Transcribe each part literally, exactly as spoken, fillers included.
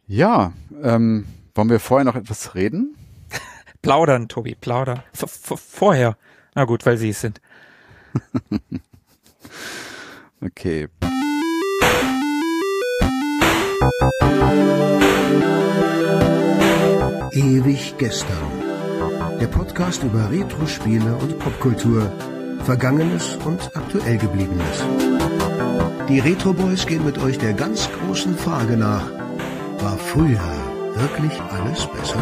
Ja, ähm, wollen wir vorher noch etwas reden? Plaudern, Tobi, plaudern. V- v- vorher. Na gut, weil Sie es sind. Okay. Ewig gestern. Der Podcast über Retro-Spiele und Popkultur. Vergangenes und aktuell Gebliebenes. Die Retro Boys gehen mit euch der ganz großen Frage nach: War früher wirklich alles besser?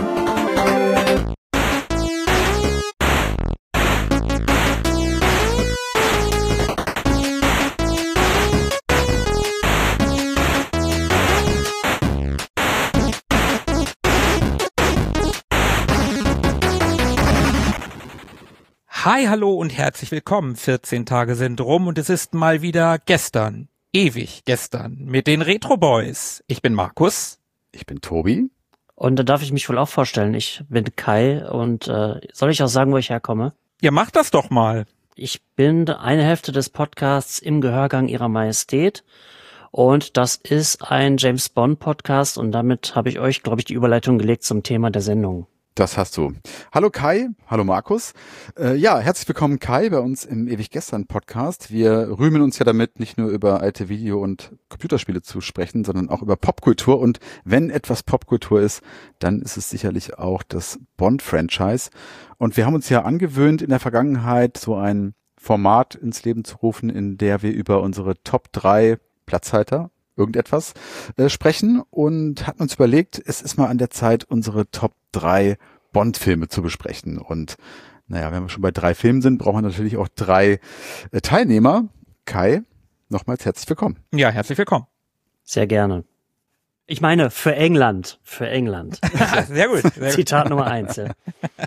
Hi, hallo und herzlich willkommen. vierzehn Tage sind rum und es ist mal wieder gestern. Ewig gestern mit den Retro Boys. Ich bin Markus. Ich bin Tobi. Und da darf ich mich wohl auch vorstellen. Ich bin Kai und äh, soll ich auch sagen, wo ich herkomme? Ja, mach das doch mal. Ich bin eine Hälfte des Podcasts im Gehörgang Ihrer Majestät und das ist ein James Bond Podcast und damit habe ich euch, glaube ich, die Überleitung gelegt zum Thema der Sendung. Das hast du. Hallo Kai, hallo Markus. Äh, ja, herzlich willkommen Kai bei uns im Ewig gestern Podcast. Wir rühmen uns ja damit, nicht nur über alte Video- und Computerspiele zu sprechen, sondern auch über Popkultur. Und wenn etwas Popkultur ist, dann ist es sicherlich auch das Bond-Franchise. Und wir haben uns ja angewöhnt, in der Vergangenheit so ein Format ins Leben zu rufen, in der wir über unsere Top drei Platzhalter irgendetwas äh, sprechen und hatten uns überlegt, es ist mal an der Zeit, unsere Top drei Bond-Filme zu besprechen. Und naja, wenn wir schon bei drei Filmen sind, brauchen wir natürlich auch drei äh, Teilnehmer. Kai, nochmals herzlich willkommen. Ja, herzlich willkommen. Sehr gerne. Ich meine, für England, für England. Sehr gut. Sehr gut. Zitat Nummer eins. Ja.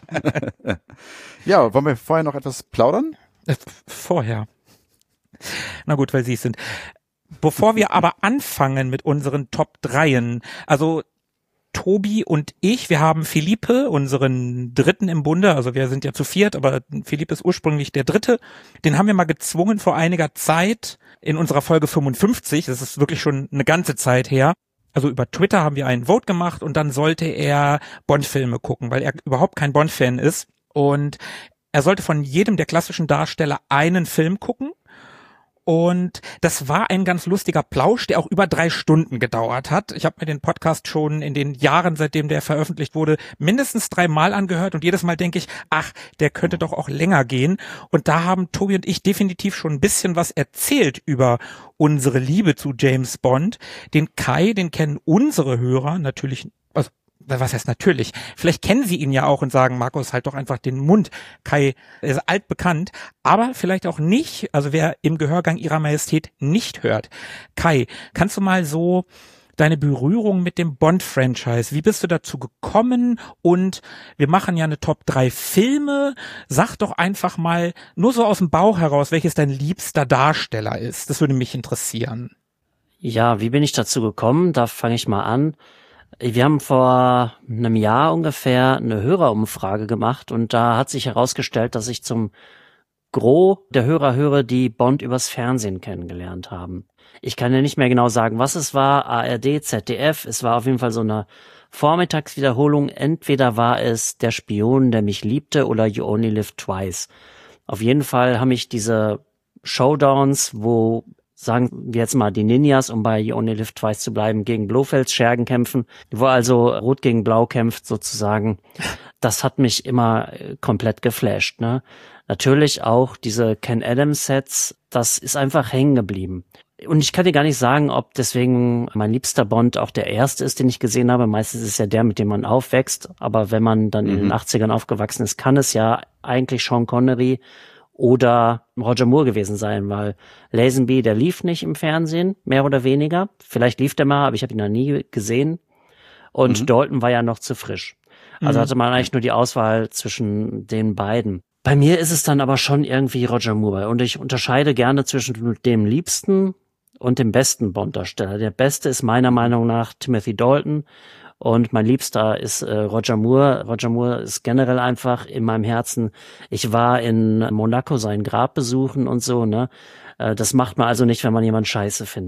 Ja, wollen wir vorher noch etwas plaudern? Äh, Vorher. Na gut, weil Sie es sind. Bevor wir aber anfangen mit unseren Top dreien, also Tobi und ich, wir haben Philippe, unseren Dritten im Bunde, also wir sind ja zu viert, aber Philippe ist ursprünglich der Dritte, den haben wir mal gezwungen vor einiger Zeit in unserer Folge fünfundfünfzig, das ist wirklich schon eine ganze Zeit her, also über Twitter haben wir einen Vote gemacht und dann sollte er Bond-Filme gucken, weil er überhaupt kein Bond-Fan ist und er sollte von jedem der klassischen Darsteller einen Film gucken. Und das war ein ganz lustiger Plausch, der auch über drei Stunden gedauert hat. Ich habe mir den Podcast schon in den Jahren, seitdem der veröffentlicht wurde, mindestens dreimal angehört. Und jedes Mal denke ich, ach, der könnte doch auch länger gehen. Und da haben Tobi und ich definitiv schon ein bisschen was erzählt über unsere Liebe zu James Bond. Den Kai, den kennen unsere Hörer natürlich, also was heißt natürlich? Vielleicht kennen Sie ihn ja auch und sagen, Markus, halt doch einfach den Mund. Kai ist altbekannt, aber vielleicht auch nicht, also wer im Gehörgang Ihrer Majestät nicht hört. Kai, kannst du mal so deine Berührung mit dem Bond-Franchise, wie bist du dazu gekommen? Und wir machen ja eine Top drei Filme. Sag doch einfach mal, nur so aus dem Bauch heraus, welches dein liebster Darsteller ist. Das würde mich interessieren. Ja, wie bin ich dazu gekommen? Da fange ich mal an. Wir haben vor einem Jahr ungefähr eine Hörerumfrage gemacht und da hat sich herausgestellt, dass ich zum Gros der Hörer höre, die Bond übers Fernsehen kennengelernt haben. Ich kann ja nicht mehr genau sagen, was es war, A R D, Z D F, es war auf jeden Fall so eine Vormittagswiederholung, entweder war es Der Spion, der mich liebte oder You Only Live Twice. Auf jeden Fall haben mich diese Showdowns, wo sagen wir jetzt mal die Ninjas, um bei You Only Live Twice zu bleiben, gegen Blofelds Schergen kämpfen, wo also Rot gegen Blau kämpft sozusagen. Das hat mich immer komplett geflasht, ne? Natürlich auch diese Ken Adams Sets, das ist einfach hängen geblieben. Und ich kann dir gar nicht sagen, ob deswegen mein liebster Bond auch der erste ist, den ich gesehen habe. Meistens ist es ja der, mit dem man aufwächst. Aber wenn man dann mhm. in den achtzigern aufgewachsen ist, kann es ja eigentlich Sean Connery oder Roger Moore gewesen sein, weil Lazenby, der lief nicht im Fernsehen, mehr oder weniger. Vielleicht lief der mal, aber ich habe ihn noch nie gesehen. Und mhm. Dalton war ja noch zu frisch. Also mhm. hatte man eigentlich nur die Auswahl zwischen den beiden. Bei mir ist es dann aber schon irgendwie Roger Moore. Und ich unterscheide gerne zwischen dem liebsten und dem besten Bond-Darsteller. Der beste ist meiner Meinung nach Timothy Dalton. Und mein Liebster ist äh, Roger Moore. Roger Moore ist generell einfach in meinem Herzen. Ich war in Monaco sein Grab besuchen und so, ne. Äh, das macht man also nicht, wenn man jemanden scheiße findet.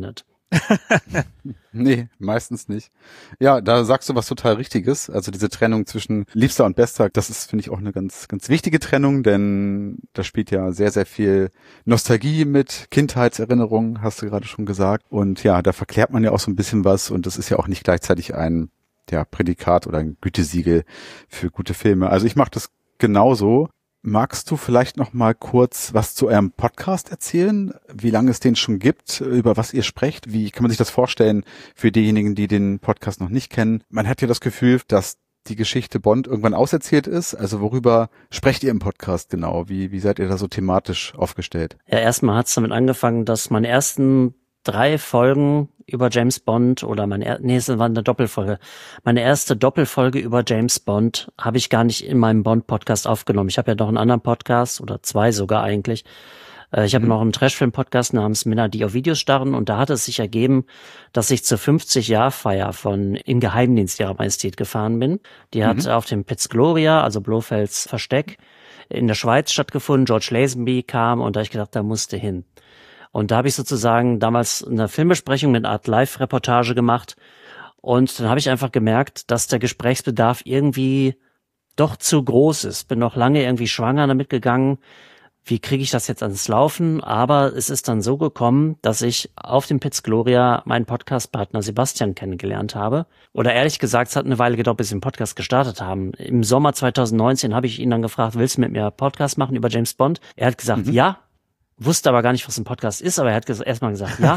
Nee, meistens nicht. Ja, da sagst du was total Richtiges. Also diese Trennung zwischen Liebster und Bester, das ist, finde ich, auch eine ganz, ganz wichtige Trennung, denn da spielt ja sehr, sehr viel Nostalgie mit, Kindheitserinnerungen, hast du gerade schon gesagt. Und ja, da verklärt man ja auch so ein bisschen was und das ist ja auch nicht gleichzeitig ein, ja, Prädikat oder ein Gütesiegel für gute Filme. Also ich mache das genauso. Magst du vielleicht noch mal kurz was zu eurem Podcast erzählen? Wie lange es den schon gibt, über was ihr sprecht? Wie kann man sich das vorstellen für diejenigen, die den Podcast noch nicht kennen? Man hat ja das Gefühl, dass die Geschichte Bond irgendwann auserzählt ist. Also worüber sprecht ihr im Podcast genau? Wie, wie seid ihr da so thematisch aufgestellt? Ja, erstmal hat es damit angefangen, dass meine ersten drei Folgen über James Bond oder meine, er- nee, es war eine Doppelfolge. Meine erste Doppelfolge über James Bond habe ich gar nicht in meinem Bond-Podcast aufgenommen. Ich habe ja noch einen anderen Podcast oder zwei sogar eigentlich. Äh, Ich habe Mhm. noch einen Trashfilm-Podcast namens Männer, die auf Videos starren und da hat es sich ergeben, dass ich zur fünfzig-Jahr-Feier von Im Geheimdienst ihrer Majestät gefahren bin. Die hat Mhm. auf dem Piz Gloria, also Blofelds Versteck, in der Schweiz stattgefunden. George Lazenby kam und da hab ich gedacht, da musste hin. Und da habe ich sozusagen damals eine Filmbesprechung mit einer Art Live-Reportage gemacht. Und dann habe ich einfach gemerkt, dass der Gesprächsbedarf irgendwie doch zu groß ist. Bin noch lange irgendwie schwanger damit gegangen. Wie kriege ich das jetzt ans Laufen? Aber es ist dann so gekommen, dass ich auf dem Piz Gloria meinen Podcast-Partner Sebastian kennengelernt habe. Oder ehrlich gesagt, es hat eine Weile gedauert, bis wir den Podcast gestartet haben. Im Sommer zwanzig neunzehn habe ich ihn dann gefragt, willst du mit mir Podcast machen über James Bond? Er hat gesagt, Mhm. ja. Wusste aber gar nicht, was ein Podcast ist, aber er hat ges- erstmal gesagt, ja.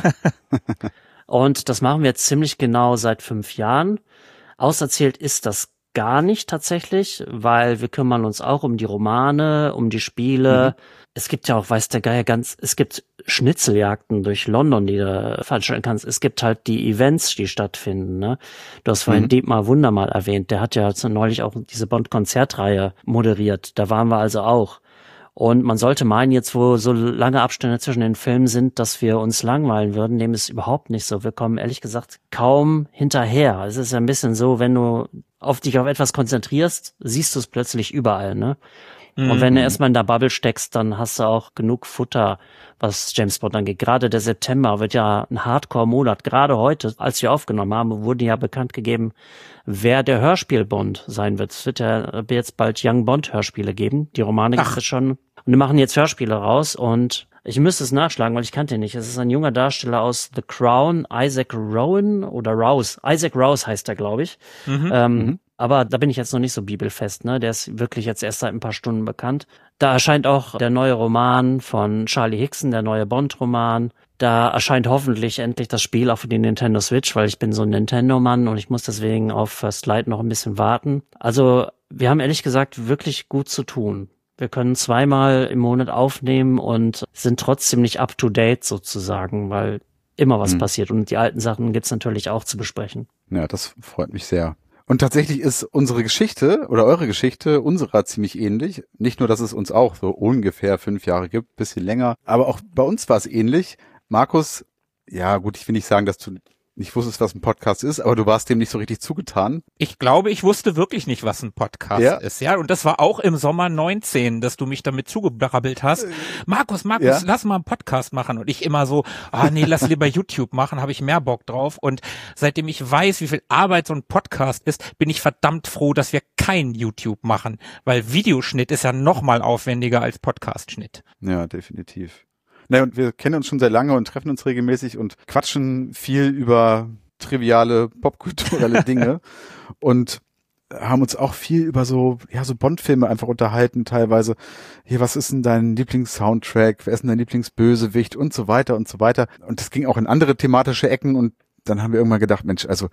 Und das machen wir jetzt ziemlich genau seit fünf Jahren. Auserzählt ist das gar nicht tatsächlich, weil wir kümmern uns auch um die Romane, um die Spiele. Mhm. Es gibt ja auch, weiß der Geier ganz, es gibt Schnitzeljagden durch London, die du veranstalten kannst. Es gibt halt die Events, die stattfinden. Ne? Du hast vorhin mhm. Dietmar Wunder mal erwähnt. Der hat ja neulich auch diese Bond-Konzertreihe moderiert. Da waren wir also auch. Und man sollte meinen, jetzt wo so lange Abstände zwischen den Filmen sind, dass wir uns langweilen würden. Dem ist überhaupt nicht so. Wir kommen ehrlich gesagt kaum hinterher. Es ist ja ein bisschen so, wenn du auf dich auf etwas konzentrierst, siehst du es plötzlich überall, ne? Mhm. Und wenn du erstmal in der Bubble steckst, dann hast du auch genug Futter, was James Bond angeht. Gerade der September wird ja ein Hardcore-Monat. Gerade heute, als wir aufgenommen haben, wurde ja bekannt gegeben, wer der Hörspiel-Bond sein wird. Es wird ja jetzt bald Young Bond-Hörspiele geben. Die Romane gibt es schon. Und die machen jetzt Hörspiele raus und ich müsste es nachschlagen, weil ich kannte ihn nicht. Es ist ein junger Darsteller aus The Crown, Isaac Rowan oder Rouse. Isaac Rouse heißt er, glaube ich. Mhm. Ähm, mhm. Aber da bin ich jetzt noch nicht so bibelfest, ne? Der ist wirklich jetzt erst seit ein paar Stunden bekannt. Da erscheint auch der neue Roman von Charlie Hickson, der neue Bond-Roman. Da erscheint hoffentlich endlich das Spiel auch für die Nintendo Switch, weil ich bin so ein Nintendo-Mann und ich muss deswegen auf First Light noch ein bisschen warten. Also wir haben ehrlich gesagt wirklich gut zu tun. Wir können zweimal im Monat aufnehmen und sind trotzdem nicht up-to-date sozusagen, weil immer was hm. passiert. Und die alten Sachen gibt's natürlich auch zu besprechen. Ja, das freut mich sehr. Und tatsächlich ist unsere Geschichte oder eure Geschichte unserer ziemlich ähnlich. Nicht nur, dass es uns auch so ungefähr fünf Jahre gibt, bisschen länger, aber auch bei uns war es ähnlich. Markus, ja gut, ich will nicht sagen, dass du nicht wusstest, was ein Podcast ist, aber du warst dem nicht so richtig zugetan. Ich glaube, ich wusste wirklich nicht, was ein Podcast ja. ist, ja. Und das war auch im Sommer neunzehn, dass du mich damit zugebrabbelt hast. Markus, Markus, ja. lass mal einen Podcast machen. Und ich immer so, ah nee, lass lieber YouTube machen, habe ich mehr Bock drauf. Und seitdem ich weiß, wie viel Arbeit so ein Podcast ist, bin ich verdammt froh, dass wir kein YouTube machen. Weil Videoschnitt ist ja noch mal aufwendiger als Podcast-Schnitt. Ja, definitiv. Naja, und wir kennen uns schon sehr lange und treffen uns regelmäßig und quatschen viel über triviale popkulturelle Dinge und haben uns auch viel über so, ja, so Bond-Filme einfach unterhalten teilweise. Hier, was ist denn dein Lieblings-Soundtrack? Wer ist denn dein Lieblingsbösewicht? Und so weiter und so weiter. Und das ging auch in andere thematische Ecken und dann haben wir irgendwann gedacht, Mensch, also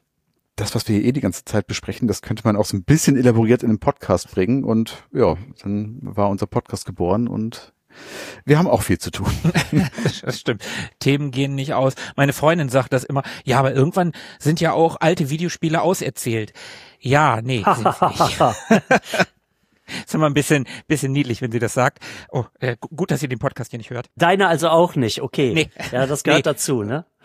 das, was wir hier eh die ganze Zeit besprechen, das könnte man auch so ein bisschen elaboriert in einen Podcast bringen und ja, dann war unser Podcast geboren und wir haben auch viel zu tun. Das stimmt. Themen gehen nicht aus. Meine Freundin sagt das immer, ja, aber irgendwann sind ja auch alte Videospiele auserzählt. Ja, nee, sind sie nicht. Ist immer ein bisschen, bisschen niedlich, wenn sie das sagt. Oh, äh, gut, dass ihr den Podcast hier nicht hört. Deine also auch nicht, okay. Nee. Ja, das gehört nee. dazu, ne?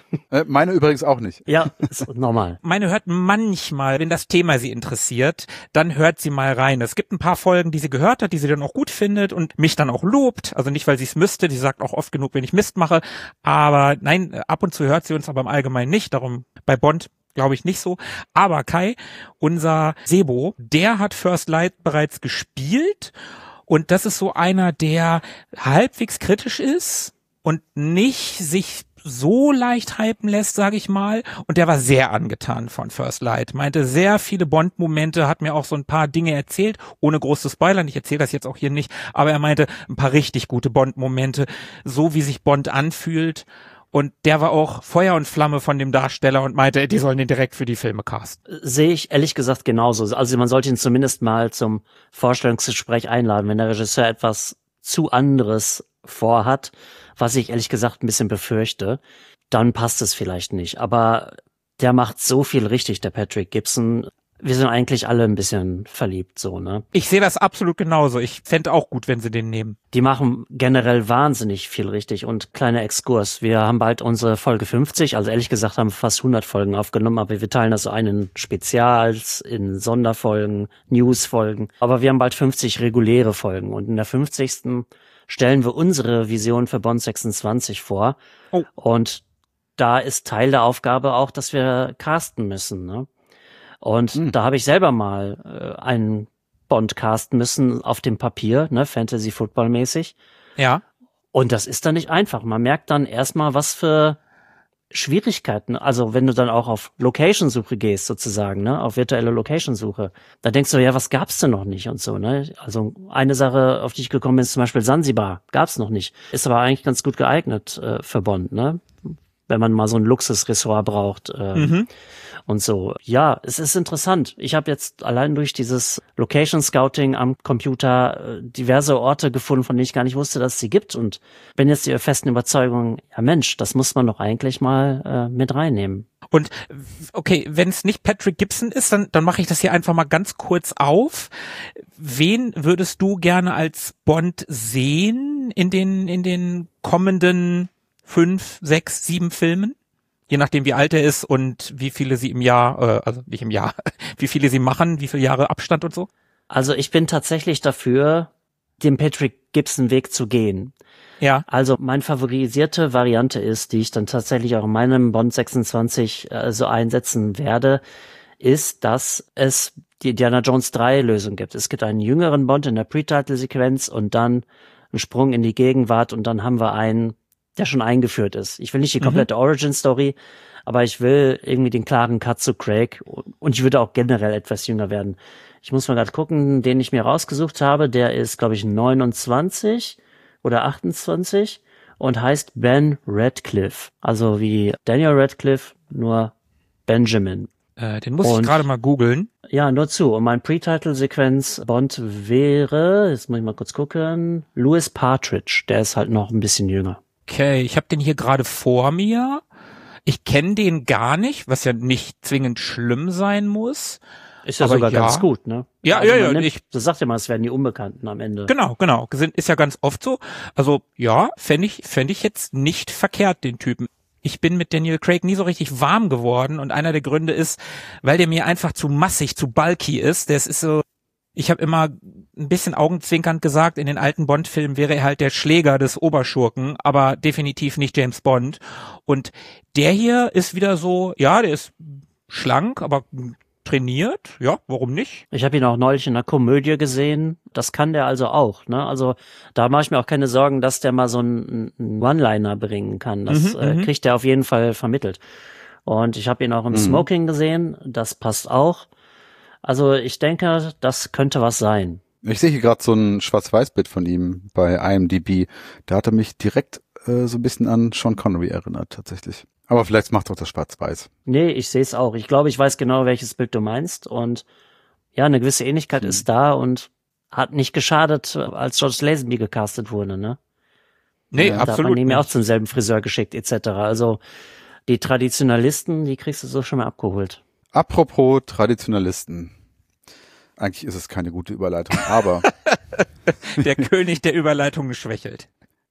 Äh, meine übrigens auch nicht. Ja, ist normal. Meine hört manchmal, wenn das Thema sie interessiert, dann hört sie mal rein. Es gibt ein paar Folgen, die sie gehört hat, die sie dann auch gut findet und mich dann auch lobt. Also nicht, weil sie es müsste, sie sagt auch oft genug, wenn ich Mist mache. Aber nein, ab und zu hört sie uns aber im Allgemeinen nicht. Darum bei Bond glaube ich nicht so. Aber Kai, unser Sebo, der hat First Light bereits gespielt. Und das ist so einer, der halbwegs kritisch ist und nicht sich so leicht hypen lässt, sage ich mal. Und der war sehr angetan von First Light. Meinte sehr viele Bond-Momente, hat mir auch so ein paar Dinge erzählt, ohne groß zu spoilern. Ich erzähle das jetzt auch hier nicht. Aber er meinte ein paar richtig gute Bond-Momente, so wie sich Bond anfühlt. Und der war auch Feuer und Flamme von dem Darsteller und meinte, die sollen den direkt für die Filme casten. Sehe ich ehrlich gesagt genauso. Also man sollte ihn zumindest mal zum Vorstellungsgespräch einladen, wenn der Regisseur etwas zu anderes vorhat, was ich ehrlich gesagt ein bisschen befürchte, dann passt es vielleicht nicht. Aber der macht so viel richtig, der Patrick Gibson. Wir sind eigentlich alle ein bisschen verliebt, so, ne? Ich sehe das absolut genauso. Ich fände auch gut, wenn sie den nehmen. Die machen generell wahnsinnig viel richtig. Und kleiner Exkurs, wir haben bald unsere Folge fünfzig, also ehrlich gesagt haben wir fast hundert Folgen aufgenommen, aber wir teilen das so ein in Spezials, in Sonderfolgen, Newsfolgen. Aber wir haben bald fünfzig reguläre Folgen und in der fünfzigsten stellen wir unsere Vision für Bond sechsundzwanzig vor. Oh. Und da ist Teil der Aufgabe auch, dass wir casten müssen, ne? Und hm. da habe ich selber mal äh, einen Bond casten müssen auf dem Papier, ne, Fantasy-Football-mäßig. Ja. Und das ist dann nicht einfach. Man merkt dann erstmal, was für Schwierigkeiten, also wenn du dann auch auf Location-Suche gehst sozusagen, ne, auf virtuelle Location-Suche, da denkst du, ja, was gab's denn noch nicht und so, ne? Also eine Sache, auf die ich gekommen bin, ist zum Beispiel Sansibar, gab's noch nicht. Ist aber eigentlich ganz gut geeignet äh, für Bond, ne? Wenn man mal so ein Luxusressort braucht äh, mhm. und so. Ja, es ist interessant. Ich habe jetzt allein durch dieses Location Scouting am Computer äh, diverse Orte gefunden, von denen ich gar nicht wusste, dass es sie gibt und bin jetzt der festen Überzeugung, ja Mensch, das muss man doch eigentlich mal äh, mit reinnehmen. Und okay, wenn es nicht Patrick Gibson ist, dann, dann mache ich das hier einfach mal ganz kurz auf. Wen würdest du gerne als Bond sehen in den in den kommenden fünf, sechs, sieben Filmen, je nachdem wie alt er ist und wie viele sie im Jahr, äh, also nicht im Jahr, wie viele sie machen, wie viele Jahre Abstand und so? Also ich bin tatsächlich dafür, den Patrick Gibson Weg zu gehen. Ja. Also meine favorisierte Variante ist, die ich dann tatsächlich auch in meinem Bond sechsundzwanzig äh, so einsetzen werde, ist, dass es die Indiana Jones drei Lösung gibt. Es gibt einen jüngeren Bond in der Pre-Title-Sequenz und dann einen Sprung in die Gegenwart und dann haben wir einen, der schon eingeführt ist. Ich will nicht die komplette mhm. Origin-Story, aber ich will irgendwie den klaren Cut zu Craig und ich würde auch generell etwas jünger werden. Ich muss mal gerade gucken, den ich mir rausgesucht habe, der ist, glaube ich, neunundzwanzig oder achtundzwanzig und heißt Ben Radcliffe. Also wie Daniel Radcliffe, nur Benjamin. Äh, den muss und, ich gerade mal googeln. Ja, nur zu. Und mein Pre-Title-Sequenz Bond wäre, jetzt muss ich mal kurz gucken, Louis Partridge. Der ist halt noch ein bisschen jünger. Okay, ich habe den hier gerade vor mir. Ich kenne den gar nicht, was ja nicht zwingend schlimm sein muss. Ist ja aber sogar ja. ganz gut, ne? Ja, also ja, ja. Nimmt, ich, das sagt ja mal, es werden die Unbekannten am Ende. Genau, genau. Ist ja ganz oft so. Also ja, fände ich, fände ich jetzt nicht verkehrt, den Typen. Ich bin mit Daniel Craig nie so richtig warm geworden und einer der Gründe ist, weil der mir einfach zu massig, zu bulky ist. Das ist so, ich habe immer ein bisschen augenzwinkernd gesagt, in den alten Bond-Filmen wäre er halt der Schläger des Oberschurken, aber definitiv nicht James Bond. Und der hier ist wieder so, ja, der ist schlank, aber trainiert, ja, warum nicht? Ich habe ihn auch neulich in einer Komödie gesehen, das kann der also auch, ne? Also da mache ich mir auch keine Sorgen, dass der mal so einen, einen One-Liner bringen kann. Das mhm, äh, kriegt er auf jeden Fall vermittelt. Und ich habe ihn auch im mhm. Smoking gesehen, das passt auch. Also ich denke, das könnte was sein. Ich sehe hier gerade so ein Schwarz-Weiß-Bild von ihm bei I M D B. Da hat er mich direkt äh, so ein bisschen an Sean Connery erinnert, tatsächlich. Aber vielleicht macht doch das Schwarz-Weiß. Nee, ich sehe es auch. Ich glaube, ich weiß genau, welches Bild du meinst. Und ja, eine gewisse Ähnlichkeit hm. ist da und hat nicht geschadet, als George Lazenby gecastet wurde, ne? Nee, ja, absolut. Da hat man ihn ja auch nicht. zum selben Friseur geschickt, et cetera. Also die Traditionalisten, die kriegst du so schon mal abgeholt. Apropos Traditionalisten. Eigentlich ist es keine gute Überleitung, aber der König der Überleitungen schwächelt.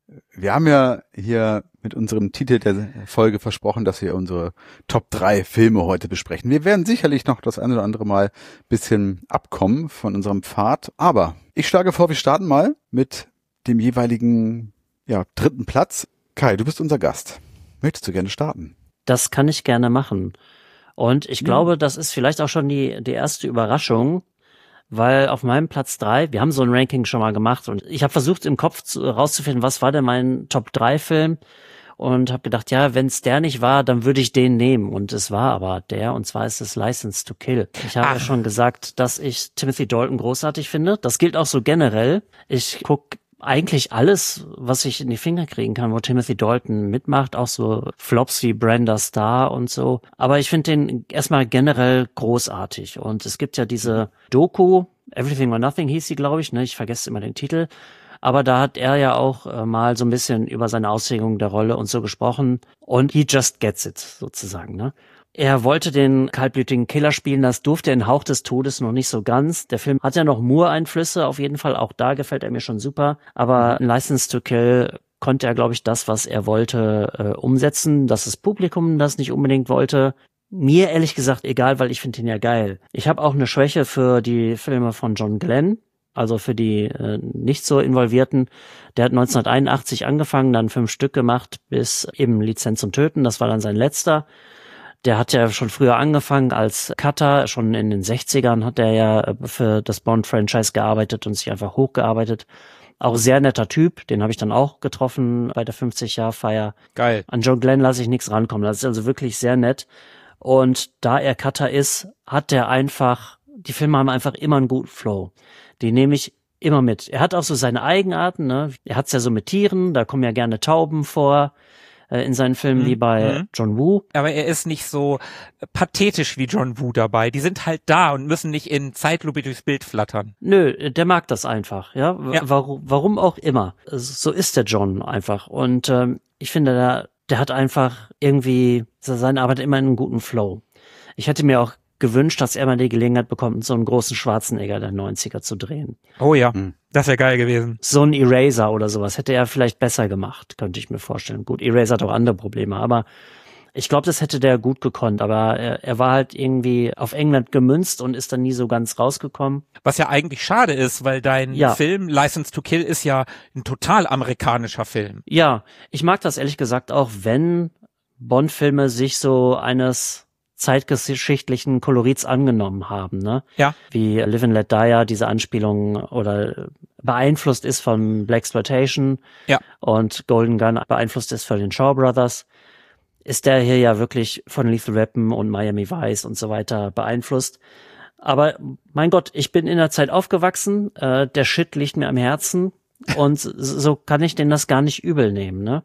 Wir haben ja hier mit unserem Titel der Folge versprochen, dass wir unsere Top drei Filme heute besprechen. Wir werden sicherlich noch das eine oder andere Mal ein bisschen abkommen von unserem Pfad, aber ich schlage vor, wir starten mal mit dem jeweiligen ja, dritten Platz. Kai, du bist unser Gast. Möchtest du gerne starten? Das kann ich gerne machen. Und ich ja. glaube, das ist vielleicht auch schon die, die erste Überraschung, weil auf meinem Platz drei, wir haben so ein Ranking schon mal gemacht und ich habe versucht im Kopf zu, rauszufinden, was war denn mein Top drei Film und habe gedacht, ja, wenn es der nicht war, dann würde ich den nehmen und es war aber der und zwar ist es License to Kill. Ich habe ja schon gesagt, dass ich Timothy Dalton großartig finde. Das gilt auch so generell. Ich guck eigentlich alles, was ich in die Finger kriegen kann, wo Timothy Dalton mitmacht, auch so Flops wie Brenda Starr und so. Aber ich finde den erstmal generell großartig. Und es gibt ja diese Doku, Everything or Nothing hieß sie, glaube ich, ne? Ich vergesse immer den Titel. Aber da hat er ja auch äh, mal so ein bisschen über seine Auslegung der Rolle und so gesprochen. Und he just gets it, sozusagen, ne? Er wollte den kaltblütigen Killer spielen, das durfte er in Hauch des Todes noch nicht so ganz. Der Film hat ja noch Moore-Einflüsse, auf jeden Fall, auch da gefällt er mir schon super. Aber in License to Kill konnte er, glaube ich, das, was er wollte, äh, umsetzen. Dass das Publikum das nicht unbedingt wollte. Mir ehrlich gesagt egal, weil ich finde ihn ja geil. Ich habe auch eine Schwäche für die Filme von John Glenn. Also für die äh, nicht so Involvierten. Der hat neunzehnhunderteinundachtzig angefangen, dann fünf Stück gemacht, bis eben Lizenz zum Töten. Das war dann sein letzter. Der hat ja schon früher angefangen als Cutter, schon in den sechzigern hat er ja für das Bond-Franchise gearbeitet und sich einfach hochgearbeitet. Auch sehr netter Typ, den habe ich dann auch getroffen bei der fünfzig-Jahr-Feier. Geil. An John Glenn lasse ich nichts rankommen, das ist also wirklich sehr nett. Und da er Cutter ist, hat der einfach, die Filme haben einfach immer einen guten Flow. Die nehme ich immer mit. Er hat auch so seine Eigenarten, ne? Er hat's ja so mit Tieren, da kommen ja gerne Tauben vor in seinen Filmen mhm. wie bei mhm. John Woo. Aber er ist nicht so pathetisch wie John Woo dabei. Die sind halt da und müssen nicht in Zeitlupe durchs Bild flattern. Nö, der mag das einfach, ja. ja. Warum, warum auch immer. So ist der John einfach. Und ähm, ich finde, der, der hat einfach irgendwie seine Arbeit immer in einem guten Flow. Ich hätte mir auch gewünscht, dass er mal die Gelegenheit bekommt, so einen großen Schwarzenegger der neunziger zu drehen. Oh ja, hm. das wäre geil gewesen. So ein Eraser oder sowas hätte er vielleicht besser gemacht, könnte ich mir vorstellen. Gut, Eraser hat auch andere Probleme, aber ich glaube, das hätte der gut gekonnt. Aber er, er war halt irgendwie auf England gemünzt und ist dann nie so ganz rausgekommen. Was ja eigentlich schade ist, weil dein ja. Film License to Kill ist ja ein total amerikanischer Film. Ja, ich mag das ehrlich gesagt auch, wenn Bond-Filme sich so eines zeitgeschichtlichen Kolorits angenommen haben, ne? Ja. Wie Live and Let Die, diese Anspielung oder beeinflusst ist von Blaxploitation. Ja. Und Golden Gun beeinflusst ist von den Shaw Brothers. Ist der hier ja wirklich von Lethal Weapon und Miami Vice und so weiter beeinflusst. Aber mein Gott, ich bin in der Zeit aufgewachsen, äh, der Shit liegt mir am Herzen und so kann ich denen das gar nicht übel nehmen, ne?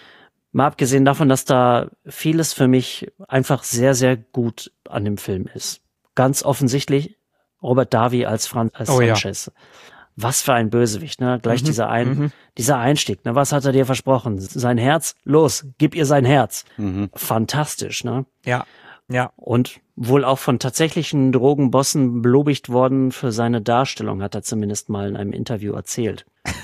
Mal abgesehen davon, dass da vieles für mich einfach sehr, sehr gut an dem Film ist. Ganz offensichtlich Robert Davi als Franz als oh, Sanchez. Ja. Was für ein Bösewicht, ne? Gleich mhm, dieser ein, mhm. dieser Einstieg, ne? Was hat er dir versprochen? Sein Herz? Los, gib ihr sein Herz. Mhm. Fantastisch, ne? Ja, ja. Und wohl auch von tatsächlichen Drogenbossen belobigt worden für seine Darstellung, hat er zumindest mal in einem Interview erzählt.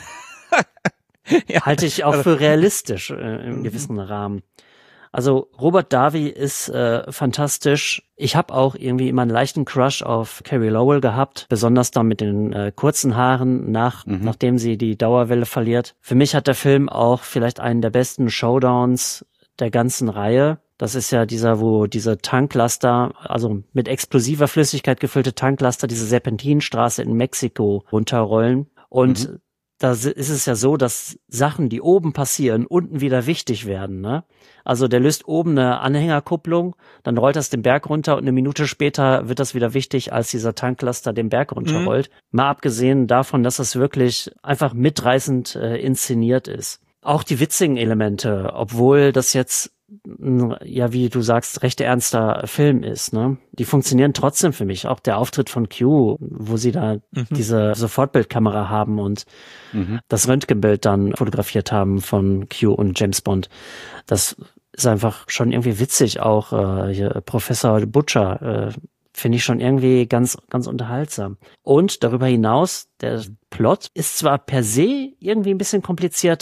Ja. Halte ich auch für realistisch äh, im gewissen Rahmen. Also Robert Davi ist äh, fantastisch. Ich habe auch irgendwie immer einen leichten Crush auf Carey Lowell gehabt, besonders da mit den äh, kurzen Haaren, nach mhm. nachdem sie die Dauerwelle verliert. Für mich hat der Film auch vielleicht einen der besten Showdowns der ganzen Reihe. Das ist ja dieser, wo diese Tanklaster, also mit explosiver Flüssigkeit gefüllte Tanklaster, diese Serpentinstraße in Mexiko runterrollen. Und mhm. da ist es ja so, dass Sachen, die oben passieren, unten wieder wichtig werden, ne? Also der löst oben eine Anhängerkupplung, dann rollt das den Berg runter und eine Minute später wird das wieder wichtig, als dieser Tanklaster den Berg runterrollt. Mhm. Mal abgesehen davon, dass das wirklich einfach mitreißend äh, inszeniert ist. Auch die witzigen Elemente, obwohl das jetzt ja, wie du sagst, recht ernster Film ist, ne? Die funktionieren trotzdem für mich. Auch der Auftritt von Q, wo sie da mhm. diese Sofortbildkamera haben und mhm. das Röntgenbild dann fotografiert haben von Q und James Bond. Das ist einfach schon irgendwie witzig. Auch äh, hier Professor Butcher äh, finde ich schon irgendwie ganz, ganz unterhaltsam. Und darüber hinaus, der Plot ist zwar per se irgendwie ein bisschen komplizierter,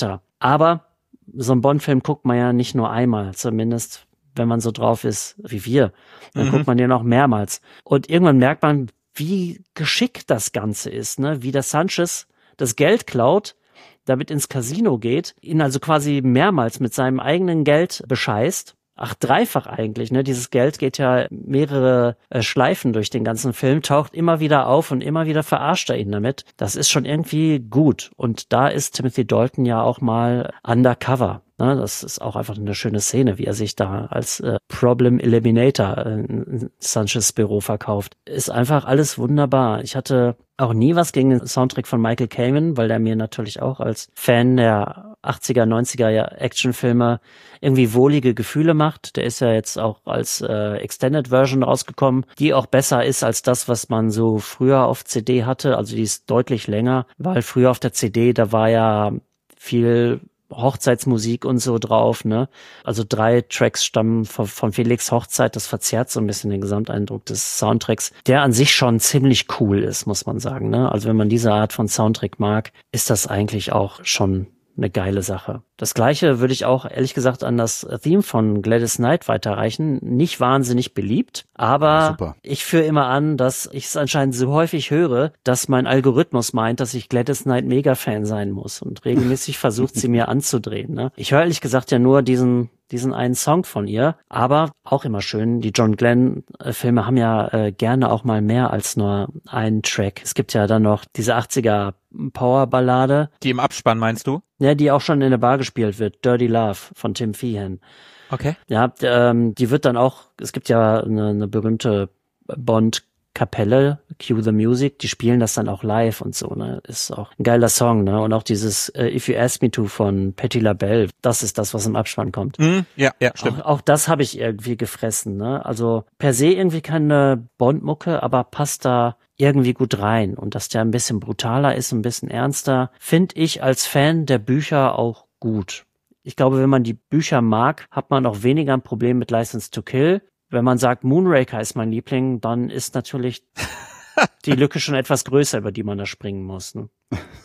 Aber so einen Bond-Film guckt man ja nicht nur einmal, zumindest wenn man so drauf ist wie wir. Dann mhm. guckt man den auch mehrmals. Und irgendwann merkt man, wie geschickt das Ganze ist, ne? Wie der Sanchez das Geld klaut, damit ins Casino geht, ihn also quasi mehrmals mit seinem eigenen Geld bescheißt. Ach, dreifach eigentlich, ne? Dieses Geld geht ja mehrere äh, Schleifen durch den ganzen Film, taucht immer wieder auf und immer wieder verarscht er ihn damit. Das ist schon irgendwie gut. Und da ist Timothy Dalton ja auch mal undercover. Ne? Das ist auch einfach eine schöne Szene, wie er sich da als äh, Problem Eliminator äh, in Sanchez Büro verkauft. Ist einfach alles wunderbar. Ich hatte auch nie was gegen den Soundtrack von Michael Kamen, weil der mir natürlich auch als Fan der achtziger, neunziger Actionfilme irgendwie wohlige Gefühle macht. Der ist ja jetzt auch als äh, Extended Version rausgekommen, die auch besser ist als das, was man so früher auf C D hatte. Also die ist deutlich länger, weil früher auf der C D, da war ja viel Hochzeitsmusik und so drauf, ne? Also drei Tracks stammen von, von Felix Hochzeit, das verzerrt so ein bisschen den Gesamteindruck des Soundtracks, der an sich schon ziemlich cool ist, muss man sagen, ne? Also wenn man diese Art von Soundtrack mag, ist das eigentlich auch schon eine geile Sache. Das Gleiche würde ich auch ehrlich gesagt an das Theme von Gladys Knight weiterreichen. Nicht wahnsinnig beliebt, aber ja, ich führe immer an, dass ich es anscheinend so häufig höre, dass mein Algorithmus meint, dass ich Gladys Knight Mega-Fan sein muss und regelmäßig versucht, sie mir anzudrehen. Ne? Ich höre ehrlich gesagt ja nur diesen diesen einen Song von ihr, aber auch immer schön, die John Glenn-Filme haben ja äh, gerne auch mal mehr als nur einen Track. Es gibt ja dann noch diese achtziger Power-Ballade. Die im Abspann meinst du? Ja, die auch schon in der Bar gespielt wird, Dirty Love von Tim Feehan. Okay. Ja, ähm, die wird dann auch, es gibt ja eine, eine berühmte Bond- Kapelle, Cue the Music, die spielen das dann auch live und so, ne, ist auch ein geiler Song, ne, und auch dieses äh, If You Ask Me To von Patti LaBelle, das ist das, was im Abspann kommt. Mm, ja, ja, stimmt. Auch, auch das habe ich irgendwie gefressen, ne, also per se irgendwie keine Bond-Mucke, aber passt da irgendwie gut rein und dass der ein bisschen brutaler ist, ein bisschen ernster, finde ich als Fan der Bücher auch gut. Ich glaube, wenn man die Bücher mag, hat man auch weniger ein Problem mit License to Kill. Wenn man sagt, Moonraker ist mein Liebling, dann ist natürlich die Lücke schon etwas größer, über die man da springen muss. Ne?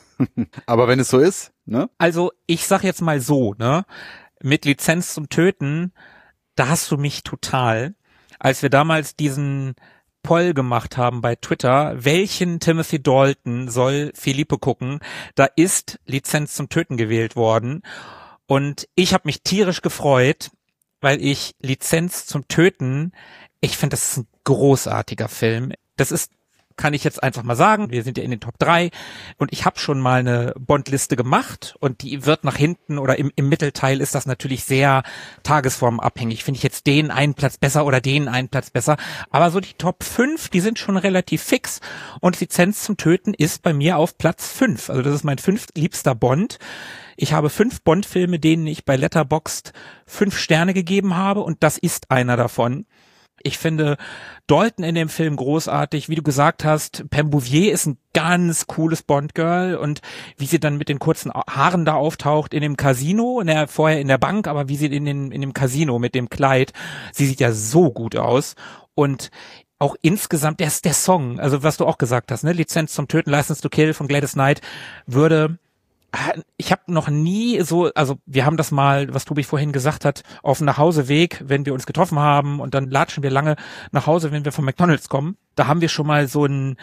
Aber wenn es so ist, ne? Also ich sag jetzt mal so, ne, mit Lizenz zum Töten, da hast du mich total, als wir damals diesen Poll gemacht haben bei Twitter, welchen Timothy Dalton soll Philippe gucken, da ist Lizenz zum Töten gewählt worden und ich habe mich tierisch gefreut, weil ich Lizenz zum Töten, ich finde, das ist ein großartiger Film. Das ist, kann ich jetzt einfach mal sagen, wir sind ja in den Top drei und ich habe schon mal eine Bond-Liste gemacht und die wird nach hinten oder im, im Mittelteil ist das natürlich sehr tagesformabhängig. Finde ich jetzt den einen Platz besser oder den einen Platz besser, aber so die Top fünf, die sind schon relativ fix und Lizenz zum Töten ist bei mir auf Platz fünf. Also das ist mein fünftliebster Bond. Ich habe fünf Bond-Filme, denen ich bei Letterboxd fünf Sterne gegeben habe und das ist einer davon. Ich finde Dalton in dem Film großartig. Wie du gesagt hast, Pam Bouvier ist ein ganz cooles Bond-Girl und wie sie dann mit den kurzen Haaren da auftaucht in dem Casino, in der, vorher in der Bank, aber wie sie in, den, in dem Casino mit dem Kleid, sie sieht ja so gut aus und auch insgesamt der, der Song, also was du auch gesagt hast, ne, Lizenz zum Töten, License to Kill von Gladys Knight, würde ich habe noch nie so, also wir haben das mal, was Tobi vorhin gesagt hat, auf dem Nachhauseweg, wenn wir uns getroffen haben und dann latschen wir lange nach Hause, wenn wir von McDonald's kommen. Da haben wir schon mal so ein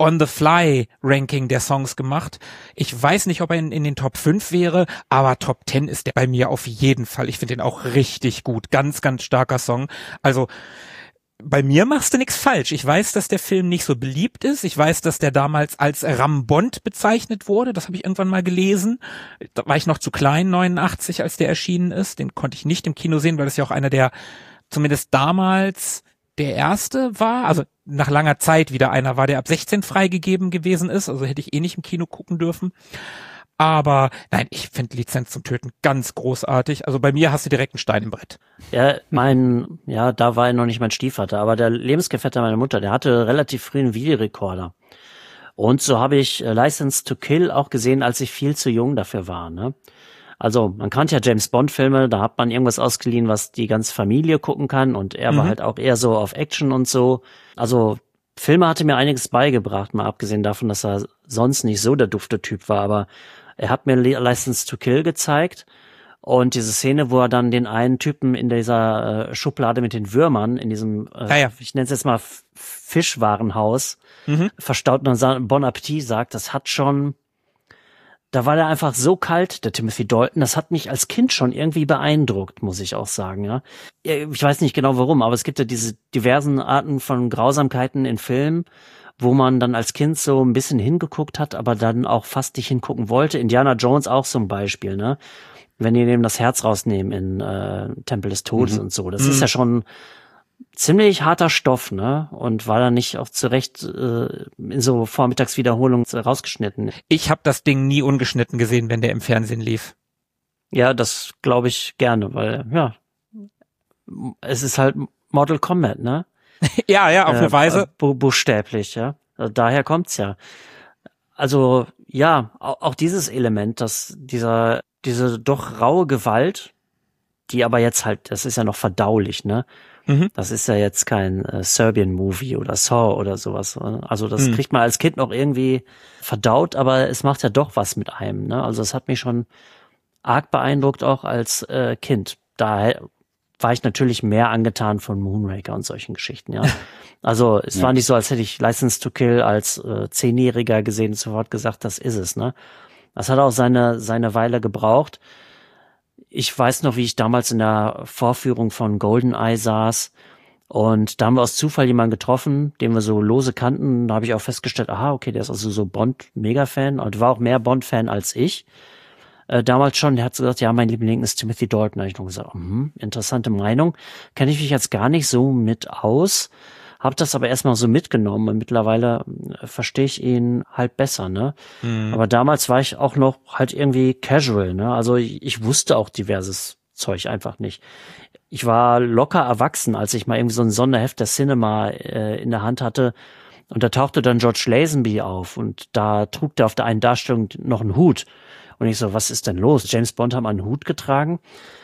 On-the-Fly-Ranking der Songs gemacht. Ich weiß nicht, ob er in, in den Top fünf wäre, aber Top zehn ist der bei mir auf jeden Fall. Ich finde den auch richtig gut. Ganz, ganz starker Song. Also bei mir machst du nichts falsch. Ich weiß, dass der Film nicht so beliebt ist. Ich weiß, dass der damals als Rambond bezeichnet wurde. Das habe ich irgendwann mal gelesen. Da war ich noch zu klein, neunundachtzig, als der erschienen ist. Den konnte ich nicht im Kino sehen, weil das ja auch einer der, zumindest damals, der erste war. Also nach langer Zeit wieder einer war, der ab sechzehn freigegeben gewesen ist. Also hätte ich eh nicht im Kino gucken dürfen. Aber nein, ich finde Lizenz zum Töten ganz großartig. Also bei mir hast du direkt einen Stein im Brett. Ja, mein, ja, da war er noch nicht mein Stiefvater, aber der Lebensgefährte meiner Mutter, der hatte relativ früh einen Videorekorder. Und so habe ich License to Kill auch gesehen, als ich viel zu jung dafür war, ne? Also man kannte ja James Bond Filme, da hat man irgendwas ausgeliehen, was die ganze Familie gucken kann und er mhm. war halt auch eher so auf Action und so. Also Filme hatte mir einiges beigebracht, mal abgesehen davon, dass er sonst nicht so der dufte Typ war, aber Er hat mir License to Kill gezeigt und diese Szene, wo er dann den einen Typen in dieser äh, Schublade mit den Würmern, in diesem, äh, ah, ja. ich nenne es jetzt mal F- Fischwarenhaus, mhm. verstaut und dann Bon Appetit sagt, das hat schon, da war der einfach so kalt, der Timothy Dalton, das hat mich als Kind schon irgendwie beeindruckt, muss ich auch sagen, ja. Ich weiß nicht genau warum, aber es gibt ja diese diversen Arten von Grausamkeiten in Filmen, wo man dann als Kind so ein bisschen hingeguckt hat, aber dann auch fast nicht hingucken wollte. Indiana Jones auch zum Beispiel, ne? Wenn die dem das Herz rausnehmen in äh, Tempel des Todes mhm. und so. Das mhm. ist ja schon ziemlich harter Stoff, ne? Und war dann nicht auch zurecht äh, in so Vormittagswiederholungen rausgeschnitten. Ich habe das Ding nie ungeschnitten gesehen, wenn der im Fernsehen lief. Ja, das glaube ich gerne, weil, ja, es ist halt Mortal Kombat, ne? ja, ja, auf äh, eine Weise. Bu- buchstäblich, ja. Also daher kommt's ja. Also, ja, auch, auch dieses Element, dass dieser, diese doch raue Gewalt, die aber jetzt halt, das ist ja noch verdaulich, ne? Mhm. Das ist ja jetzt kein äh, Serbian-Movie oder Saw oder sowas. Also das mhm. kriegt man als Kind noch irgendwie verdaut, aber es macht ja doch was mit einem, ne? Also das hat mich schon arg beeindruckt auch als äh, Kind. Da war ich natürlich mehr angetan von Moonraker und solchen Geschichten, ja. Also es ja. war nicht so, als hätte ich License to Kill als äh, Zehnjähriger gesehen und sofort gesagt, das ist es, ne? Das hat auch seine seine Weile gebraucht. Ich weiß noch, wie ich damals in der Vorführung von GoldenEye saß und da haben wir aus Zufall jemanden getroffen, den wir so lose kannten. Da habe ich auch festgestellt, aha, okay, der ist also so Bond-Mega-Fan und war auch mehr Bond-Fan als ich. Äh, damals schon, der hat so gesagt, ja, mein Liebling ist Timothy Dalton. Da habe ich noch gesagt, hm, interessante Meinung. Kenne ich mich jetzt gar nicht so mit aus. Hab das aber erstmal so mitgenommen und mittlerweile äh, verstehe ich ihn halt besser, ne? Mhm. Aber damals war ich auch noch halt irgendwie casual, ne? Also ich, ich wusste auch diverses Zeug einfach nicht. Ich war locker erwachsen, als ich mal irgendwie so ein Sonderheft der Cinema äh, in der Hand hatte und da tauchte dann George Lazenby auf und da trug der auf der einen Darstellung noch einen Hut. Und ich so, was ist denn los? James Bond hat mal einen Hut getragen.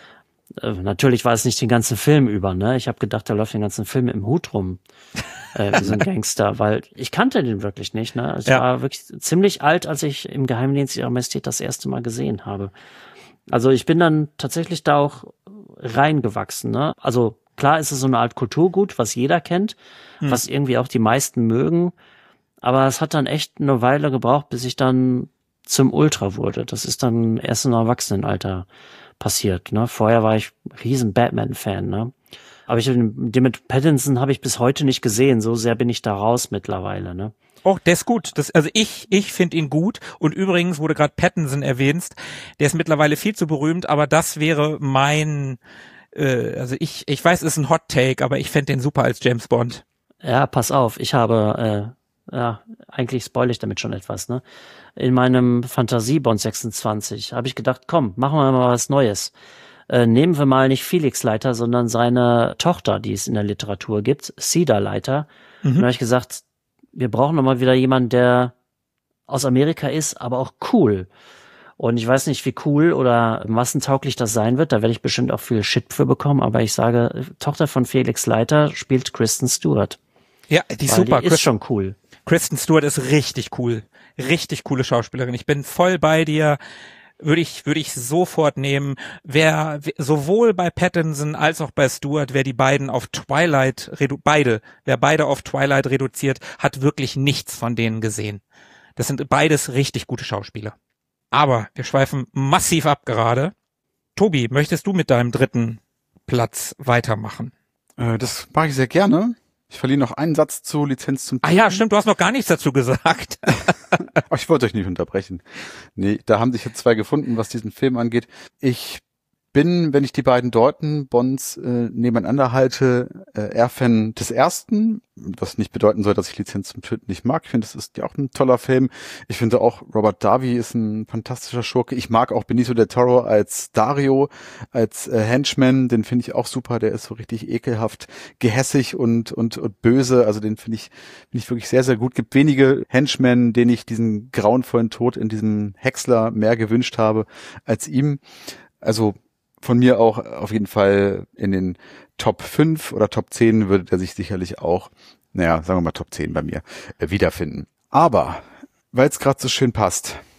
Äh, natürlich war es nicht den ganzen Film über, ne? Ich habe gedacht, der läuft den ganzen Film im Hut rum, äh, wie so ein Gangster, weil ich kannte den wirklich nicht, ne? Ich ja. war wirklich ziemlich alt, als ich im Geheimdienst Ihrer Majestät das erste Mal gesehen habe. Also ich bin dann tatsächlich da auch reingewachsen, ne? Also klar ist es so eine Art Kulturgut, was jeder kennt, hm. was irgendwie auch die meisten mögen, aber es hat dann echt eine Weile gebraucht, bis ich dann zum Ultra wurde. Das ist dann erst im Erwachsenenalter passiert, ne? Vorher war ich riesen Batman-Fan, ne? Aber ich, den mit Pattinson habe ich bis heute nicht gesehen. So sehr bin ich da raus mittlerweile, ne? Oh, der ist gut. Das, also ich, ich finde ihn gut. Und übrigens wurde gerade Pattinson erwähnt. Der ist mittlerweile viel zu berühmt, aber das wäre mein, äh, also ich, ich weiß, es ist ein Hot Take, aber ich fände den super als James Bond. Ja, pass auf. Ich habe, äh, ja, eigentlich spoil ich damit schon etwas, ne? In meinem Fantasie-Bond sechsundzwanzig habe ich gedacht, komm, machen wir mal was Neues. Äh, nehmen wir mal nicht Felix Leiter, sondern seine Tochter, die es in der Literatur gibt, Cedar Leiter. Mhm. Und da habe ich gesagt, wir brauchen noch mal wieder jemanden, der aus Amerika ist, aber auch cool. Und ich weiß nicht, wie cool oder massentauglich das sein wird. Da werde ich bestimmt auch viel Shit für bekommen. Aber ich sage, Tochter von Felix Leiter spielt Kristen Stewart. Ja, die ist super. Die ist schon cool. Kristen Stewart ist richtig cool. Richtig coole Schauspielerin. Ich bin voll bei dir. Würde ich, würde ich sofort nehmen. Wer, sowohl bei Pattinson als auch bei Stewart, wer die beiden auf Twilight, redu- beide, wer beide auf Twilight reduziert, hat wirklich nichts von denen gesehen. Das sind beides richtig gute Schauspieler. Aber wir schweifen massiv ab gerade. Tobi, möchtest du mit deinem dritten Platz weitermachen? Äh, das mache ich sehr gerne. Ich verliere noch einen Satz zur Lizenz zum Töten. Ah ja, stimmt, du hast noch gar nichts dazu gesagt. Aber ich wollte euch nicht unterbrechen. Nee, da haben sich jetzt zwei gefunden, was diesen Film angeht. Ich bin, wenn ich die beiden Dalton-Bonds äh, nebeneinander halte, äh, eher Fan des ersten, was nicht bedeuten soll, dass ich Lizenz zum Töten nicht mag. Ich finde, das ist ja auch ein toller Film. Ich finde auch, Robert Davi ist ein fantastischer Schurke. Ich mag auch Benicio del Toro als Dario, als äh, Henchman. Den finde ich auch super. Der ist so richtig ekelhaft, gehässig und und, und böse. Also den finde ich finde ich wirklich sehr, sehr gut. Gibt wenige Henchmen, denen ich diesen grauenvollen Tod in diesem Häcksler mehr gewünscht habe als ihm. Also von mir auch auf jeden Fall in den Top fünf oder Top zehn würde er sich sicherlich auch, naja, sagen wir mal Top zehn bei mir, äh, wiederfinden. Aber, weil es gerade so schön passt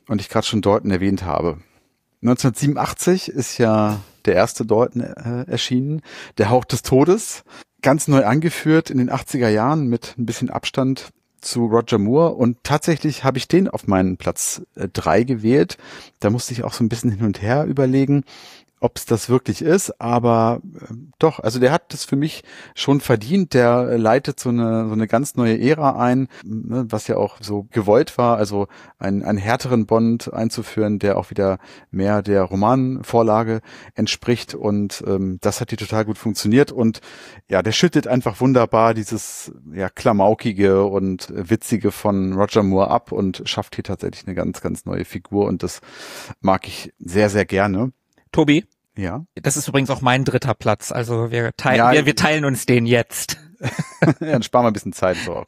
und ich gerade schon Dalton erwähnt habe. neunzehnhundertsiebenundachtzig ist ja der erste Dalton äh, erschienen, der Hauch des Todes, ganz neu angeführt in den achtziger Jahren mit ein bisschen Abstand zu Roger Moore, und tatsächlich habe ich den auf meinen Platz äh, drei gewählt. Da musste ich auch so ein bisschen hin und her überlegen, ob es das wirklich ist, aber äh, doch, also der hat das für mich schon verdient. Der äh, leitet so eine so eine ganz neue Ära ein, ne, was ja auch so gewollt war, also einen, einen härteren Bond einzuführen, der auch wieder mehr der Romanvorlage entspricht, und ähm, das hat hier total gut funktioniert, und ja, der schüttet einfach wunderbar dieses ja klamaukige und äh, witzige von Roger Moore ab und schafft hier tatsächlich eine ganz, ganz neue Figur, und das mag ich sehr, sehr gerne. Tobi? Ja. Das ist übrigens auch mein dritter Platz. Also wir teilen, Ja, wir, wir teilen uns den jetzt. Ja, dann sparen wir ein bisschen Zeit. So.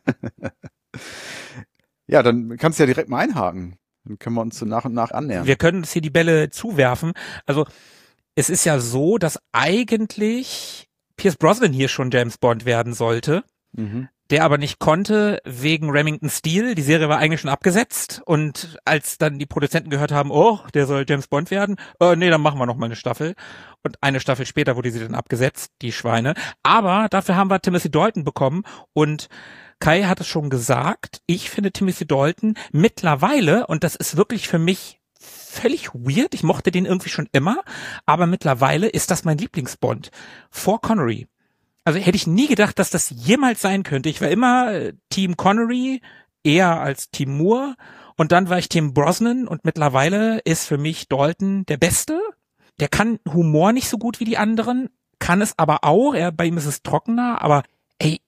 Ja, dann kannst du ja direkt mal einhaken. Dann können wir uns so nach und nach annähern. Wir können uns hier die Bälle zuwerfen. Also es ist ja so, dass eigentlich Pierce Brosnan hier schon James Bond werden sollte. Mhm. Der aber nicht konnte wegen Remington Steele. Die Serie war eigentlich schon abgesetzt, und als dann die Produzenten gehört haben, oh, der soll James Bond werden, äh, nee, dann machen wir noch mal eine Staffel. Und eine Staffel später wurde sie dann abgesetzt, die Schweine. Aber dafür haben wir Timothy Dalton bekommen, und Kai hat es schon gesagt, ich finde Timothy Dalton mittlerweile, und das ist wirklich für mich völlig weird, ich mochte den irgendwie schon immer, aber mittlerweile ist das mein Lieblingsbond. Vor Connery. Also hätte ich nie gedacht, dass das jemals sein könnte. Ich war immer Team Connery, eher als Team Moore. Und dann war ich Team Brosnan, und mittlerweile ist für mich Dalton der Beste. Der kann Humor nicht so gut wie die anderen, kann es aber auch. Er, bei ihm ist es trockener, aber ey,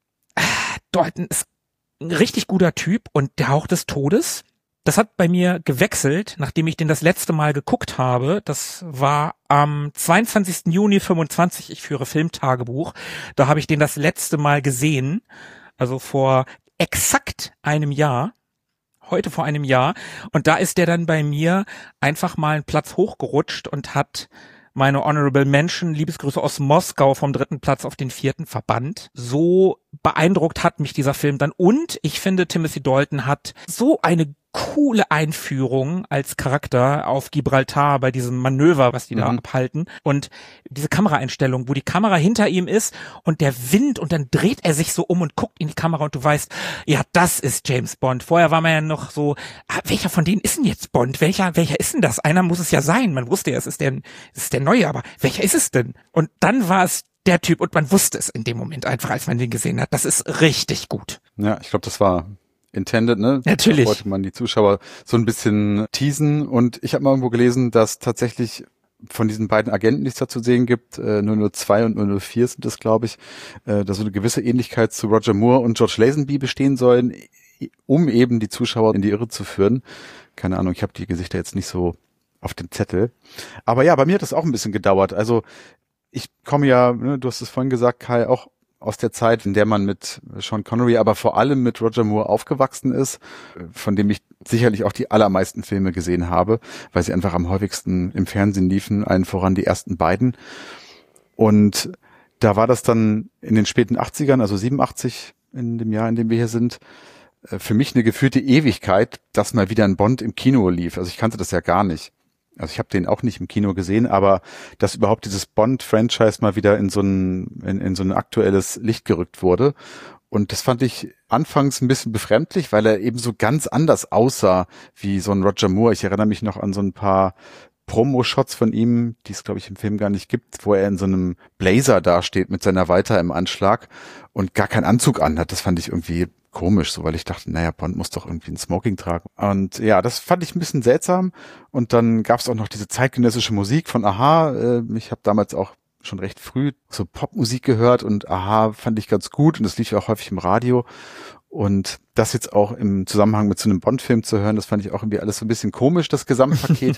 Dalton ist ein richtig guter Typ, und der Hauch des Todes, das hat bei mir gewechselt, nachdem ich den das letzte Mal geguckt habe. Das war am zweiundzwanzigsten Juni fünfundzwanzig. Ich führe Filmtagebuch. Da habe ich den das letzte Mal gesehen. Also vor exakt einem Jahr. Heute vor einem Jahr. Und da ist der dann bei mir einfach mal einen Platz hochgerutscht und hat meine Honorable Mention, Liebesgrüße aus Moskau, vom dritten Platz auf den vierten verbannt. So beeindruckt hat mich dieser Film dann. Und ich finde, Timothy Dalton hat so eine coole Einführung als Charakter auf Gibraltar bei diesem Manöver, was die mhm. da abhalten. Und diese Kameraeinstellung, wo die Kamera hinter ihm ist und der Wind, und dann dreht er sich so um und guckt in die Kamera, und du weißt, ja, das ist James Bond. Vorher war man ja noch so, ah, welcher von denen ist denn jetzt Bond? Welcher, welcher ist denn das? Einer muss es ja sein. Man wusste ja, es ist der, es ist der Neue, aber welcher ist es denn? Und dann war es der Typ, und man wusste es in dem Moment einfach, als man den gesehen hat. Das ist richtig gut. Ja, ich glaube, das war intended, ne? Natürlich. Da wollte man die Zuschauer so ein bisschen teasen, und ich habe mal irgendwo gelesen, dass tatsächlich von diesen beiden Agenten, die es da zu sehen gibt, äh, null null zwei und null null vier sind es, glaube ich, äh, dass so eine gewisse Ähnlichkeit zu Roger Moore und George Lazenby bestehen sollen, um eben die Zuschauer in die Irre zu führen. Keine Ahnung, ich habe die Gesichter jetzt nicht so auf dem Zettel. Aber ja, bei mir hat das auch ein bisschen gedauert. Also ich komme ja, ne, du hast es vorhin gesagt, Kai, auch aus der Zeit, in der man mit Sean Connery, aber vor allem mit Roger Moore aufgewachsen ist, von dem ich sicherlich auch die allermeisten Filme gesehen habe, weil sie einfach am häufigsten im Fernsehen liefen, allen voran die ersten beiden. Und da war das dann in den späten achtzigern, also siebenundachtzig in dem Jahr, in dem wir hier sind, für mich eine gefühlte Ewigkeit, dass mal wieder ein Bond im Kino lief. Also ich kannte das ja gar nicht. Also ich habe den auch nicht im Kino gesehen, aber dass überhaupt dieses Bond-Franchise mal wieder in so ein in, in so ein aktuelles Licht gerückt wurde. Und das fand ich anfangs ein bisschen befremdlich, weil er eben so ganz anders aussah wie so ein Roger Moore. Ich erinnere mich noch an so ein paar Promo-Shots von ihm, die es, glaube ich, im Film gar nicht gibt, wo er in so einem Blazer dasteht mit seiner Walter im Anschlag und gar keinen Anzug anhat. Das fand ich irgendwie komisch, so, weil ich dachte, naja, Bond muss doch irgendwie ein Smoking tragen. Und ja, das fand ich ein bisschen seltsam. Und dann gab es auch noch diese zeitgenössische Musik von Aha. Ich habe damals auch schon recht früh so Popmusik gehört, und Aha fand ich ganz gut, und das lief ja auch häufig im Radio. Und das jetzt auch im Zusammenhang mit so einem Bond-Film zu hören, das fand ich auch irgendwie alles so ein bisschen komisch, das Gesamtpaket.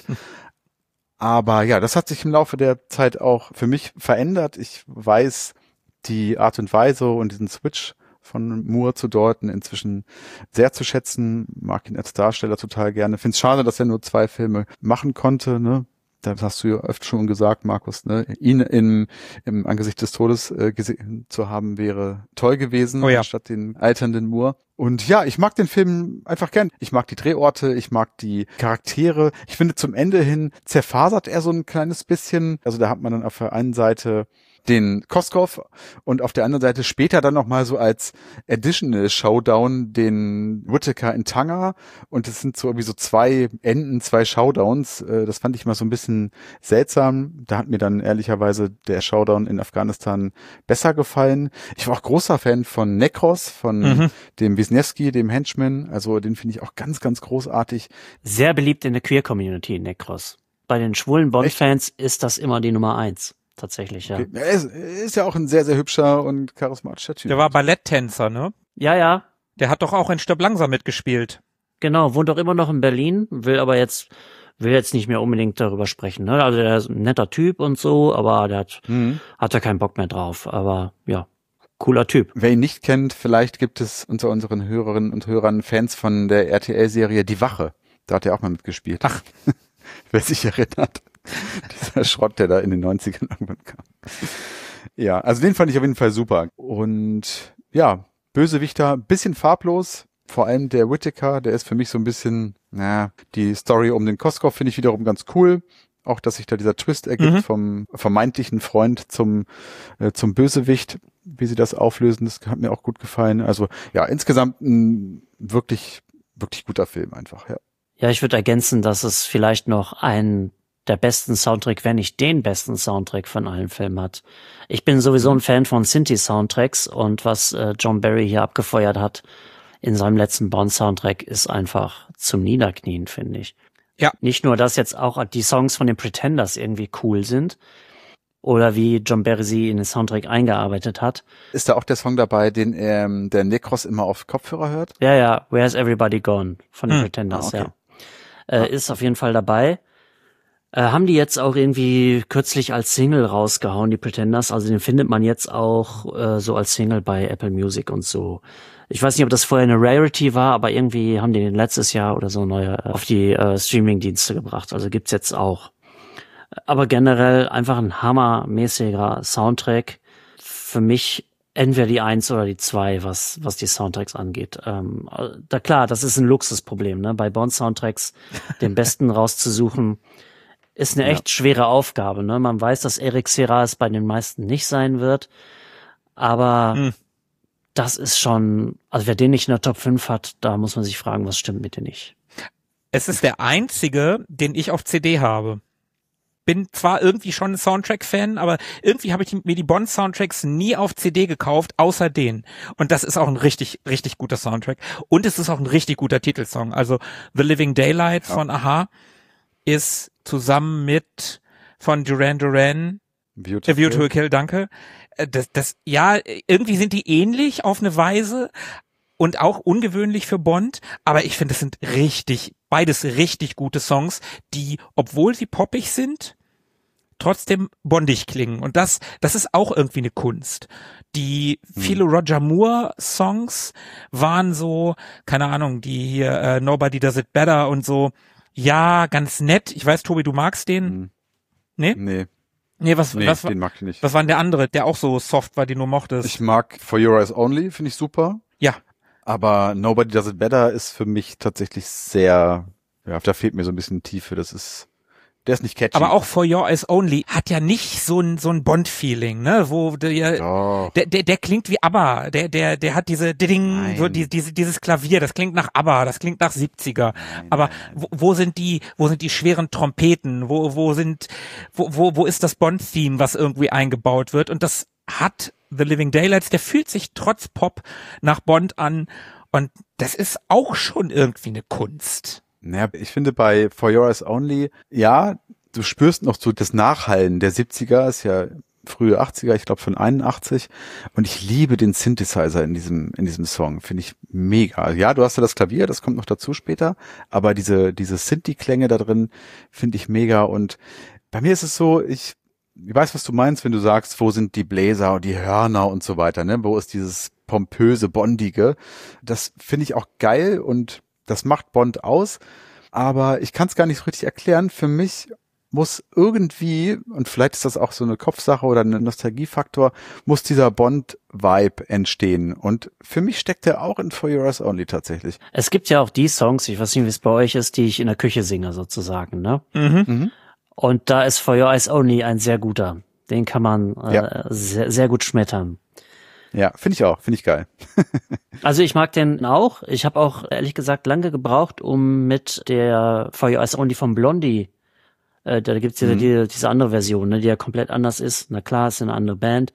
Aber ja, das hat sich im Laufe der Zeit auch für mich verändert. Ich weiß die Art und Weise und diesen Switch von Moore zu Dalton inzwischen sehr zu schätzen, mag ihn als Darsteller total gerne. Finde es schade, dass er nur zwei Filme machen konnte, ne? das hast du ja öfter schon gesagt, Markus, ne? Ihn im, im Angesicht des Todes äh, gesehen zu haben, wäre toll gewesen, oh ja. anstatt den alternden Moore. Und ja, ich mag den Film einfach gern. Ich mag die Drehorte, ich mag die Charaktere. Ich finde, zum Ende hin zerfasert er so ein kleines bisschen. Also da hat man dann auf der einen Seite den Koskov und auf der anderen Seite später dann nochmal so als Additional Showdown den Whittaker in Tanger, und es sind so irgendwie so zwei Enden, zwei Showdowns. Das fand ich mal so ein bisschen seltsam. Da hat mir dann ehrlicherweise der Showdown in Afghanistan besser gefallen. Ich war auch großer Fan von Nekros, von mhm. dem Wisniewski, dem Henchman. Also den finde ich auch ganz, ganz großartig. Sehr beliebt in der Queer-Community, Nekros. Bei den schwulen Bond-Fans ist das immer die Nummer eins. Tatsächlich, ja. Okay. Er ist, ist ja auch ein sehr, sehr hübscher und charismatischer Typ. Der war Balletttänzer, ne? Ja, ja. Der hat doch auch in Stirb langsam mitgespielt. Genau, wohnt doch immer noch in Berlin, will aber jetzt, will jetzt nicht mehr unbedingt darüber sprechen, ne? Also der ist ein netter Typ und so, aber der hat, mhm. hat da keinen Bock mehr drauf. Aber ja, cooler Typ. Wer ihn nicht kennt, vielleicht gibt es unter unseren Hörerinnen und Hörern Fans von der R T L-Serie Die Wache. Da hat er auch mal mitgespielt. Ach. Wer sich erinnert. Dieser Schrott, der da in den neunzigern irgendwann kam. Ja, also den fand ich auf jeden Fall super. Und ja, Bösewichter, bisschen farblos. Vor allem der Whittaker, der ist für mich so ein bisschen, naja, die Story um den Koskov finde ich wiederum ganz cool. Auch, dass sich da dieser Twist ergibt mhm. vom vermeintlichen Freund zum, äh, zum Bösewicht, wie sie das auflösen, das hat mir auch gut gefallen. Also ja, insgesamt ein wirklich, wirklich guter Film einfach, ja. Ja, ich würde ergänzen, dass es vielleicht noch einen der besten Soundtrack, wenn nicht den besten Soundtrack von allen Filmen hat. Ich bin sowieso ein Fan von Synthi-Soundtracks, und was äh, John Barry hier abgefeuert hat in seinem letzten Bond-Soundtrack ist einfach zum Niederknien, finde ich. Ja. Nicht nur, dass jetzt auch die Songs von den Pretenders irgendwie cool sind oder wie John Barry sie in den Soundtrack eingearbeitet hat. Ist da auch der Song dabei, den ähm, der Nekros immer auf Kopfhörer hört? Ja, ja, Where's Everybody Gone von den hm. Pretenders, ah, okay. ja. Äh, ah. Ist auf jeden Fall dabei. Äh, haben die jetzt auch irgendwie kürzlich als Single rausgehauen, die Pretenders. Also den findet man jetzt auch äh, so als Single bei Apple Music und so. Ich weiß nicht, ob das vorher eine Rarity war, aber irgendwie haben die den letztes Jahr oder so neu äh, auf die äh, Streaming-Dienste gebracht. Also gibt's jetzt auch. Aber generell einfach ein hammermäßiger Soundtrack. Für mich entweder die eins oder die zwei, was was die Soundtracks angeht. Ähm, da klar, das ist ein Luxusproblem, ne? Bei Bond-Soundtracks den besten rauszusuchen, ist eine echt ja. schwere Aufgabe, ne? Man weiß, dass Eric Serra es bei den meisten nicht sein wird, aber hm. das ist schon, also wer den nicht in der Top fünf hat, da muss man sich fragen, was stimmt mit dem nicht. Es ist der einzige, den ich auf C D habe. Bin zwar irgendwie schon ein Soundtrack-Fan, aber irgendwie habe ich mir die Bond-Soundtracks nie auf C D gekauft, außer den. Und das ist auch ein richtig, richtig guter Soundtrack. Und es ist auch ein richtig guter Titelsong. Also The Living Daylight ja. von A-ha ist zusammen mit von Duran Duran Beautiful, A View to a Kill, danke. Das, das, ja, irgendwie sind die ähnlich auf eine Weise und auch ungewöhnlich für Bond, aber ich finde, das sind richtig, beides richtig gute Songs, die, obwohl sie poppig sind, trotzdem bondig klingen. Und das, das ist auch irgendwie eine Kunst. Die viele Roger Moore Songs waren so, keine Ahnung, die hier äh, Nobody Does It Better und so, ja, ganz nett. Ich weiß, Tobi, du magst den? Hm. Nee? Nee. Nee, was, nee, was, den mag ich nicht. Was war denn der andere, der auch so soft war, den du mochtest? Ich mag For Your Eyes Only, finde ich super. Ja. Aber Nobody Does It Better ist für mich tatsächlich sehr, ja, da fehlt mir so ein bisschen Tiefe. Das ist, der ist nicht catchy. Aber auch For Your Eyes Only hat ja nicht so ein so ein Bond-Feeling, ne, wo der, oh. der der der klingt wie ABBA, der der der hat diese Ding, so die, diese dieses Klavier, das klingt nach ABBA, das klingt nach siebziger. Nein, aber nein. Wo, wo sind die, wo sind die schweren Trompeten? Wo wo sind wo wo wo ist das Bond-Theme, was irgendwie eingebaut wird? Und das hat The Living Daylights, der fühlt sich trotz Pop nach Bond an, und das ist auch schon irgendwie eine Kunst. Naja, ich finde bei For Your Eyes Only, ja, du spürst noch so das Nachhallen der siebziger, ist ja frühe achtziger, ich glaube von einundachtzig, und ich liebe den Synthesizer in diesem in diesem Song, finde ich mega. Ja, du hast ja das Klavier, das kommt noch dazu später, aber diese diese Synthi-Klänge da drin finde ich mega. Und bei mir ist es so, ich Ich weiß, was du meinst, wenn du sagst, wo sind die Bläser und die Hörner und so weiter, ne? Wo ist dieses pompöse, bondige? Das finde ich auch geil und das macht Bond aus. Aber ich kann es gar nicht so richtig erklären. Für mich muss irgendwie, und vielleicht ist das auch so eine Kopfsache oder ein Nostalgiefaktor, muss dieser Bond-Vibe entstehen. Und für mich steckt der auch in For Your Eyes Only tatsächlich. Es gibt ja auch die Songs, ich weiß nicht, wie es bei euch ist, die ich in der Küche singe sozusagen, ne? Mhm. Mhm. Und da ist For Your Eyes Only ein sehr guter. Den kann man äh, Ja. sehr, sehr gut schmettern. Ja, finde ich auch, finde ich geil. Also ich mag den auch. Ich habe auch ehrlich gesagt lange gebraucht, um mit der For Your Eyes Only von Blondie, äh, da gibt's ja Mhm. die, diese andere Version, ne, die ja komplett anders ist. Na klar, ist eine andere Band.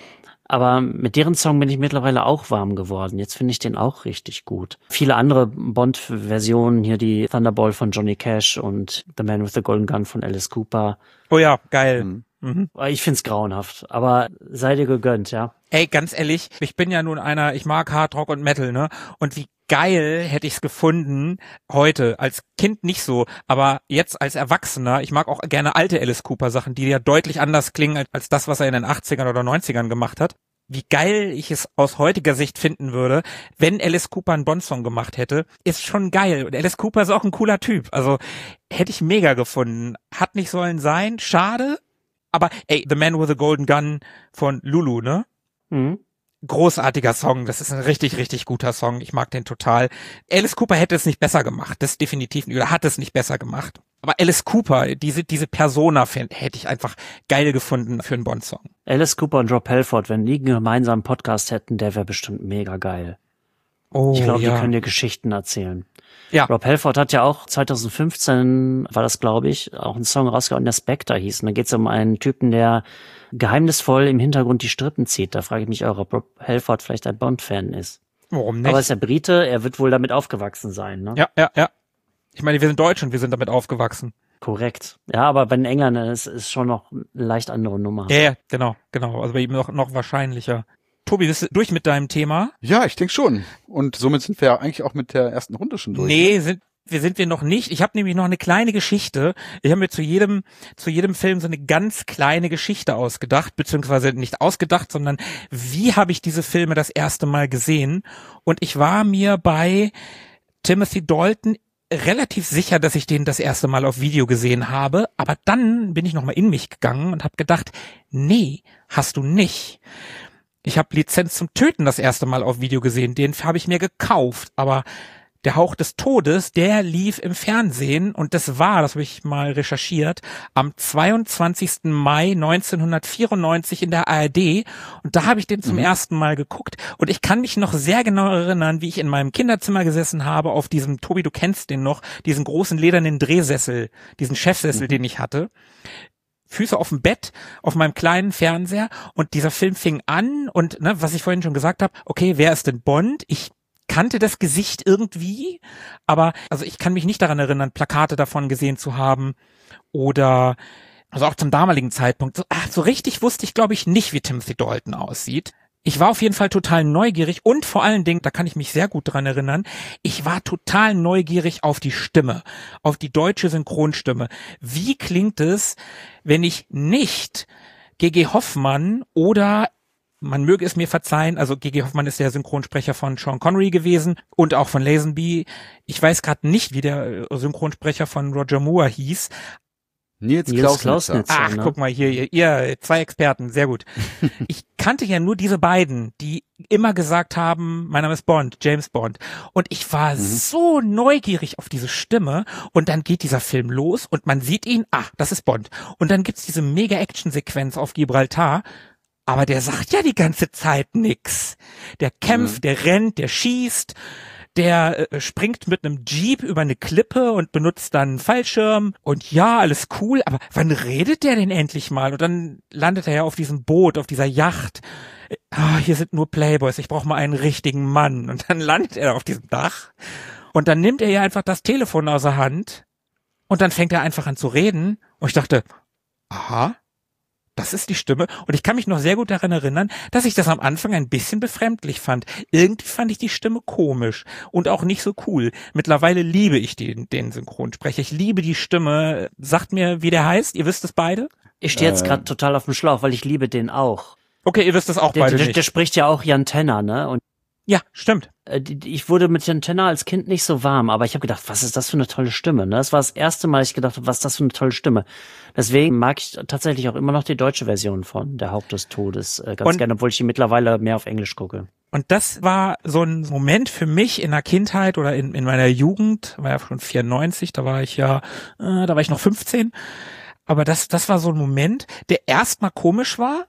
Aber mit deren Song bin ich mittlerweile auch warm geworden. Jetzt finde ich den auch richtig gut. Viele andere Bond-Versionen, hier die Thunderball von Johnny Cash und The Man with the Golden Gun von Alice Cooper. Oh ja, geil. Mhm. Mhm. Ich find's grauenhaft, aber sei dir gegönnt, ja. Ey, ganz ehrlich, ich bin ja nun einer, ich mag Hard Rock und Metal, ne? Und wie geil hätte ich's gefunden heute, als Kind nicht so, aber jetzt als Erwachsener, ich mag auch gerne alte Alice Cooper Sachen, die ja deutlich anders klingen als, als das, was er in den achtzigern oder neunzigern gemacht hat. Wie geil ich es aus heutiger Sicht finden würde, wenn Alice Cooper einen Bond-Song gemacht hätte, ist schon geil. Und Alice Cooper ist auch ein cooler Typ. Also hätte ich mega gefunden. Hat nicht sollen sein, schade. Aber ey, The Man with the Golden Gun von Lulu, ne? Mhm. Großartiger Song, das ist ein richtig, richtig guter Song. Ich mag den total. Alice Cooper hätte es nicht besser gemacht, das definitiv nicht, oder hat es nicht besser gemacht. Aber Alice Cooper, diese diese Persona fänd, hätte ich einfach geil gefunden für einen Bond-Song. Alice Cooper und Rob Halford, wenn die einen gemeinsamen Podcast hätten, der wäre bestimmt mega geil. Oh, Ich glaube, ja. die können dir Geschichten erzählen. Ja. Rob Halford hat ja auch zwanzig fünfzehn, war das glaube ich, auch einen Song rausgehauen, der Spectre hieß. Und da geht es um einen Typen, der geheimnisvoll im Hintergrund die Strippen zieht. Da frage ich mich auch, ob Rob Halford vielleicht ein Bond-Fan ist. Warum nicht? Aber er ist ja Brite, er wird wohl damit aufgewachsen sein, ne? Ja, ja, ja. Ich meine, wir sind Deutsch und wir sind damit aufgewachsen. Korrekt. Ja, aber bei den Engländern ist es schon noch eine leicht andere Nummer. Ja, ja, genau, genau. Also bei ihm noch, noch wahrscheinlicher. Tobi, bist du durch mit deinem Thema? Ja, ich denke schon. Und somit sind wir ja eigentlich auch mit der ersten Runde schon durch. Nee, sind wir sind wir noch nicht. Ich habe nämlich noch eine kleine Geschichte. Ich habe mir zu jedem zu jedem Film so eine ganz kleine Geschichte ausgedacht, beziehungsweise nicht ausgedacht, sondern wie habe ich diese Filme das erste Mal gesehen? Und ich war mir bei Timothy Dalton relativ sicher, dass ich den das erste Mal auf Video gesehen habe, aber dann bin ich noch mal in mich gegangen und habe gedacht, nee, hast du nicht. Ich habe Lizenz zum Töten das erste Mal auf Video gesehen, den habe ich mir gekauft, aber der Hauch des Todes, der lief im Fernsehen und das war, das habe ich mal recherchiert, am zweiundzwanzigsten Mai neunzehnhundertvierundneunzig in der A R D und da habe ich den zum mhm. ersten Mal geguckt und ich kann mich noch sehr genau erinnern, wie ich in meinem Kinderzimmer gesessen habe auf diesem, Tobi, du kennst den noch, diesen großen ledernen Drehsessel, diesen Chefsessel, mhm. den ich hatte. Füße auf dem Bett, auf meinem kleinen Fernseher und dieser Film fing an und ne, was ich vorhin schon gesagt habe, okay, wer ist denn Bond? Ich kannte das Gesicht irgendwie, aber also ich kann mich nicht daran erinnern, Plakate davon gesehen zu haben oder also auch zum damaligen Zeitpunkt. So, ach, so richtig wusste ich, glaube ich, nicht, wie Timothy Dalton aussieht. Ich war auf jeden Fall total neugierig und vor allen Dingen, da kann ich mich sehr gut dran erinnern, ich war total neugierig auf die Stimme, auf die deutsche Synchronstimme. Wie klingt es, wenn ich nicht G G Hoffmann oder, man möge es mir verzeihen, also G G Hoffmann ist der Synchronsprecher von Sean Connery gewesen und auch von Lazenby. Ich weiß gerade nicht, wie der Synchronsprecher von Roger Moore hieß. Nils, Nils Klausnitzer. Klausnitzer. Ach, ne? guck mal hier, ihr, ihr zwei Experten, sehr gut. Ich kannte ja nur diese beiden, die immer gesagt haben, mein Name ist Bond, James Bond. Und ich war mhm. so neugierig auf diese Stimme und dann geht dieser Film los und man sieht ihn, ach, das ist Bond. Und dann gibt's diese Mega-Action-Sequenz auf Gibraltar, aber der sagt ja die ganze Zeit nix. Der kämpft, mhm. der rennt, der schießt. Der äh, springt mit einem Jeep über eine Klippe und benutzt dann einen Fallschirm und ja, alles cool, aber wann redet der denn endlich mal? Und dann landet er ja auf diesem Boot, auf dieser Yacht. Ah, hier sind nur Playboys, ich brauche mal einen richtigen Mann. Und dann landet er auf diesem Dach und dann nimmt er ja einfach das Telefon aus der Hand und dann fängt er einfach an zu reden und ich dachte, aha, das ist die Stimme. Und ich kann mich noch sehr gut daran erinnern, dass ich das am Anfang ein bisschen befremdlich fand. Irgendwie fand ich die Stimme komisch und auch nicht so cool. Mittlerweile liebe ich den, den Synchronsprecher. Ich liebe die Stimme. Sagt mir, wie der heißt. Ihr wisst es beide? Ich stehe jetzt Äh. gerade total auf dem Schlauch, weil ich liebe den auch. Okay, ihr wisst es auch Der, beide der, nicht. der spricht ja auch Jan Tenner, ne? Und Ja, stimmt. Ich wurde mit Montana als Kind nicht so warm, aber ich habe gedacht, was ist das für eine tolle Stimme? Das war das erste Mal, ich gedacht habe, was ist das für eine tolle Stimme? Deswegen mag ich tatsächlich auch immer noch die deutsche Version von Der Hauch des Todes ganz und, gerne, obwohl ich die mittlerweile mehr auf Englisch gucke. Und das war so ein Moment für mich in der Kindheit oder in, in meiner Jugend, war ja schon vierundneunzig, da war ich ja, äh, da war ich noch fünfzehn. Aber das, das war so ein Moment, der erstmal komisch war.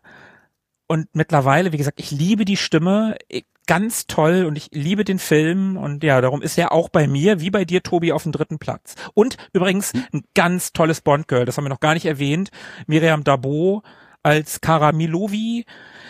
Und mittlerweile, wie gesagt, ich liebe die Stimme, ganz toll und ich liebe den Film und ja, darum ist er auch bei mir, wie bei dir, Tobi, auf dem dritten Platz. Und übrigens ein ganz tolles Bond-Girl, das haben wir noch gar nicht erwähnt, Miriam Dabo als Cara Milovi,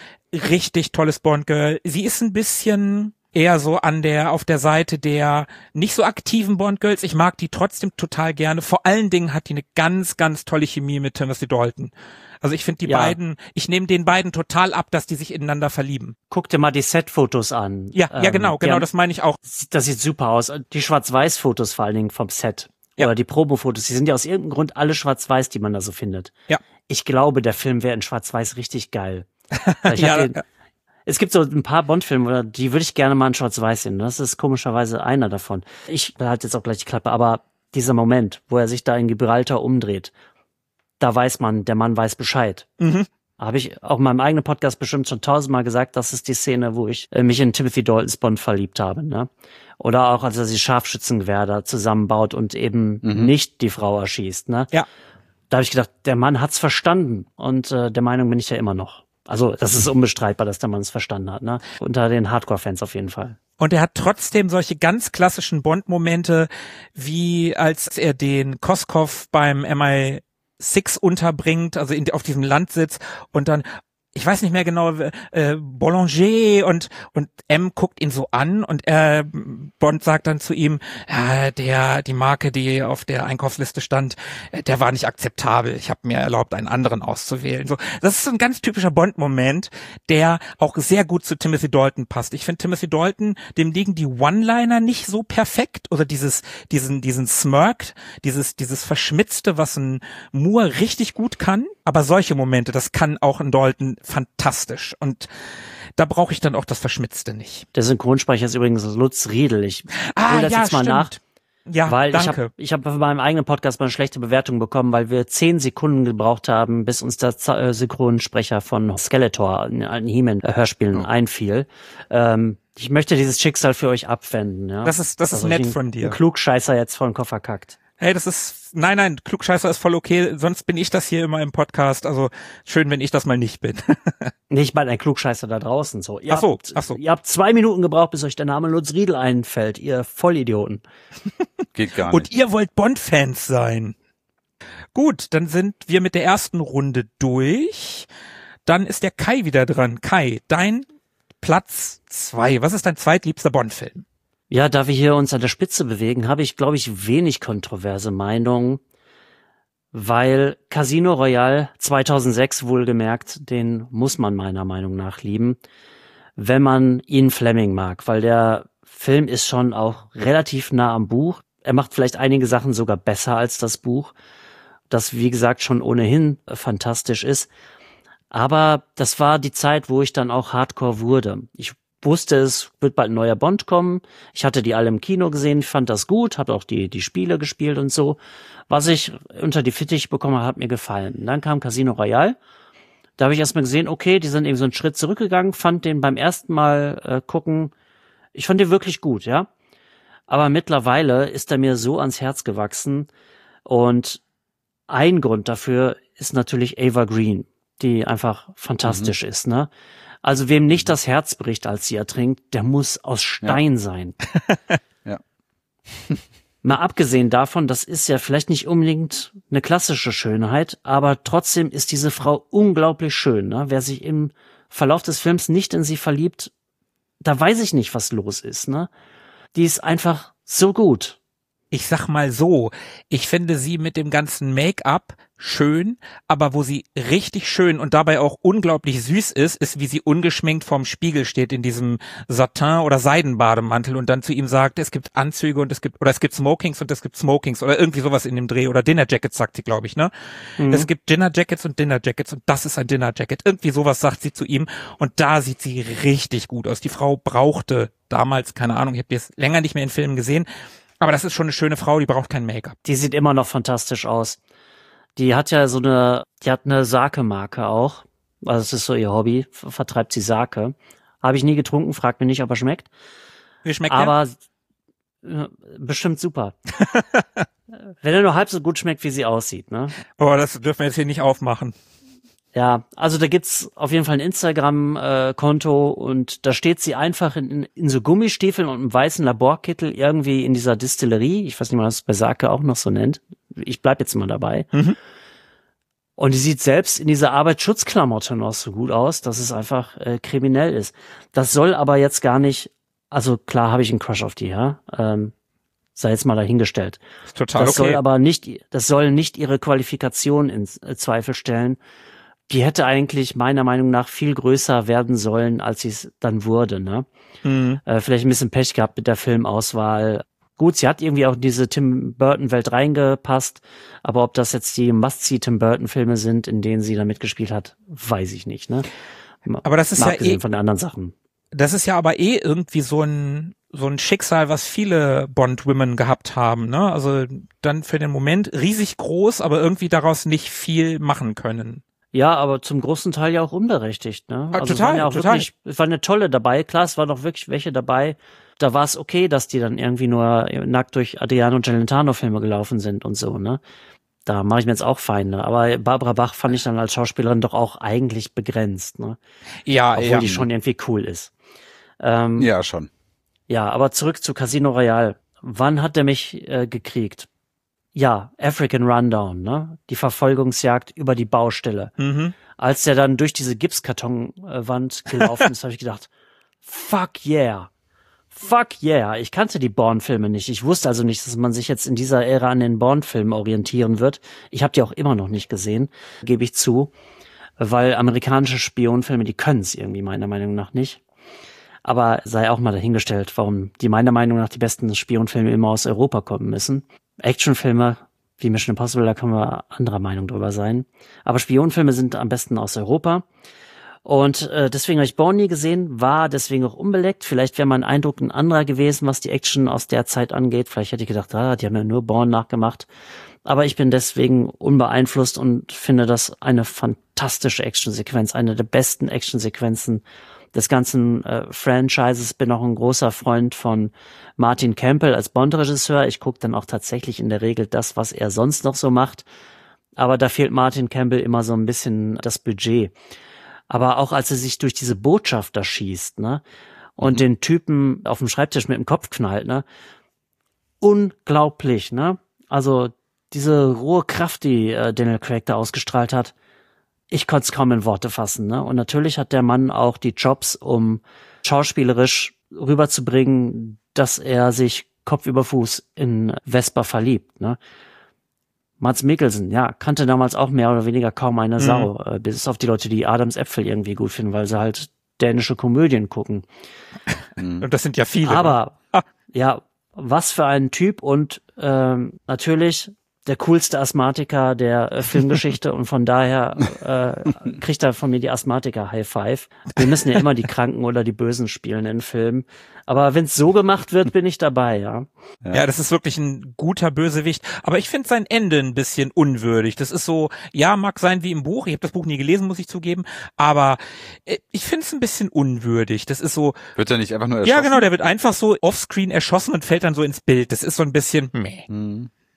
richtig tolles Bond-Girl. Sie ist ein bisschen eher so an der, auf der Seite der nicht so aktiven Bond-Girls. Ich mag die trotzdem total gerne. Vor allen Dingen hat die eine ganz, ganz tolle Chemie mit Timothy Dalton. Also ich finde die ja. beiden, ich nehme den beiden total ab, dass die sich ineinander verlieben. Guck dir mal die Set-Fotos an. Ja, ähm, ja genau, genau, haben, das meine ich auch. Das sieht super aus. Die Schwarz-Weiß-Fotos vor allen Dingen vom Set. Ja. Oder die Promo-Fotos, die sind ja aus irgendeinem Grund alle schwarz-weiß, die man da so findet. Ja. Ich glaube, der Film wäre in schwarz-weiß richtig geil. Ich ja, den, ja. Es gibt so ein paar Bond-Filme, die würde ich gerne mal in schwarz-weiß sehen. Das ist komischerweise einer davon. Ich halte jetzt auch gleich die Klappe, aber dieser Moment, wo er sich da in Gibraltar umdreht, da weiß man, der Mann weiß Bescheid. Mhm. Habe ich auch in meinem eigenen Podcast bestimmt schon tausendmal gesagt, das ist die Szene, wo ich äh, mich in Timothy Daltons Bond verliebt habe. Ne? Oder auch, als er die Scharfschützengewehr da zusammenbaut und eben mhm. nicht die Frau erschießt. Ne? Ja. Da habe ich gedacht, der Mann hat's verstanden. Und äh, der Meinung bin ich ja immer noch. Also das ist unbestreitbar, dass der Mann es verstanden hat. Ne? Unter den Hardcore-Fans auf jeden Fall. Und er hat trotzdem solche ganz klassischen Bond-Momente, wie als er den Koskov beim M I sechs unterbringt, also in, auf diesem Landsitz und dann, ich weiß nicht mehr genau, äh, Boulanger und und M guckt ihn so an und er, Bond sagt dann zu ihm, ja, der die Marke, die auf der Einkaufsliste stand, der war nicht akzeptabel. Ich habe mir erlaubt, einen anderen auszuwählen. So, das ist so ein ganz typischer Bond-Moment, der auch sehr gut zu Timothy Dalton passt. Ich finde Timothy Dalton, dem liegen die One-Liner nicht so perfekt oder dieses diesen diesen Smirk, dieses dieses Verschmitzte, was ein Moore richtig gut kann. Aber solche Momente, das kann auch ein Dalton fantastisch. Und da brauche ich dann auch das Verschmitzte nicht. Der Synchronsprecher ist übrigens Lutz Riedel. Ich ah, hole das ja, jetzt mal stimmt. nach. Ja, weil danke. ich habe ich hab bei meinem eigenen Podcast mal eine schlechte Bewertung bekommen, weil wir zehn Sekunden gebraucht haben, bis uns der Z- Synchronsprecher von Skeletor in alten He-Man-Hörspielen oh. einfiel. Ähm, ich möchte dieses Schicksal für euch abwenden. Ja? Das ist das ist also nett ein, von dir. Ein Klugscheißer jetzt vor den Koffer kackt. Hey, das ist, nein, nein, Klugscheißer ist voll okay, sonst bin ich das hier immer im Podcast, also schön, wenn ich das mal nicht bin. Nicht mal ein Klugscheißer da draußen, so. Ihr ach so, habt, ach so. Ihr habt zwei Minuten gebraucht, bis euch der Name Lutz Riedel einfällt, ihr Vollidioten. Geht gar nicht. Und ihr wollt Bond-Fans sein. Gut, dann sind wir mit der ersten Runde durch, dann ist der Kai wieder dran. Kai, dein Platz zwei, was ist dein zweitliebster Bond-Film? Ja, da wir hier uns an der Spitze bewegen, habe ich, glaube ich, wenig kontroverse Meinungen, weil Casino Royale zweitausendsechs wohlgemerkt, den muss man meiner Meinung nach lieben, wenn man Ian Fleming mag, weil der Film ist schon auch relativ nah am Buch. Er macht vielleicht einige Sachen sogar besser als das Buch, das, wie gesagt, schon ohnehin fantastisch ist. Aber das war die Zeit, wo ich dann auch Hardcore wurde. Ich wusste, es wird bald ein neuer Bond kommen. Ich hatte die alle im Kino gesehen, fand das gut, habe auch die die Spiele gespielt und so. Was ich unter die Fittiche bekommen habe, hat mir gefallen. Und dann kam Casino Royale. Da habe ich erstmal gesehen, okay, die sind eben so einen Schritt zurückgegangen, fand den beim ersten Mal äh, gucken, ich fand den wirklich gut, ja. Aber mittlerweile ist er mir so ans Herz gewachsen und ein Grund dafür ist natürlich Ava Green, die einfach fantastisch mhm. ist, ne? Also wem nicht das Herz bricht, als sie ertrinkt, der muss aus Stein ja. sein. ja. Mal abgesehen davon, das ist ja vielleicht nicht unbedingt eine klassische Schönheit, aber trotzdem ist diese Frau unglaublich schön. Ne? Wer sich im Verlauf des Films nicht in sie verliebt, da weiß ich nicht, was los ist. Ne? Die ist einfach so gut. ich sag mal so, ich finde sie mit dem ganzen Make-up schön, aber wo sie richtig schön und dabei auch unglaublich süß ist, ist, wie sie ungeschminkt vorm Spiegel steht in diesem Satin- oder Seidenbademantel und dann zu ihm sagt, es gibt Anzüge und es gibt, oder es gibt Smokings und es gibt Smokings oder irgendwie sowas in dem Dreh oder Dinner Jackets, sagt sie, glaube ich, ne? Mhm. Es gibt Dinner Jackets und Dinner Jackets und das ist ein Dinner Jacket. Irgendwie sowas sagt sie zu ihm und da sieht sie richtig gut aus. Die Frau brauchte damals, keine Ahnung, ich habe die jetzt länger nicht mehr in Filmen gesehen, aber das ist schon eine schöne Frau, die braucht kein Make-up. Die sieht immer noch fantastisch aus. Die hat ja so eine, die hat eine Sake-Marke auch. Also das ist so ihr Hobby, vertreibt sie Sake. Habe ich nie getrunken, fragt mich nicht, ob er schmeckt. Wie schmeckt Aber der? Äh, bestimmt super. Wenn er nur halb so gut schmeckt, wie sie aussieht, ne? Oh, das dürfen wir jetzt hier nicht aufmachen. Ja, also da gibt's auf jeden Fall ein Instagram-Konto und da steht sie einfach in, in so Gummistiefeln und einem weißen Laborkittel irgendwie in dieser Distillerie. Ich weiß nicht mal, was es bei Sake auch noch so nennt. Ich bleib jetzt mal dabei. Mhm. Und die sieht selbst in dieser Arbeitsschutzklamotte noch so gut aus, dass es einfach äh, kriminell ist. Das soll aber jetzt gar nicht, also klar habe ich einen Crush auf die, ja, ähm, sei jetzt mal dahingestellt. Total das okay. soll aber nicht, das soll nicht ihre Qualifikation in äh, Zweifel stellen. Die hätte eigentlich meiner Meinung nach viel größer werden sollen, als sie es dann wurde, ne? Mhm. Äh, vielleicht ein bisschen Pech gehabt mit der Filmauswahl. Gut, sie hat irgendwie auch in diese Tim Burton-Welt reingepasst, aber ob das jetzt die Must-See-Tim Burton-Filme sind, in denen sie da mitgespielt hat, weiß ich nicht, ne? Aber das ist Mal ja abgesehen eh, von den anderen Sachen. Das ist ja aber eh irgendwie so ein so ein Schicksal, was viele Bond-Women gehabt haben, ne? Also dann für den Moment riesig groß, aber irgendwie daraus nicht viel machen können. Ja, aber zum großen Teil ja auch unberechtigt, ne? Ah, also total, es waren ja auch total. Wirklich, es war eine tolle dabei. Klar, es waren doch wirklich welche dabei. Da war es okay, dass die dann irgendwie nur nackt durch Adriano Celentano-Filme gelaufen sind und so, ne? Da mache ich mir jetzt auch Feinde. Aber Barbara Bach fand ich dann als Schauspielerin doch auch eigentlich begrenzt, ne? Ja, Obwohl ja. die schon irgendwie cool ist. Ähm, Ja, schon. Ja, aber zurück zu Casino Royale. Wann hat der mich äh, gekriegt? Ja, African Rundown, ne? Die Verfolgungsjagd über die Baustelle. Mhm. Als der dann durch diese Gipskartonwand gelaufen ist, habe ich gedacht, fuck yeah. Fuck yeah. Ich kannte die Bourne-Filme nicht. Ich wusste also nicht, dass man sich jetzt in dieser Ära an den Bourne-Filmen orientieren wird. Ich habe die auch immer noch nicht gesehen, gebe ich zu. Weil amerikanische Spionfilme, die können es irgendwie meiner Meinung nach nicht. Aber sei auch mal dahingestellt, warum die meiner Meinung nach die besten Spionfilme immer aus Europa kommen müssen. Actionfilme wie Mission Impossible, da können wir anderer Meinung drüber sein. Aber Spionfilme sind am besten aus Europa. Und äh, deswegen habe ich Bourne nie gesehen, war deswegen auch unbeleckt. Vielleicht wäre mein Eindruck ein anderer gewesen, was die Action aus der Zeit angeht. Vielleicht hätte ich gedacht, ah, die haben ja nur Bourne nachgemacht. Aber ich bin deswegen unbeeinflusst und finde das eine fantastische Actionsequenz, eine der besten Actionsequenzen des ganzen äh, Franchises. Bin auch ein großer Freund von Martin Campbell als Bond-Regisseur. Ich gucke dann auch tatsächlich in der Regel das, was er sonst noch so macht. Aber da fehlt Martin Campbell immer so ein bisschen das Budget. Aber auch als er sich durch diese Botschafter schießt, ne, und mhm. den Typen auf dem Schreibtisch mit dem Kopf knallt, ne, unglaublich, ne. Also diese rohe Kraft, die äh, Daniel Craig da ausgestrahlt hat, ich konnte es kaum in Worte fassen, ne? Und natürlich hat der Mann auch die Jobs, um schauspielerisch rüberzubringen, dass er sich Kopf über Fuß in Vesper verliebt, ne? Mads Mikkelsen, ja, kannte damals auch mehr oder weniger kaum eine Sau, mhm. äh, bis auf die Leute, die Adams Äpfel irgendwie gut finden, weil sie halt dänische Komödien gucken. Und das sind ja viele. Aber, ah. ja, was für ein Typ und ähm, natürlich der coolste Asthmatiker der äh, Filmgeschichte und von daher äh, kriegt er von mir die Asthmatiker-High Five. Wir müssen ja immer die Kranken oder die Bösen spielen in Filmen. Aber wenn es so gemacht wird, bin ich dabei, ja. ja. Ja, das ist wirklich ein guter Bösewicht. Aber ich finde sein Ende ein bisschen unwürdig. Das ist so, ja, mag sein wie im Buch. Ich habe das Buch nie gelesen, muss ich zugeben. Aber äh, ich finde es ein bisschen unwürdig. Das ist so. Wird er nicht einfach nur erschossen? Ja, genau, der wird einfach so offscreen erschossen und fällt dann so ins Bild. Das ist so ein bisschen meh. Hm.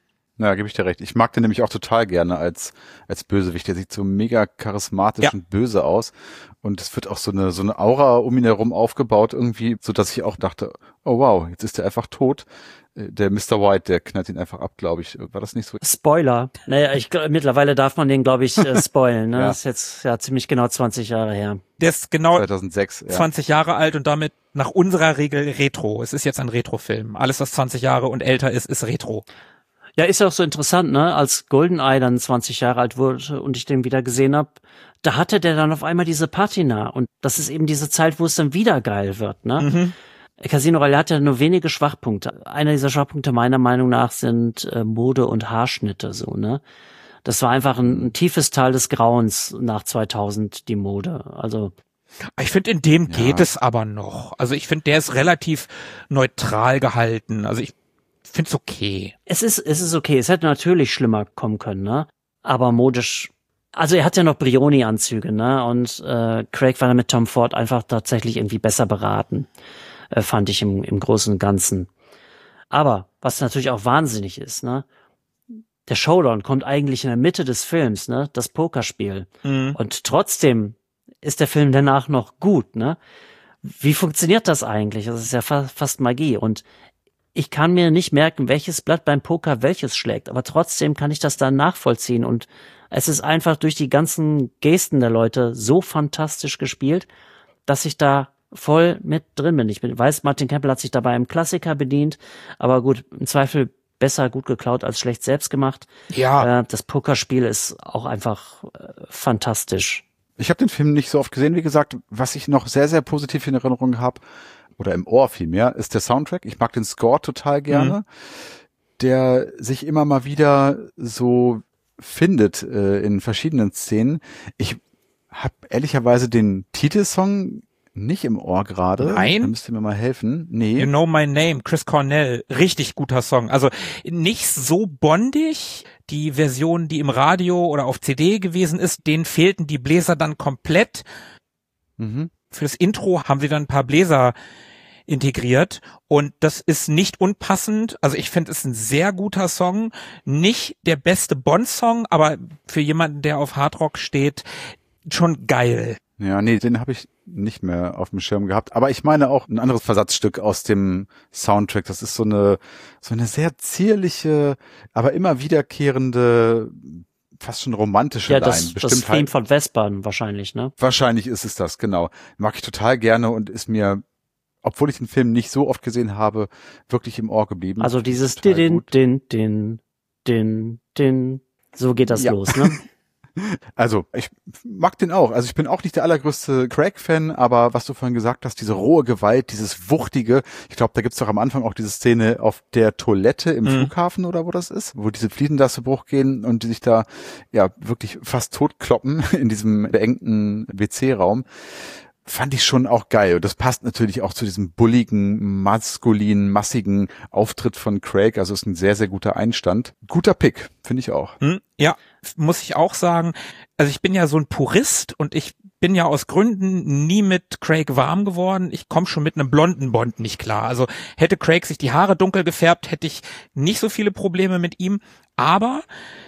Ja, gebe ich dir recht. Ich mag den nämlich auch total gerne als als Bösewicht. Der sieht so mega charismatisch Ja. und böse aus. Und es wird auch so eine so eine Aura um ihn herum aufgebaut irgendwie, so dass ich auch dachte, oh wow, jetzt ist er einfach tot. Der Mister White, der knallt ihn einfach ab, glaube ich. War das nicht so? Spoiler. Naja, ich glaub, mittlerweile darf man den, glaube ich, äh, spoilen. Ne? Ja. Das ist jetzt ja ziemlich genau zwanzig Jahre her. Der ist genau zweitausendsechs, ja. zwanzig Jahre alt und damit nach unserer Regel Retro. Es ist jetzt ein Retro-Film. Alles, was zwanzig Jahre und älter ist, ist Retro. Ja, ist ja auch so interessant, ne? Als GoldenEye dann zwanzig Jahre alt wurde und ich den wieder gesehen habe, da hatte der dann auf einmal diese Patina. Und das ist eben diese Zeit, wo es dann wieder geil wird, ne? Mhm. Casino Royale hat ja nur wenige Schwachpunkte. Einer dieser Schwachpunkte meiner Meinung nach sind äh, Mode und Haarschnitte, so, ne? Das war einfach ein, ein tiefes Tal des Grauens nach zweitausend, die Mode. Also Ich finde, in dem Ja. geht es aber noch. Also ich finde, der ist relativ neutral gehalten. Also ich finde es okay. es ist es ist okay. Es hätte natürlich schlimmer kommen können, ne? Aber modisch. Also er hat ja noch Brioni-Anzüge, ne? Und äh, Craig war da mit Tom Ford einfach tatsächlich irgendwie besser beraten, äh, fand ich im, im Großen und Ganzen. Aber was natürlich auch wahnsinnig ist, ne? Der Showdown kommt eigentlich in der Mitte des Films, ne? Das Pokerspiel. Mhm. Und trotzdem ist der Film danach noch gut, ne? Wie funktioniert das eigentlich? Das ist ja fa- fast Magie. Und ich kann mir nicht merken, welches Blatt beim Poker welches schlägt, aber trotzdem kann ich das dann nachvollziehen. Und es ist einfach durch die ganzen Gesten der Leute so fantastisch gespielt, dass ich da voll mit drin bin. Ich bin, weiß, Martin Campbell hat sich dabei im Klassiker bedient, aber gut, im Zweifel besser gut geklaut als schlecht selbst gemacht. Ja. Äh, das Pokerspiel ist auch einfach äh, fantastisch. Ich habe den Film nicht so oft gesehen, wie gesagt. Was ich noch sehr, sehr positiv in Erinnerung habe, oder im Ohr vielmehr, ist der Soundtrack. Ich mag den Score total gerne, Mhm. der sich immer mal wieder so findet äh, in verschiedenen Szenen. Ich habe ehrlicherweise den Titelsong nicht im Ohr gerade. Nein? Da müsst ihr mir mal helfen. Nee. You Know My Name, Chris Cornell, richtig guter Song. Also nicht so bondig. Die Version, die im Radio oder auf C D gewesen ist, denen fehlten die Bläser dann komplett. Mhm. Für das Intro haben sie dann ein paar Bläser integriert und das ist nicht unpassend. Also ich finde, es ist ein sehr guter Song. Nicht der beste Bond-Song, aber für jemanden, der auf Hardrock steht, schon geil. Ja, nee, den habe ich nicht mehr auf dem Schirm gehabt. Aber ich meine auch ein anderes Versatzstück aus dem Soundtrack. Das ist so eine so eine sehr zierliche, aber immer wiederkehrende, fast schon romantische Ja, Line. das, das Bestimmt Theme halt. von Vespern wahrscheinlich, ne? Wahrscheinlich ist es das, genau. Mag ich total gerne und ist mir, obwohl ich den Film nicht so oft gesehen habe, wirklich im Ohr geblieben. Also dieses Total din, gut. din, din, din, din, so geht das Ja. los, ne? Also, ich mag den auch. Also ich bin auch nicht der allergrößte Craig-Fan, aber was du vorhin gesagt hast, diese rohe Gewalt, dieses Wuchtige, ich glaube, da gibt's doch am Anfang auch diese Szene auf der Toilette im Mhm. Flughafen oder wo das ist, wo diese Fliesen da zu Bruch gehen und die sich da ja wirklich fast totkloppen in diesem beengten W C-Raum. Fand ich schon auch geil. Und das passt natürlich auch zu diesem bulligen, maskulinen, massigen Auftritt von Craig. Also ist ein sehr, sehr guter Einstand. Guter Pick, finde ich auch. Hm, ja, muss ich auch sagen. Also ich bin ja so ein Purist und ich bin ja aus Gründen nie mit Craig warm geworden. Ich komme schon mit einem blonden Bond nicht klar. Also hätte Craig sich die Haare dunkel gefärbt, hätte ich nicht so viele Probleme mit ihm. Aber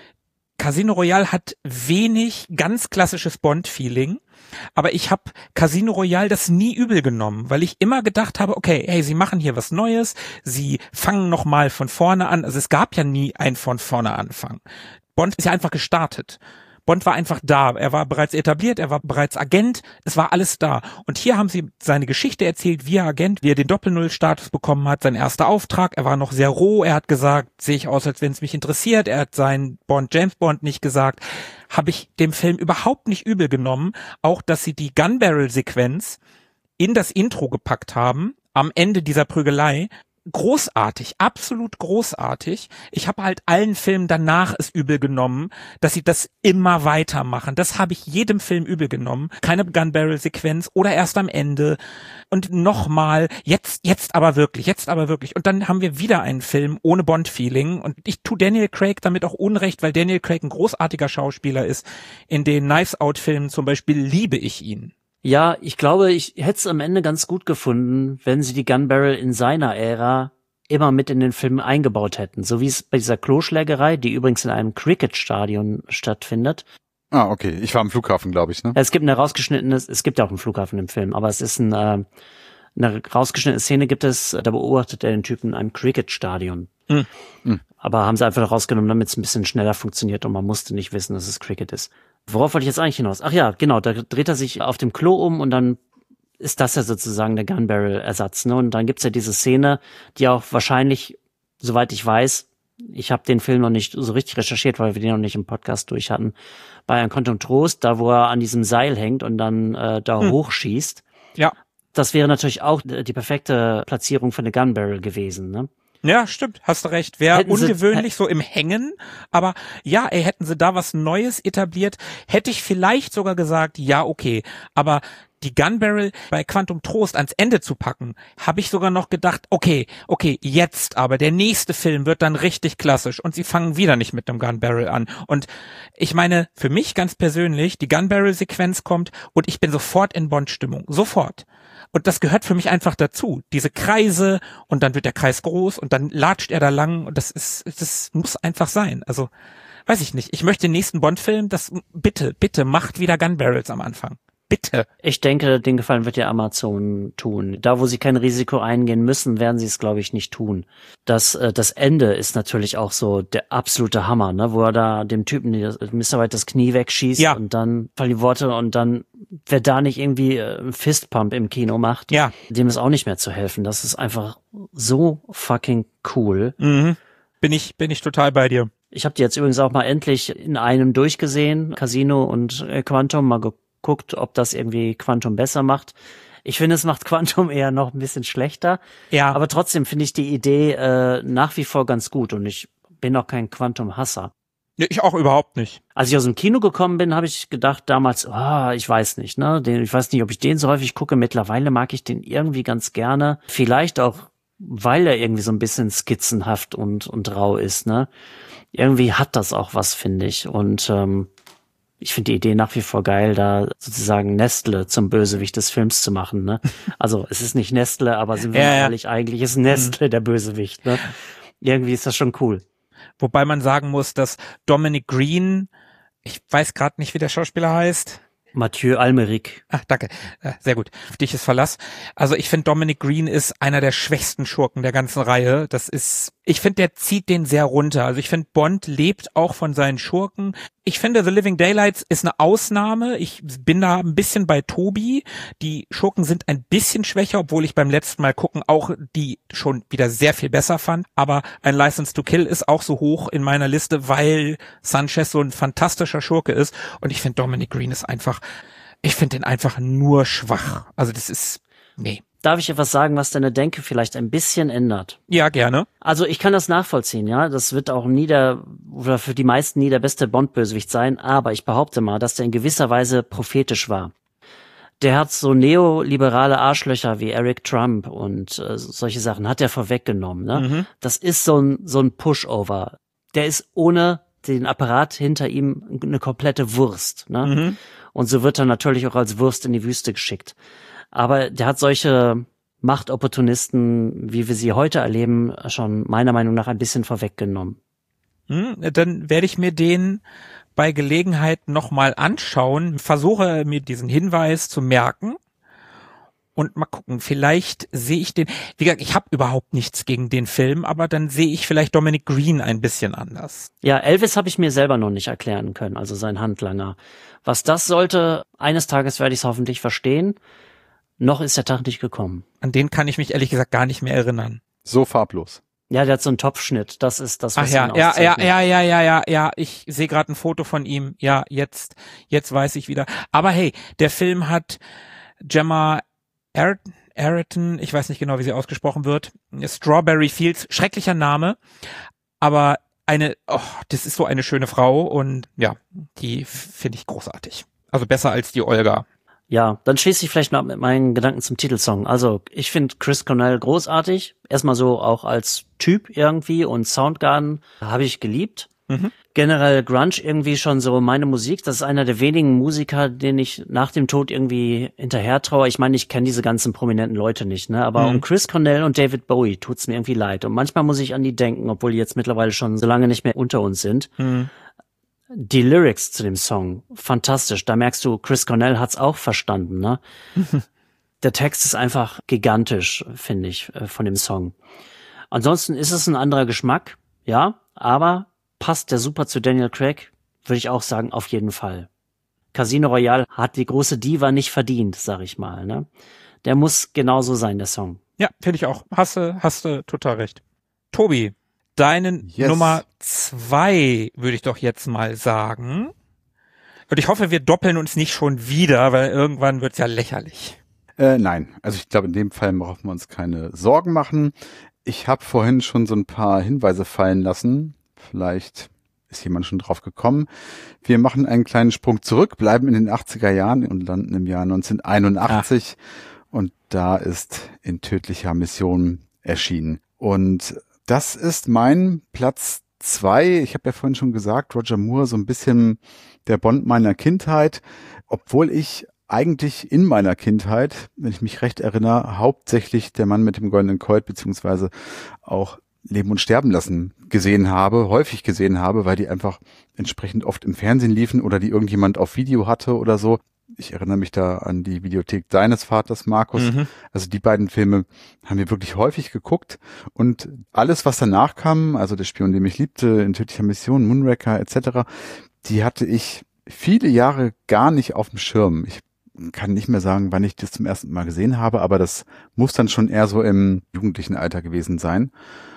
Casino Royale hat wenig ganz klassisches Bond-Feeling. Aber ich habe Casino Royale das nie übel genommen, weil ich immer gedacht habe, okay, hey, sie machen hier was Neues, sie fangen nochmal von vorne an. Also es gab ja nie ein von vorne Anfang. Bond ist ja einfach gestartet. Bond war einfach da. Er war bereits etabliert, er war bereits Agent, es war alles da. Und hier haben sie seine Geschichte erzählt, wie er Agent, wie er den Doppel-Null-Status bekommen hat, sein erster Auftrag. Er war noch sehr roh, er hat gesagt, sehe ich aus, als wenn es mich interessiert. Er hat seinen Bond, James Bond nicht gesagt. Habe ich dem Film überhaupt nicht übel genommen. Auch, dass sie die Gun-Barrel-Sequenz in das Intro gepackt haben, am Ende dieser Prügelei. Großartig, absolut großartig. Ich habe halt allen Filmen danach es übel genommen, dass sie das immer weitermachen. Das habe ich jedem Film übel genommen. Keine Gun-Barrel-Sequenz oder erst am Ende. Und nochmal, jetzt, jetzt aber wirklich, jetzt aber wirklich. Und dann haben wir wieder einen Film ohne Bond-Feeling. Und ich tue Daniel Craig damit auch Unrecht, weil Daniel Craig ein großartiger Schauspieler ist. In den Knives-Out-Filmen zum Beispiel liebe ich ihn. Ja, ich glaube, ich hätte es am Ende ganz gut gefunden, wenn sie die Gun Barrel in seiner Ära immer mit in den Film eingebaut hätten. So wie es bei dieser Kloschlägerei, die übrigens in einem Cricket-Stadion stattfindet. Ah, okay. Ich war am Flughafen, glaube ich, ne? Es gibt eine rausgeschnittene, es gibt ja auch einen Flughafen im Film, aber es ist ein, äh, eine rausgeschnittene Szene gibt es, da beobachtet er den Typen in einem Cricket-Stadion. Mhm. Mhm. Aber haben sie einfach rausgenommen, damit es ein bisschen schneller funktioniert und man musste nicht wissen, dass es Cricket ist. Worauf wollte ich jetzt eigentlich hinaus? Ach ja, genau, da dreht er sich auf dem Klo um und dann ist das ja sozusagen der Gun Barrel Ersatz, ne? Und dann gibt's ja diese Szene, die auch wahrscheinlich, soweit ich weiß, ich habe den Film noch nicht so richtig recherchiert, weil wir den noch nicht im Podcast durch hatten, bei Ein Quantum Trost, da wo er an diesem Seil hängt und dann äh, da hm. hochschießt. Ja. Das wäre natürlich auch die perfekte Platzierung für eine Gun Barrel gewesen, ne? Ja, stimmt, hast du recht. Wäre Hätten sie- ungewöhnlich so im Hängen, aber ja, ey, hätten sie da was Neues etabliert, hätte ich vielleicht sogar gesagt, ja, okay, aber die Gun Barrel bei Quantum Trost ans Ende zu packen, habe ich sogar noch gedacht, okay, okay, jetzt aber, der nächste Film wird dann richtig klassisch und sie fangen wieder nicht mit einem Gun Barrel an. Und ich meine, für mich ganz persönlich, die Gun Barrel Sequenz kommt und ich bin sofort in Bond-Stimmung, sofort. Und das gehört für mich einfach dazu. Diese Kreise und dann wird der Kreis groß und dann latscht er da lang und das ist, das muss einfach sein. Also, weiß ich nicht. Ich möchte den nächsten Bond-Film, das, bitte, bitte macht wieder Gun Barrels am Anfang. Bitte. Ich denke, den Gefallen wird ja Amazon tun. Da, wo sie kein Risiko eingehen müssen, werden sie es, glaube ich, nicht tun. Das, äh, das Ende ist natürlich auch so der absolute Hammer, ne, wo er da dem Typen Mister White das Knie wegschießt Ja. und dann fallen die Worte und dann, wer da nicht irgendwie äh, einen Fistpump im Kino macht, Ja. dem ist auch nicht mehr zu helfen. Das ist einfach so fucking cool. Mhm. Bin ich, bin ich total bei dir. Ich habe die jetzt übrigens auch mal endlich in einem durchgesehen, Casino und äh, Quantum, mal geguckt, ob das irgendwie Quantum besser macht. Ich finde, es macht Quantum eher noch ein bisschen schlechter. Ja. Aber trotzdem finde ich die Idee äh, nach wie vor ganz gut und ich bin auch kein Quantum-Hasser. Nee, ich auch überhaupt nicht. Als ich aus dem Kino gekommen bin, habe ich gedacht damals, ah, ich weiß nicht, ne, den, ich weiß nicht, ob ich den so häufig gucke. Mittlerweile mag ich den irgendwie ganz gerne. Vielleicht auch, weil er irgendwie so ein bisschen skizzenhaft und und rau ist, ne. Irgendwie hat das auch was, finde ich. Und ähm, ich finde die Idee nach wie vor geil, da sozusagen Nestle zum Bösewicht des Films zu machen, ne? Also es ist nicht Nestle, aber sind wir Ja, mal ja. ehrlich, eigentlich ist Nestle der Bösewicht, ne? Irgendwie ist das schon cool. Wobei man sagen muss, dass Dominic Green, ich weiß gerade nicht, wie der Schauspieler heißt. Mathieu Almeric. Ach, danke. Ja, sehr gut. Auf dich ist Verlass. Also ich finde, Dominic Green ist einer der schwächsten Schurken der ganzen Reihe. Das ist, ich finde, der zieht den sehr runter. Also ich finde, Bond lebt auch von seinen Schurken. Ich finde, The Living Daylights ist eine Ausnahme. Ich bin da ein bisschen bei Tobi. Die Schurken sind ein bisschen schwächer, obwohl ich beim letzten Mal gucken auch die schon wieder sehr viel besser fand. Aber ein License to Kill ist auch so hoch in meiner Liste, weil Sanchez so ein fantastischer Schurke ist. Und ich finde, Dominic Green ist einfach, ich finde den einfach nur schwach. Also das ist, nee. Darf ich etwas sagen, was deine Denke vielleicht ein bisschen ändert? Ja, gerne. Also ich kann das nachvollziehen, ja. Das wird auch nie der, oder für die meisten nie der beste Bond-Bösewicht sein, aber ich behaupte mal, dass der in gewisser Weise prophetisch war. Der hat so neoliberale Arschlöcher wie Eric Trump und äh, solche Sachen hat er vorweggenommen, ne? Mhm. Das ist so ein, so ein Pushover. Der ist ohne den Apparat hinter ihm eine komplette Wurst, ne? Mhm. Und so wird er natürlich auch als Wurst in die Wüste geschickt. Aber der hat solche Machtopportunisten, wie wir sie heute erleben, schon meiner Meinung nach ein bisschen vorweggenommen. Hm, dann werde ich mir den bei Gelegenheit nochmal anschauen, versuche mir diesen Hinweis zu merken und mal gucken, vielleicht sehe ich den, wie gesagt, ich habe überhaupt nichts gegen den Film, aber dann sehe ich vielleicht Dominic Green ein bisschen anders. Ja, Elvis habe ich mir selber noch nicht erklären können, also sein Handlanger. Was das sollte, eines Tages werde ich es hoffentlich verstehen. Noch ist der Tag nicht gekommen. An den kann ich mich ehrlich gesagt gar nicht mehr erinnern. So farblos. Ja, der hat so einen Topfschnitt. Das ist das, Ach was ja, ihn ja, ja, auszeichnet. ja, ja, ja, ja, ja, ich sehe gerade ein Foto von ihm. Ja, jetzt, jetzt weiß ich wieder. Aber hey, der Film hat Gemma Arterton, ich weiß nicht genau, wie sie ausgesprochen wird, Strawberry Fields, schrecklicher Name, aber eine, oh, das ist so eine schöne Frau und ja, die finde ich großartig. Also besser als die Olga. Ja, dann schließe ich vielleicht noch mit meinen Gedanken zum Titelsong. Also ich finde Chris Cornell großartig. Erstmal so auch als Typ irgendwie und Soundgarden habe ich geliebt. Mhm. Generell Grunge irgendwie schon so meine Musik. Das ist einer der wenigen Musiker, den ich nach dem Tod irgendwie hinterher traue. Ich meine, ich kenne diese ganzen prominenten Leute nicht, ne? Aber Mhm. um Chris Cornell und David Bowie tut's mir irgendwie leid. Und manchmal muss ich an die denken, obwohl die jetzt mittlerweile schon so lange nicht mehr unter uns sind. Mhm. Die Lyrics zu dem Song, fantastisch. Da merkst du, Chris Cornell hat's auch verstanden, ne? Der Text ist einfach gigantisch, finde ich, von dem Song. Ansonsten ist es ein anderer Geschmack, ja, aber passt der super zu Daniel Craig, würde ich auch sagen, auf jeden Fall. Casino Royale hat die große Diva nicht verdient, sag ich mal, ne? Der muss genauso sein, der Song. Ja, finde ich auch. Hast du, hast du total recht. Tobi, deinen Yes. Nummer zwei würde ich doch jetzt mal sagen. Und ich hoffe, wir doppeln uns nicht schon wieder, weil irgendwann wird's ja lächerlich. Äh, nein, also ich glaube, in dem Fall brauchen wir uns keine Sorgen machen. Ich habe vorhin schon so ein paar Hinweise fallen lassen. Vielleicht ist jemand schon drauf gekommen. Wir machen einen kleinen Sprung zurück, bleiben in den achtziger Jahren und landen im Jahr neunzehnhunderteinundachtzig. Ah. Und da ist In tödlicher Mission erschienen. Und das ist mein Platz zwei. Ich habe ja vorhin schon gesagt, Roger Moore, so ein bisschen der Bond meiner Kindheit. Obwohl ich eigentlich in meiner Kindheit, wenn ich mich recht erinnere, hauptsächlich Der Mann mit dem goldenen Colt beziehungsweise auch Leben und Sterben lassen gesehen habe, häufig gesehen habe, weil die einfach entsprechend oft im Fernsehen liefen oder die irgendjemand auf Video hatte oder so. Ich erinnere mich da an die Videothek deines Vaters, Markus. Mhm. Also die beiden Filme haben wir wirklich häufig geguckt und alles, was danach kam, also Der Spion, den mich liebte, In tödlicher Mission, Moonraker et cetera, die hatte ich viele Jahre gar nicht auf dem Schirm. Ich kann nicht mehr sagen, wann ich das zum ersten Mal gesehen habe, aber das muss dann schon eher so im jugendlichen Alter gewesen sein.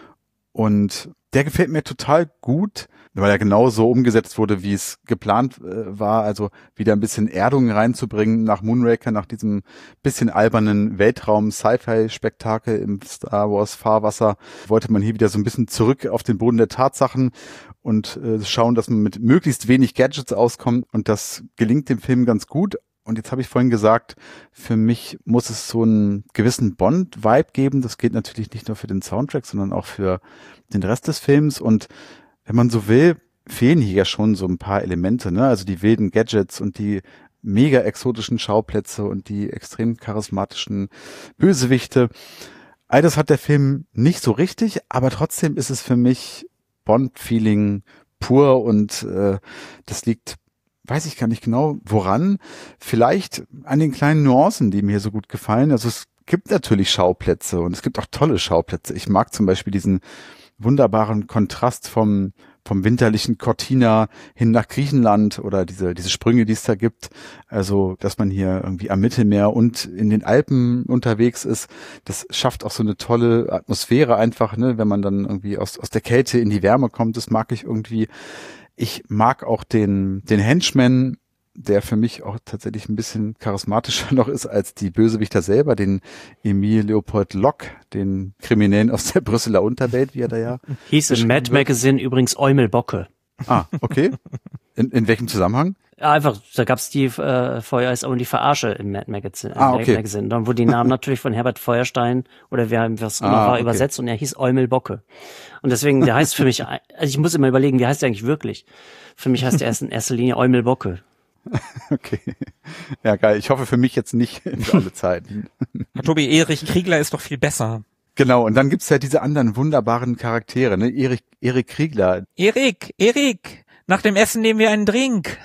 Und der gefällt mir total gut, weil er genau so umgesetzt wurde, wie es geplant äh, war. Also wieder ein bisschen Erdung reinzubringen nach Moonraker, nach diesem bisschen albernen Weltraum-Sci-Fi-Spektakel im Star Wars Fahrwasser. Wollte man hier wieder so ein bisschen zurück auf den Boden der Tatsachen und äh, schauen, dass man mit möglichst wenig Gadgets auskommt. Und das gelingt dem Film ganz gut. Und jetzt habe ich vorhin gesagt, für mich muss es so einen gewissen Bond-Vibe geben. Das gilt natürlich nicht nur für den Soundtrack, sondern auch für den Rest des Films. Und wenn man so will, fehlen hier ja schon so ein paar Elemente, ne? Also die wilden Gadgets und die mega exotischen Schauplätze und die extrem charismatischen Bösewichte. All das hat der Film nicht so richtig, aber trotzdem ist es für mich Bond-Feeling pur und äh, das liegt, weiß ich gar nicht genau, woran. Vielleicht an den kleinen Nuancen, die mir hier so gut gefallen. Also es gibt natürlich Schauplätze und es gibt auch tolle Schauplätze. Ich mag zum Beispiel diesen wunderbaren Kontrast vom vom winterlichen Cortina hin nach Griechenland oder diese diese Sprünge, die es da gibt. Also, dass man hier irgendwie am Mittelmeer und in den Alpen unterwegs ist, das schafft auch so eine tolle Atmosphäre einfach, ne, wenn man dann irgendwie aus aus der Kälte in die Wärme kommt. Das mag ich irgendwie. Ich mag auch den den Henchman, der für mich auch tatsächlich ein bisschen charismatischer noch ist als die Bösewichter selber, den Emile Leopold Locke, den Kriminellen aus der Brüsseler Unterwelt, wie er da ja Hieß im Mad Magazine übrigens Eumel Bocke. Ah, okay. In, in welchem Zusammenhang? Ja, einfach, da gab's die äh, Feuer ist die Verarsche im Mad Magazine. Ah, okay. Magazine. Dann wurde die Namen natürlich von Herbert Feuerstein oder wer was immer Ah, war okay. übersetzt und er hieß Eumel Bocke. Und deswegen, der heißt für mich, also ich muss immer überlegen, wie heißt der eigentlich wirklich? Für mich heißt der erst in erster Linie Eumel Bocke. Okay. Ja, geil. Ich hoffe für mich jetzt nicht für alle Zeiten. Tobi, Erich Kriegler ist doch viel besser. Genau, und dann gibt's ja diese anderen wunderbaren Charaktere, ne? Erik, Erik Kriegler. Erik, Erik, nach dem Essen nehmen wir einen Drink.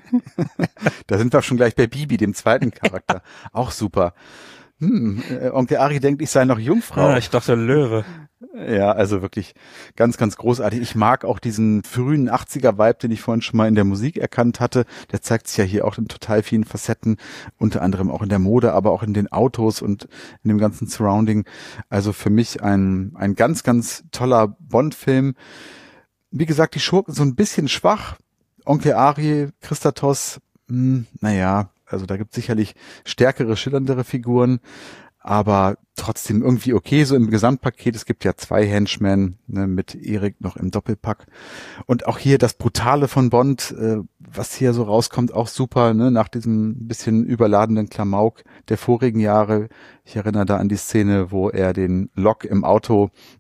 Da sind wir schon gleich bei Bibi, dem zweiten Charakter. Auch super. Hm, äh, Onkel Ari denkt, ich sei noch Jungfrau. Ah, ich dachte Löwe. Ja, also wirklich ganz, ganz großartig. Ich mag auch diesen frühen achtziger-Vibe, den ich vorhin schon mal in der Musik erkannt hatte. Der zeigt sich ja hier auch in total vielen Facetten, unter anderem auch in der Mode, aber auch in den Autos und in dem ganzen Surrounding. Also für mich ein ein ganz, ganz toller Bond-Film. Wie gesagt, die Schurken so ein bisschen schwach. Onkel Ari, Christatos, mh, naja, also da gibt es sicherlich stärkere, schillerndere Figuren, aber trotzdem irgendwie okay, so im Gesamtpaket. Es gibt ja zwei Henchmen, ne, mit Erik noch im Doppelpack. Und auch hier das Brutale von Bond, äh, was hier so rauskommt, auch super, ne, nach diesem bisschen überladenen Klamauk der vorigen Jahre. Ich erinnere da an die Szene, wo er den Locke im Auto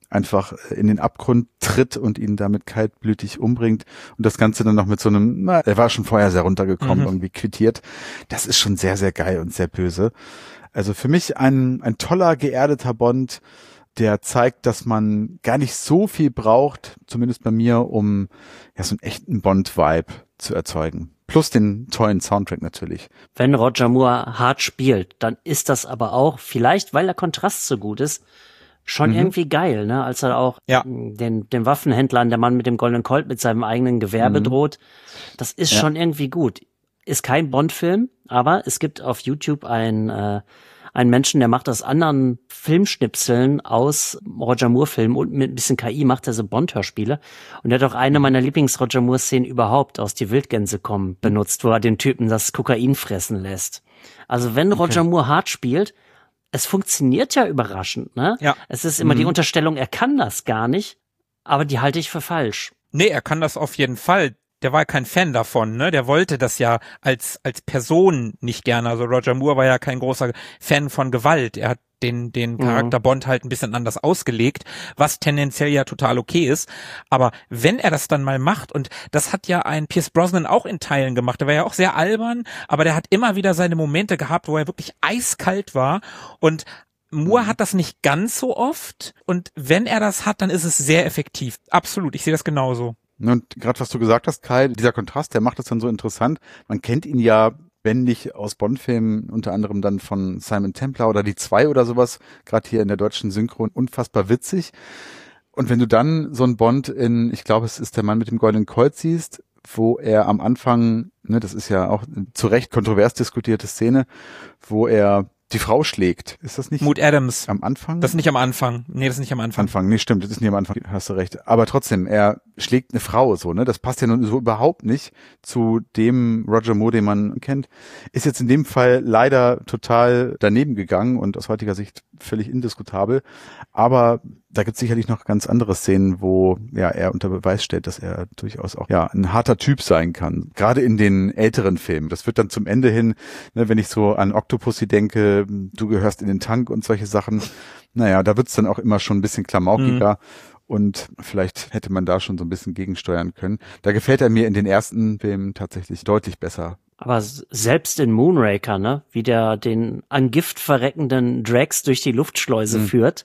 einfach in den Abgrund tritt und ihn damit kaltblütig umbringt und das Ganze dann noch mit so einem, na, er war schon vorher sehr runtergekommen, mhm. irgendwie quittiert. Das ist schon sehr, sehr geil und sehr böse. Also für mich ein, ein toller, geerdeter Bond, der zeigt, dass man gar nicht so viel braucht, zumindest bei mir, um ja so einen echten Bond-Vibe zu erzeugen. Plus den tollen Soundtrack natürlich. Wenn Roger Moore hart spielt, dann ist das aber auch, vielleicht weil der Kontrast so gut ist, schon mhm. irgendwie geil, ne? Als er auch ja. den, den Waffenhändlern, der Mann mit dem Golden Colt, mit seinem eigenen Gewehr mhm. bedroht. Das ist ja. schon irgendwie gut. Ist kein Bond-Film, aber es gibt auf YouTube ein äh, einen Menschen, der macht aus anderen Filmschnipseln aus Roger Moore-Filmen und mit ein bisschen K I macht er so Bond-Hörspiele. Und er hat auch eine meiner Lieblings-Roger Moore-Szenen überhaupt aus Die Wildgänse kommen benutzt, wo er den Typen das Kokain fressen lässt. Also wenn okay. Roger Moore hart spielt, es funktioniert ja überraschend, ne? Ja. Es ist immer mhm. die Unterstellung, er kann das gar nicht, aber die halte ich für falsch. Nee, er kann das auf jeden Fall. Der war kein Fan davon, ne? Der wollte das ja als als Person nicht gerne. Also Roger Moore war ja kein großer Fan von Gewalt. Er hat den den Charakter mhm. Bond halt ein bisschen anders ausgelegt, was tendenziell ja total okay ist. Aber wenn er das dann mal macht, und das hat ja ein Pierce Brosnan auch in Teilen gemacht, der war ja auch sehr albern, aber der hat immer wieder seine Momente gehabt, wo er wirklich eiskalt war, und Moore hat das nicht ganz so oft, und wenn er das hat, dann ist es sehr effektiv. Absolut, ich sehe das genauso. Und gerade was du gesagt hast, Kai, dieser Kontrast, der macht das dann so interessant. Man kennt ihn ja, wenn nicht aus Bond-Filmen, unter anderem dann von Simon Templar oder Die Zwei oder sowas, gerade hier in der deutschen Synchron, unfassbar witzig. Und wenn du dann so einen Bond in, ich glaube, es ist der Mann mit dem goldenen Colt siehst, wo er am Anfang, ne, das ist ja auch zu Recht kontrovers diskutierte Szene, wo er die Frau schlägt. Ist das nicht? Mood Adams. Am Anfang? Das ist nicht am Anfang. Nee, das ist nicht am Anfang. Anfang, nee, stimmt, das ist nicht am Anfang, hast du recht. Aber trotzdem, er schlägt eine Frau so, ne? Das passt ja nun so überhaupt nicht zu dem Roger Moore, den man kennt. Ist jetzt in dem Fall leider total daneben gegangen und aus heutiger Sicht völlig indiskutabel. Aber da gibt es sicherlich noch ganz andere Szenen, wo ja er unter Beweis stellt, dass er durchaus auch ja ein harter Typ sein kann. Gerade in den älteren Filmen. Das wird dann zum Ende hin, ne, wenn ich so an Octopussy denke, du gehörst in den Tank und solche Sachen. Naja, da wird's dann auch immer schon ein bisschen klamaukiger. Mhm. Und vielleicht hätte man da schon so ein bisschen gegensteuern können. Da gefällt er mir in den ersten Filmen tatsächlich deutlich besser. Aber selbst in Moonraker, ne, wie der den an Gift verreckenden Drax durch die Luftschleuse mhm. führt,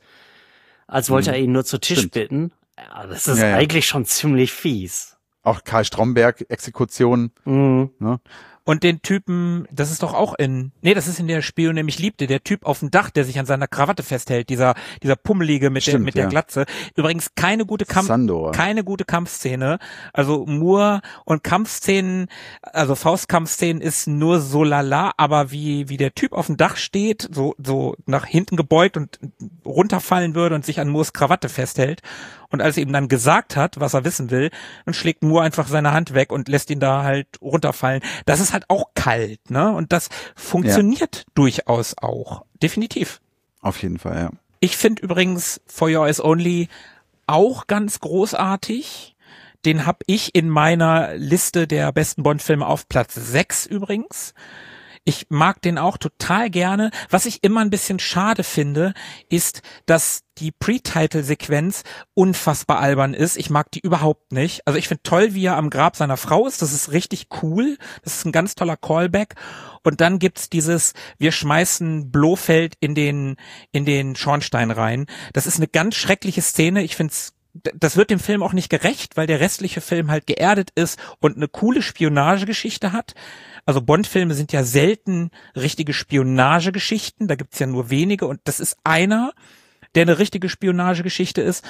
als wollte mhm. er ihn nur zu Tisch Stimmt. bitten. Ja, das ist ja, ja. eigentlich schon ziemlich fies. Auch Karl Stromberg, Exekution. Mhm. Ne? Und den Typen, das ist doch auch in, nee, das ist in der Spion, der mich liebte, der Typ auf dem Dach, der sich an seiner Krawatte festhält, dieser, dieser Pummelige mit Stimmt, der, mit ja. der Glatze. Übrigens keine gute Kampf, Sandor. keine gute Kampfszene. Also Moore und Kampfszenen, also Faustkampfszenen ist nur so lala, aber wie, wie der Typ auf dem Dach steht, so, so nach hinten gebeugt und runterfallen würde und sich an Moores Krawatte festhält. Und als er ihm dann gesagt hat, was er wissen will, dann schlägt Moore einfach seine Hand weg und lässt ihn da halt runterfallen. Das ist halt auch kalt, ne? Und das funktioniert ja. durchaus auch. Definitiv. Auf jeden Fall, ja. Ich finde übrigens For Your Eyes Only auch ganz großartig. Den habe ich in meiner Liste der besten Bond-Filme auf Platz sechs übrigens. Ich mag den auch total gerne. Was ich immer ein bisschen schade finde, ist, dass die Pre-Title-Sequenz unfassbar albern ist. Ich mag die überhaupt nicht. Also ich finde toll, wie er am Grab seiner Frau ist. Das ist richtig cool. Das ist ein ganz toller Callback. Und dann gibt's dieses, wir schmeißen Blofeld in den, in den Schornstein rein. Das ist eine ganz schreckliche Szene. Ich finde es das wird dem Film auch nicht gerecht, weil der restliche Film halt geerdet ist und eine coole Spionagegeschichte hat. Also Bond-Filme sind ja selten richtige Spionagegeschichten, da gibt's ja nur wenige und das ist einer, der eine richtige Spionagegeschichte ist.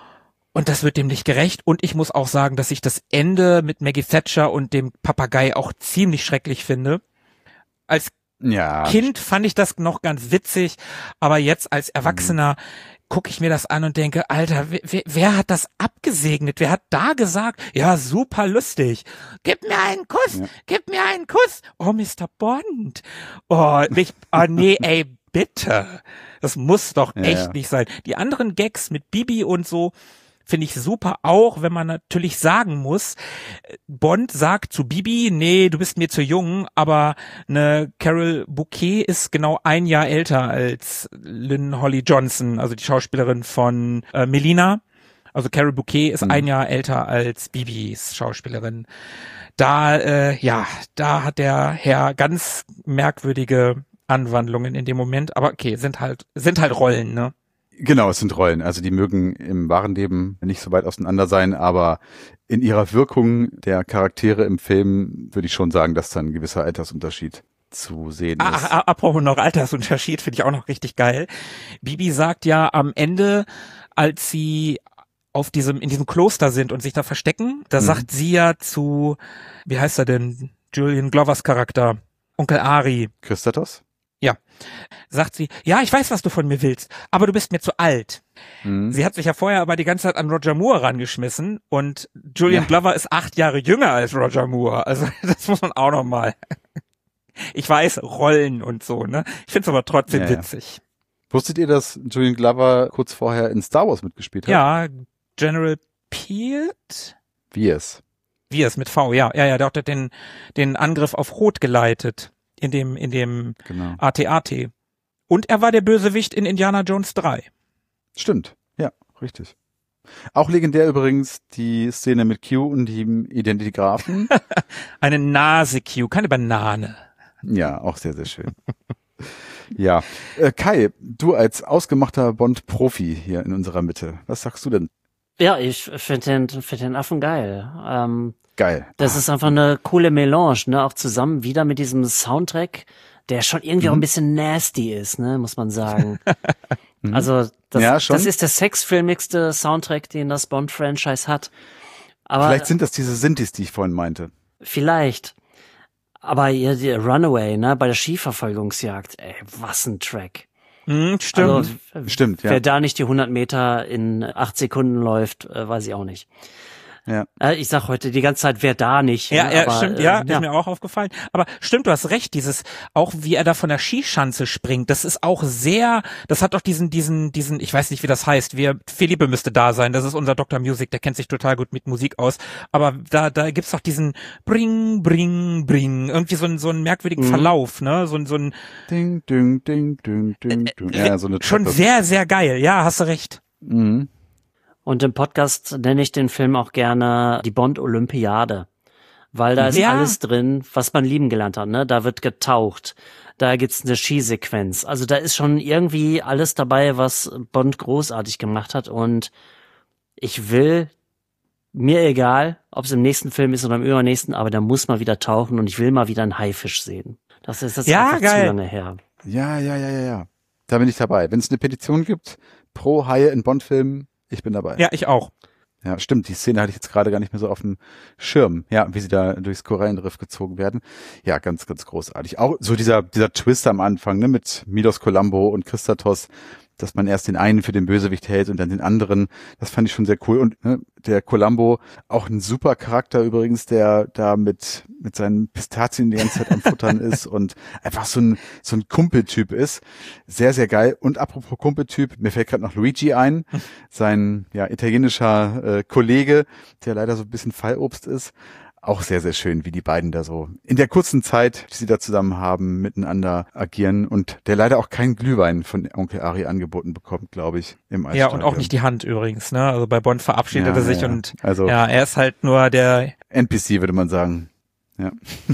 Und das wird dem nicht gerecht. Und ich muss auch sagen, dass ich das Ende mit Maggie Thatcher und dem Papagei auch ziemlich schrecklich finde. Als ja. Kind fand ich das noch ganz witzig, aber jetzt als Erwachsener mhm. gucke ich mir das an und denke, Alter, wer, wer hat das abgesegnet? Wer hat da gesagt, ja, super lustig. Gib mir einen Kuss, ja. gib mir einen Kuss. Oh, Mister Bond. Oh, nicht, oh nee, ey, bitte. Das muss doch ja, echt ja. nicht sein. Die anderen Gags mit Bibi und so finde ich super, auch wenn man natürlich sagen muss, Bond sagt zu Bibi, nee, du bist mir zu jung, aber eine Carol Bouquet ist genau ein Jahr älter als Lynn Holly Johnson, also die Schauspielerin von äh, Melina. Also Carol Bouquet ist mhm. ein Jahr älter als Bibis Schauspielerin. Da, äh, ja, da hat der Herr ganz merkwürdige Anwandlungen in dem Moment, aber okay, sind halt, sind halt Rollen, ne? Genau, es sind Rollen. Also die mögen im wahren Leben nicht so weit auseinander sein, aber in ihrer Wirkung der Charaktere im Film würde ich schon sagen, dass da ein gewisser Altersunterschied zu sehen ist. Ach, apropos noch Altersunterschied, finde ich auch noch richtig geil. Bibi sagt ja am Ende, als sie auf diesem, in diesem Kloster sind und sich da verstecken, da mhm. sagt sie ja zu, wie heißt er denn, Julian Glovers Charakter, Onkel Ari. Christatos? Ja. Sagt sie, ja, ich weiß, was du von mir willst, aber du bist mir zu alt. Mhm. Sie hat sich ja vorher aber die ganze Zeit an Roger Moore rangeschmissen und Julian ja. Glover ist acht Jahre jünger als Roger Moore. Also das muss man auch noch mal. Ich weiß, Rollen und so, ne? Ich find's aber trotzdem ja, witzig. Ja. Wusstet ihr, dass Julian Glover kurz vorher in Star Wars mitgespielt hat? Ja, General Peart? Wie es? Wie es mit V, ja. Ja, ja, der hat den, den Angriff auf Rot geleitet. In dem, in dem genau. A T A T. Und er war der Bösewicht in Indiana Jones drei. Stimmt, ja, richtig. Auch legendär übrigens die Szene mit Q und dem Identigraphen. Eine Nase-Q, keine Banane. Ja, auch sehr, sehr schön. Ja, äh, Kai, du als ausgemachter Bond-Profi hier in unserer Mitte, was sagst du denn? Ja, ich finde den, find den Affen geil. Ähm, geil. Das ist einfach eine coole Melange, ne? Auch zusammen wieder mit diesem Soundtrack, der schon irgendwie mhm. auch ein bisschen nasty ist, ne? Muss man sagen. mhm. Also das, ja, das ist der sexfilmigste Soundtrack, den das Bond-Franchise hat. Aber vielleicht sind das diese Synthes, die ich vorhin meinte. Vielleicht. Aber ja, die Runaway, ne? Bei der Skiverfolgungsjagd, ey, was ein Track. Mhm, stimmt. Also, stimmt, ja. Wer da nicht die hundert Meter in acht Sekunden läuft, äh, weiß ich auch nicht. Ja. Äh, ich sag heute die ganze Zeit, wer da nicht. Ja, ne? ja, aber, stimmt, äh, ja, ja, ist mir auch aufgefallen. Aber stimmt, du hast recht, dieses, auch wie er da von der Skischanze springt, das ist auch sehr, das hat doch diesen, diesen, diesen, ich weiß nicht, wie das heißt, wir, Philippe müsste da sein, das ist unser Doktor Music, der kennt sich total gut mit Musik aus, aber da, da gibt's doch diesen Bring, Bring, Bring, irgendwie so einen, so einen merkwürdigen mhm. Verlauf, ne, so ein, so ein, Ding, ding, ding, ding, ding, ding. Ja, so eine schon sehr, sehr geil, ja, hast du recht. Mhm. Und im Podcast nenne ich den Film auch gerne die Bond-Olympiade, weil da ist ja. alles drin, was man lieben gelernt hat, ne? Da wird getaucht, da gibt's eine Skisequenz. Also da ist schon irgendwie alles dabei, was Bond großartig gemacht hat. Und ich will, mir egal, ob es im nächsten Film ist oder im übernächsten, aber da muss man wieder tauchen und ich will mal wieder einen Haifisch sehen. Das ist jetzt ja, einfach geil. zu lange her. Ja, ja, ja, ja, ja. Da bin ich dabei. Wenn es eine Petition gibt pro Haie in Bond-Filmen, ich bin dabei. Ja, ich auch. Ja, stimmt. Die Szene hatte ich jetzt gerade gar nicht mehr so auf dem Schirm. Ja, wie sie da durchs Korallenriff gezogen werden. Ja, ganz, ganz großartig. Auch so dieser, dieser Twist am Anfang, ne, mit Milos Colombo und Christatos, dass man erst den einen für den Bösewicht hält und dann den anderen. Das fand ich schon sehr cool. Und ne, der Colombo, auch ein super Charakter übrigens, der da mit mit seinen Pistazien die ganze Zeit am Futtern ist und einfach so ein so ein Kumpeltyp ist. Sehr, sehr geil. Und apropos Kumpeltyp, mir fällt gerade noch Luigi ein, sein ja italienischer äh, Kollege, der leider so ein bisschen Fallobst ist. Auch sehr, sehr schön, wie die beiden da so in der kurzen Zeit, die sie da zusammen haben, miteinander agieren und der leider auch keinen Glühwein von Onkel Ari angeboten bekommt, glaube ich, im Eisstadion. Ja, und auch nicht die Hand übrigens, ne? Also bei Bond verabschiedet ja, er sich ja. und also ja, er ist halt nur der N P C, würde man sagen. Ja.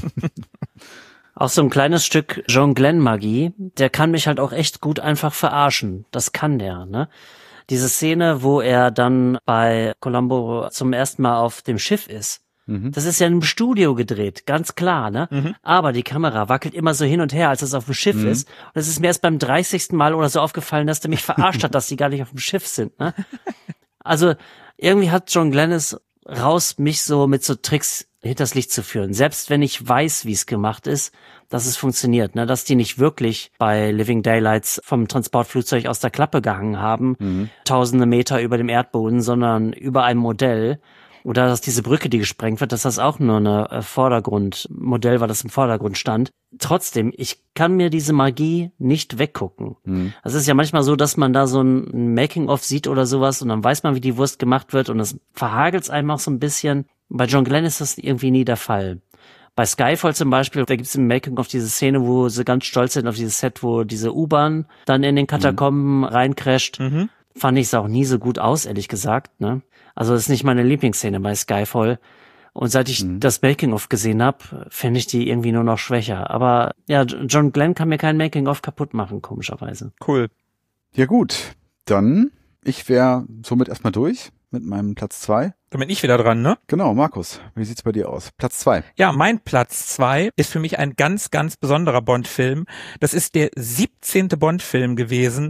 Auch so ein kleines Stück John Glenn Magie, der kann mich halt auch echt gut einfach verarschen. Das kann der, ne? Diese Szene, wo er dann bei Colombo zum ersten Mal auf dem Schiff ist. Das ist ja im Studio gedreht, ganz klar, ne? Mhm. Aber die Kamera wackelt immer so hin und her, als es auf dem Schiff mhm. ist. Und es ist mir erst beim dreißigsten Mal oder so aufgefallen, dass der mich verarscht hat, dass die gar nicht auf dem Schiff sind, ne? Also, irgendwie hat John Glenn es raus, mich so mit so Tricks hinters Licht zu führen. Selbst wenn ich weiß, wie es gemacht ist, dass es funktioniert, ne? Dass die nicht wirklich bei Living Daylights vom Transportflugzeug aus der Klappe gehangen haben, mhm. tausende Meter über dem Erdboden, sondern über einem Modell. Oder dass diese Brücke, die gesprengt wird, dass das auch nur ein Vordergrundmodell war, das im Vordergrund stand. Trotzdem, ich kann mir diese Magie nicht weggucken. Mhm. Es ist ja manchmal so, dass man da so ein Making-of sieht oder sowas und dann weiß man, wie die Wurst gemacht wird und es verhagelt einem auch so ein bisschen. Bei John Glenn ist das irgendwie nie der Fall. Bei Skyfall zum Beispiel, da gibt es im Making-of diese Szene, wo sie ganz stolz sind auf dieses Set, wo diese U-Bahn dann in den Katakomben mhm. reincrasht. Mhm. Fand ich es auch nie so gut aus, ehrlich gesagt, ne? Also das ist nicht meine Lieblingsszene bei Skyfall. Und seit ich mhm. das Making-of gesehen habe, finde ich die irgendwie nur noch schwächer. Aber ja, John Glenn kann mir kein Making-of kaputt machen, komischerweise. Cool. Ja gut, dann ich wäre somit erstmal durch mit meinem Platz zwei. Dann bin ich wieder dran, ne? Genau, Markus, wie sieht's bei dir aus? Platz zwei. Ja, mein Platz zwei ist für mich ein ganz, ganz besonderer Bond-Film. Das ist der siebzehnte Bond-Film gewesen.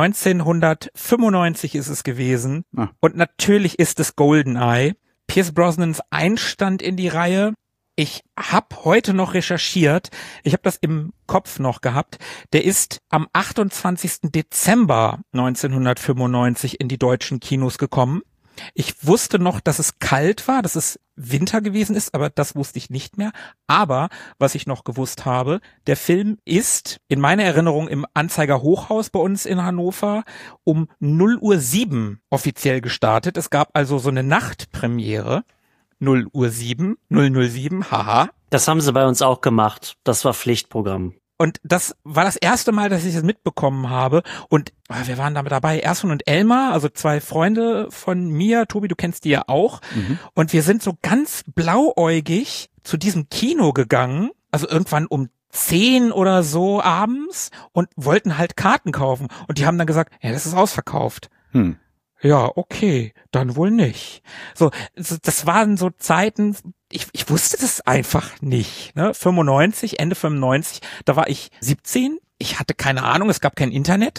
neunzehnhundertfünfundneunzig ist es gewesen. Ah. Und natürlich ist es GoldenEye. Pierce Brosnans Einstand in die Reihe. Ich habe heute noch recherchiert. Ich habe das im Kopf noch gehabt. Der ist am achtundzwanzigsten Dezember neunzehnhundertfünfundneunzig in die deutschen Kinos gekommen. Ich wusste noch, dass es kalt war, dass es Winter gewesen ist, aber das wusste ich nicht mehr. Aber was ich noch gewusst habe, der Film ist in meiner Erinnerung im Anzeiger Hochhaus bei uns in Hannover um null Uhr sieben offiziell gestartet. Es gab also so eine Nachtpremiere. null Uhr sieben, null null sieben, haha. Das haben sie bei uns auch gemacht. Das war Pflichtprogramm. Und das war das erste Mal, dass ich das mitbekommen habe. Und wir waren damit dabei, Ersun und Elmar, also zwei Freunde von mir. Tobi, du kennst die ja auch. Mhm. Und wir sind so ganz blauäugig zu diesem Kino gegangen, also irgendwann um zehn oder so abends und wollten halt Karten kaufen. Und die haben dann gesagt, ja, das ist ausverkauft. Hm. Ja, okay, dann wohl nicht. So, das waren so Zeiten, ich, ich wusste das einfach nicht. Ne? fünfundneunzig, Ende fünfundneunzig, da war ich siebzehn, ich hatte keine Ahnung, es gab kein Internet.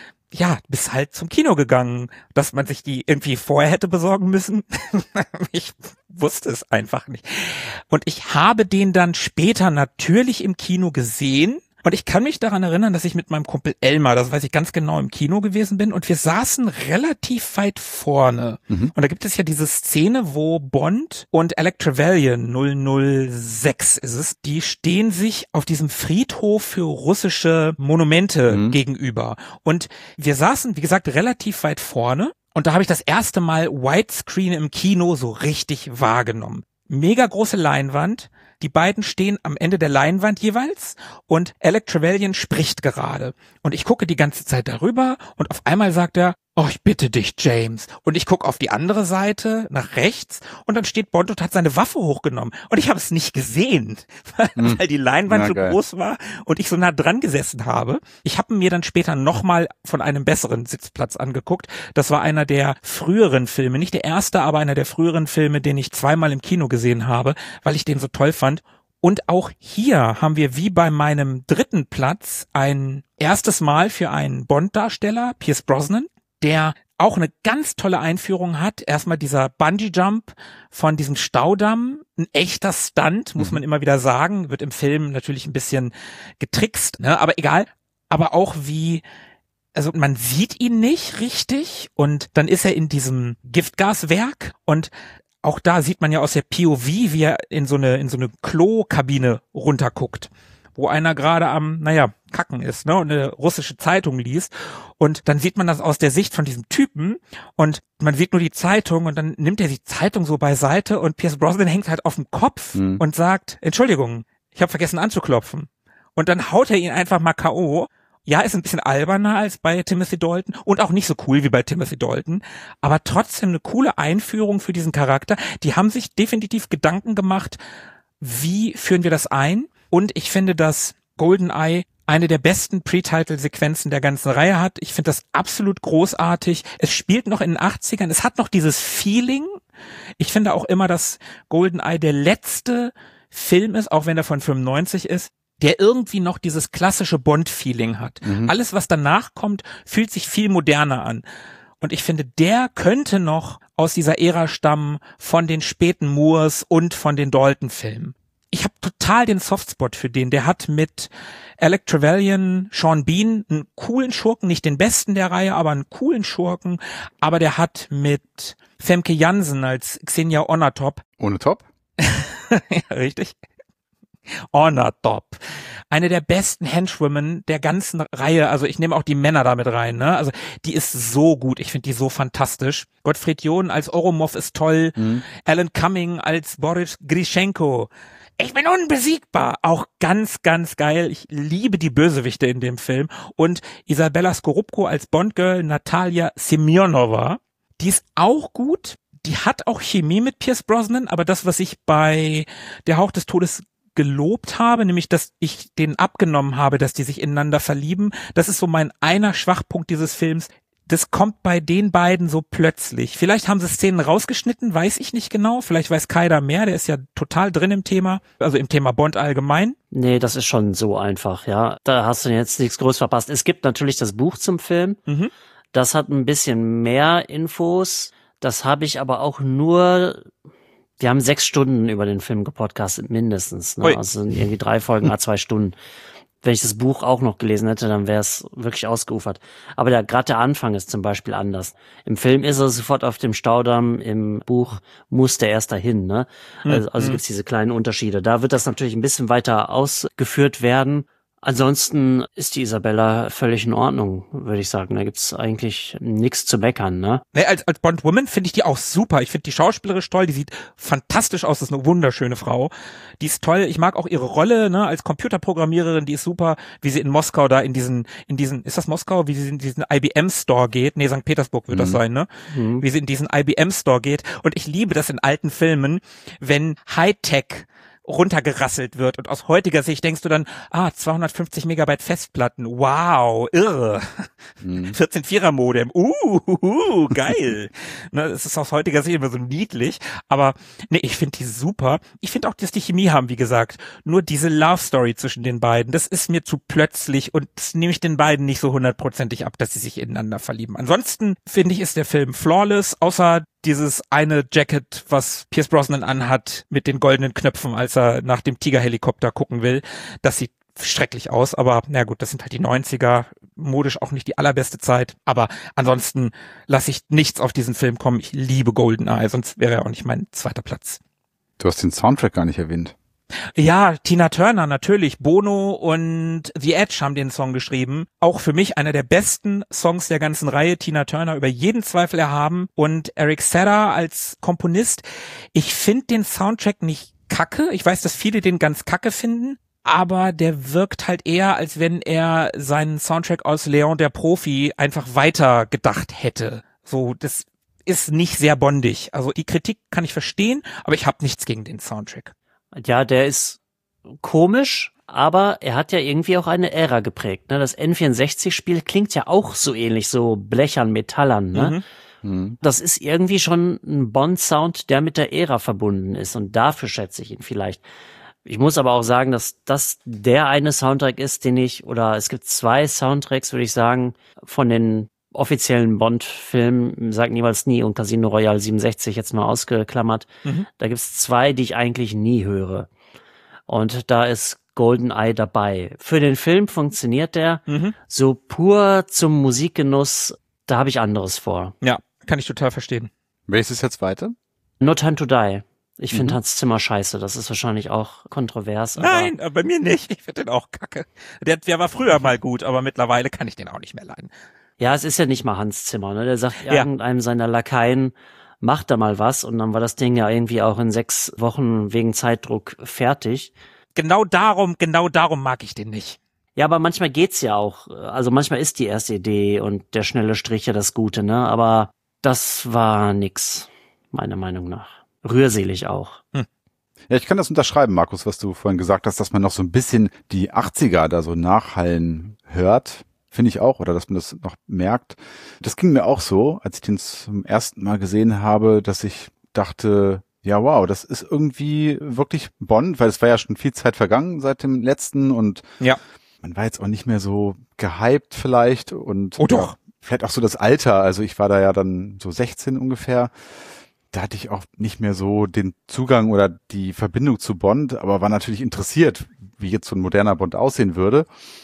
Ja, bist halt zum Kino gegangen, dass man sich die irgendwie vorher hätte besorgen müssen. Ich wusste es einfach nicht. Und ich habe den dann später natürlich im Kino gesehen. Und ich kann mich daran erinnern, dass ich mit meinem Kumpel Elmar, das weiß ich ganz genau, im Kino gewesen bin und wir saßen relativ weit vorne. Mhm. Und da gibt es ja diese Szene, wo Bond und Alec Trevelyan, null null sechs ist es, die stehen sich auf diesem Friedhof für russische Monumente mhm. gegenüber. Und wir saßen, wie gesagt, relativ weit vorne und da habe ich das erste Mal Widescreen im Kino so richtig wahrgenommen. Mega große Leinwand. Die beiden stehen am Ende der Leinwand jeweils und Alec Trevelyan spricht gerade. Und ich gucke die ganze Zeit darüber und auf einmal sagt er, oh, ich bitte dich, James. Und ich gucke auf die andere Seite, nach rechts, und dann steht Bond und hat seine Waffe hochgenommen. Und ich habe es nicht gesehen, weil, hm. weil die Leinwand Na, so geil. groß war und ich so nah dran gesessen habe. Ich habe mir dann später nochmal von einem besseren Sitzplatz angeguckt. Das war einer der früheren Filme, nicht der erste, aber einer der früheren Filme, den ich zweimal im Kino gesehen habe, weil ich den so toll fand. Und auch hier haben wir wie bei meinem dritten Platz ein erstes Mal für einen Bond-Darsteller, Pierce Brosnan, der auch eine ganz tolle Einführung hat. Erstmal dieser Bungee-Jump von diesem Staudamm, ein echter Stunt, muss man immer wieder sagen, wird im Film natürlich ein bisschen getrickst, ne? Aber egal. Aber auch wie, also man sieht ihn nicht richtig und dann ist er in diesem Giftgaswerk und auch da sieht man ja aus der P O V, wie er in so eine, in so eine Klokabine runterguckt, wo einer gerade am, naja, kacken ist, ne, und eine russische Zeitung liest. Und dann sieht man das aus der Sicht von diesem Typen und man sieht nur die Zeitung und dann nimmt er die Zeitung so beiseite und Pierce Brosnan hängt halt auf dem Kopf mhm. und sagt, Entschuldigung, ich habe vergessen anzuklopfen. Und dann haut er ihn einfach mal K O. Ja, ist ein bisschen alberner als bei Timothy Dalton und auch nicht so cool wie bei Timothy Dalton, aber trotzdem eine coole Einführung für diesen Charakter. Die haben sich definitiv Gedanken gemacht, wie führen wir das ein? Und ich finde, dass GoldenEye eine der besten Pre-Title-Sequenzen der ganzen Reihe hat. Ich finde das absolut großartig. Es spielt noch in den achtzigern. Es hat noch dieses Feeling. Ich finde auch immer, dass GoldenEye der letzte Film ist, auch wenn er von fünfundneunzig ist, der irgendwie noch dieses klassische Bond-Feeling hat. Mhm. Alles, was danach kommt, fühlt sich viel moderner an. Und ich finde, der könnte noch aus dieser Ära stammen von den späten Moores und von den Dalton-Filmen. Ich habe total den Softspot für den. Der hat mit Alec Trevelyan, Sean Bean einen coolen Schurken, nicht den besten der Reihe, aber einen coolen Schurken. Aber der hat mit Femke Jansen als Xenia Onatop. Ohne Top? Ja, richtig. Onatop. Eine der besten Henchwomen der ganzen Reihe. Also ich nehme auch die Männer damit rein. Ne? Also die ist so gut. Ich finde die so fantastisch. Gottfried John als Oromov ist toll. Mhm. Alan Cumming als Boris Grischenko. Ich bin unbesiegbar. Auch ganz, ganz geil. Ich liebe die Bösewichte in dem Film. Und Isabella Scorupco als Bondgirl Natalia Semyonova. Die ist auch gut. Die hat auch Chemie mit Pierce Brosnan. Aber das, was ich bei Der Hauch des Todes gelobt habe, nämlich, dass ich denen abgenommen habe, dass die sich ineinander verlieben, das ist so mein einer Schwachpunkt dieses Films. Das kommt bei den beiden so plötzlich. Vielleicht haben sie Szenen rausgeschnitten, weiß ich nicht genau. Vielleicht weiß Kai da mehr, der ist ja total drin im Thema, also im Thema Bond allgemein. Nee, das ist schon so einfach, ja. Da hast du jetzt nichts groß verpasst. Es gibt natürlich das Buch zum Film. Mhm. Das hat ein bisschen mehr Infos. Das habe ich aber auch nur... Wir haben sechs Stunden über den Film gepodcastet, mindestens. Ne? Also irgendwie drei Folgen, a zwei Stunden. Wenn ich das Buch auch noch gelesen hätte, dann wäre es wirklich ausgeufert. Aber der, gerade der Anfang ist zum Beispiel anders. Im Film ist er sofort auf dem Staudamm, im Buch muss der erst dahin. Ne? Also, also gibt's diese kleinen Unterschiede. Da wird das natürlich ein bisschen weiter ausgeführt werden. Ansonsten ist die Isabella völlig in Ordnung, würde ich sagen. Da gibt's eigentlich nichts zu meckern, ne? Nee, als, als Bond-Woman finde ich die auch super. Ich finde die schauspielerisch toll. Die sieht fantastisch aus. Das ist eine wunderschöne Frau. Die ist toll. Ich mag auch ihre Rolle, ne, als Computerprogrammiererin. Die ist super, wie sie in Moskau da in diesen, in diesen, ist das Moskau? Wie sie in diesen I B M-Store geht. Nee, Sankt Petersburg wird mhm. das sein, ne? Mhm. Wie sie in diesen I B M-Store geht. Und ich liebe das in alten Filmen, wenn Hightech runtergerasselt wird und aus heutiger Sicht denkst du dann, ah, zweihundertfünfzig Megabyte Festplatten, wow, irre, mhm. vierzehn Vierer Modem, uh, uh, uh geil. Ne, das ist aus heutiger Sicht immer so niedlich, aber nee, ich finde die super. Ich finde auch, dass die Chemie haben, wie gesagt, nur diese Love Story zwischen den beiden, das ist mir zu plötzlich und das nehme ich den beiden nicht so hundertprozentig ab, dass sie sich ineinander verlieben. Ansonsten finde ich, ist der Film flawless, außer dieses eine Jacket, was Pierce Brosnan anhat mit den goldenen Knöpfen, als er nach dem Tigerhelikopter gucken will. Das sieht schrecklich aus, aber na gut, das sind halt die neunziger, modisch auch nicht die allerbeste Zeit. Aber ansonsten lasse ich nichts auf diesen Film kommen. Ich liebe GoldenEye, sonst wäre er auch nicht mein zweiter Platz. Du hast den Soundtrack gar nicht erwähnt. Ja, Tina Turner natürlich. Bono und The Edge haben den Song geschrieben. Auch für mich einer der besten Songs der ganzen Reihe. Tina Turner über jeden Zweifel erhaben. Und Eric Serra als Komponist. Ich finde den Soundtrack nicht kacke. Ich weiß, dass viele den ganz kacke finden. Aber der wirkt halt eher, als wenn er seinen Soundtrack aus Leon der Profi einfach weiter gedacht hätte. So, das ist nicht sehr bondig. Also die Kritik kann ich verstehen, aber ich habe nichts gegen den Soundtrack. Ja, der ist komisch, aber er hat ja irgendwie auch eine Ära geprägt. Ne? Das N vierundsechzig-Spiel klingt ja auch so ähnlich, so blechern, metallern. Ne? Mhm. Das ist irgendwie schon ein Bond-Sound, der mit der Ära verbunden ist und dafür schätze ich ihn vielleicht. Ich muss aber auch sagen, dass das der eine Soundtrack ist, den ich, oder es gibt zwei Soundtracks, würde ich sagen, von den offiziellen Bond-Filmen, sagt niemals nie und Casino Royale siebenundsechzig jetzt mal ausgeklammert. Mhm. Da gibt's zwei, die ich eigentlich nie höre. Und da ist GoldenEye dabei. Für den Film funktioniert der. Mhm. So pur zum Musikgenuss, da habe ich anderes vor. Ja, kann ich total verstehen. Welches ist jetzt weiter? No Time to Die. Ich finde mhm. Hans Zimmer scheiße. Das ist wahrscheinlich auch kontrovers. Aber Nein, bei mir nicht. Ich finde den auch kacke. Der, der war früher mal gut, aber mittlerweile kann ich den auch nicht mehr leiden. Ja, es ist ja nicht mal Hans Zimmer, ne? Der sagt ja. irgendeinem seiner Lakaien, macht da mal was und dann war das Ding ja irgendwie auch in sechs Wochen wegen Zeitdruck fertig. Genau darum, genau darum mag ich den nicht. Ja, aber manchmal geht's ja auch. Also manchmal ist die erste Idee und der schnelle Strich ja das Gute, ne? Aber das war nix, meiner Meinung nach. Rührselig auch. Hm. Ja, ich kann das unterschreiben, Markus, was du vorhin gesagt hast, dass man noch so ein bisschen die achtziger da so nachhallen hört. Finde ich auch, oder dass man das noch merkt. Das ging mir auch so, als ich den zum ersten Mal gesehen habe, dass ich dachte, ja wow, das ist irgendwie wirklich Bond, weil es war ja schon viel Zeit vergangen seit dem letzten und ja. man war jetzt auch nicht mehr so gehypt vielleicht und oh doch. Ja, vielleicht auch so das Alter, also ich war da ja dann so sechzehn ungefähr, da hatte ich auch nicht mehr so den Zugang oder die Verbindung zu Bond, aber war natürlich interessiert, wie jetzt so ein moderner Bond aussehen würde.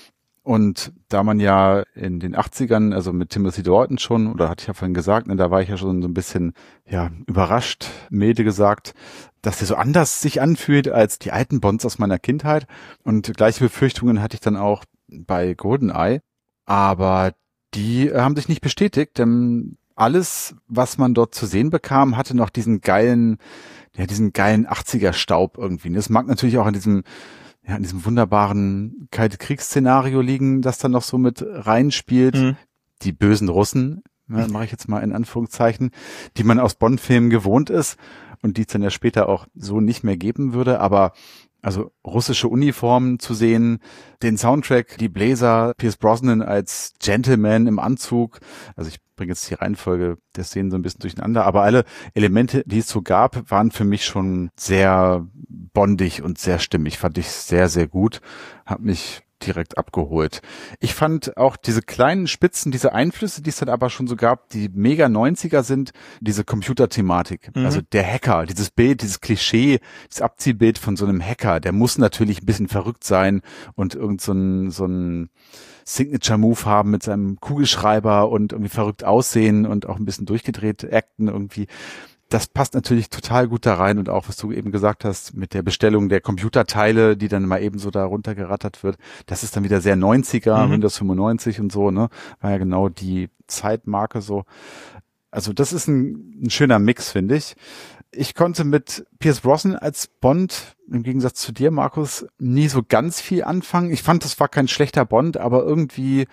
Und da man ja in den achtzigern, also mit Timothy Dalton schon, oder hatte ich ja vorhin gesagt, ne, da war ich ja schon so ein bisschen, ja, überrascht, milde gesagt, dass der so anders sich anfühlt als die alten Bonds aus meiner Kindheit. Und gleiche Befürchtungen hatte ich dann auch bei GoldenEye. Aber die haben sich nicht bestätigt, denn alles, was man dort zu sehen bekam, hatte noch diesen geilen, ja, diesen geilen achtziger-Staub irgendwie. Das mag natürlich auch an diesem ja, in diesem wunderbaren Kalte Kriegsszenario liegen, das dann noch so mit reinspielt. Mhm. Die bösen Russen, ja, mache ich jetzt mal in Anführungszeichen, die man aus Bond-Filmen gewohnt ist und die es dann ja später auch so nicht mehr geben würde. Aber also russische Uniformen zu sehen, den Soundtrack, die Bläser, Pierce Brosnan als Gentleman im Anzug. Also ich bringe jetzt die Reihenfolge der Szenen so ein bisschen durcheinander, aber alle Elemente, die es so gab, waren für mich schon sehr bondig und sehr stimmig. Fand ich sehr, sehr gut. Hat mich direkt abgeholt. Ich fand auch diese kleinen Spitzen, diese Einflüsse, die es dann aber schon so gab, die mega neunziger sind, diese Computerthematik. Mhm. Also der Hacker, dieses Bild, dieses Klischee, dieses Abziehbild von so einem Hacker, der muss natürlich ein bisschen verrückt sein und irgend so ein, so ein Signature-Move haben mit seinem Kugelschreiber und irgendwie verrückt aussehen und auch ein bisschen durchgedreht acten irgendwie. Das passt natürlich total gut da rein und auch, was du eben gesagt hast, mit der Bestellung der Computerteile, die dann mal eben so da runtergerattert wird. Das ist dann wieder sehr neunziger, mhm. Windows fünfundneunzig und so, ne? War ja genau die Zeitmarke so. Also das ist ein, ein schöner Mix, finde ich. Ich konnte mit Pierce Brosnan als Bond, im Gegensatz zu dir, Markus, nie so ganz viel anfangen. Ich fand, das war kein schlechter Bond, aber irgendwie,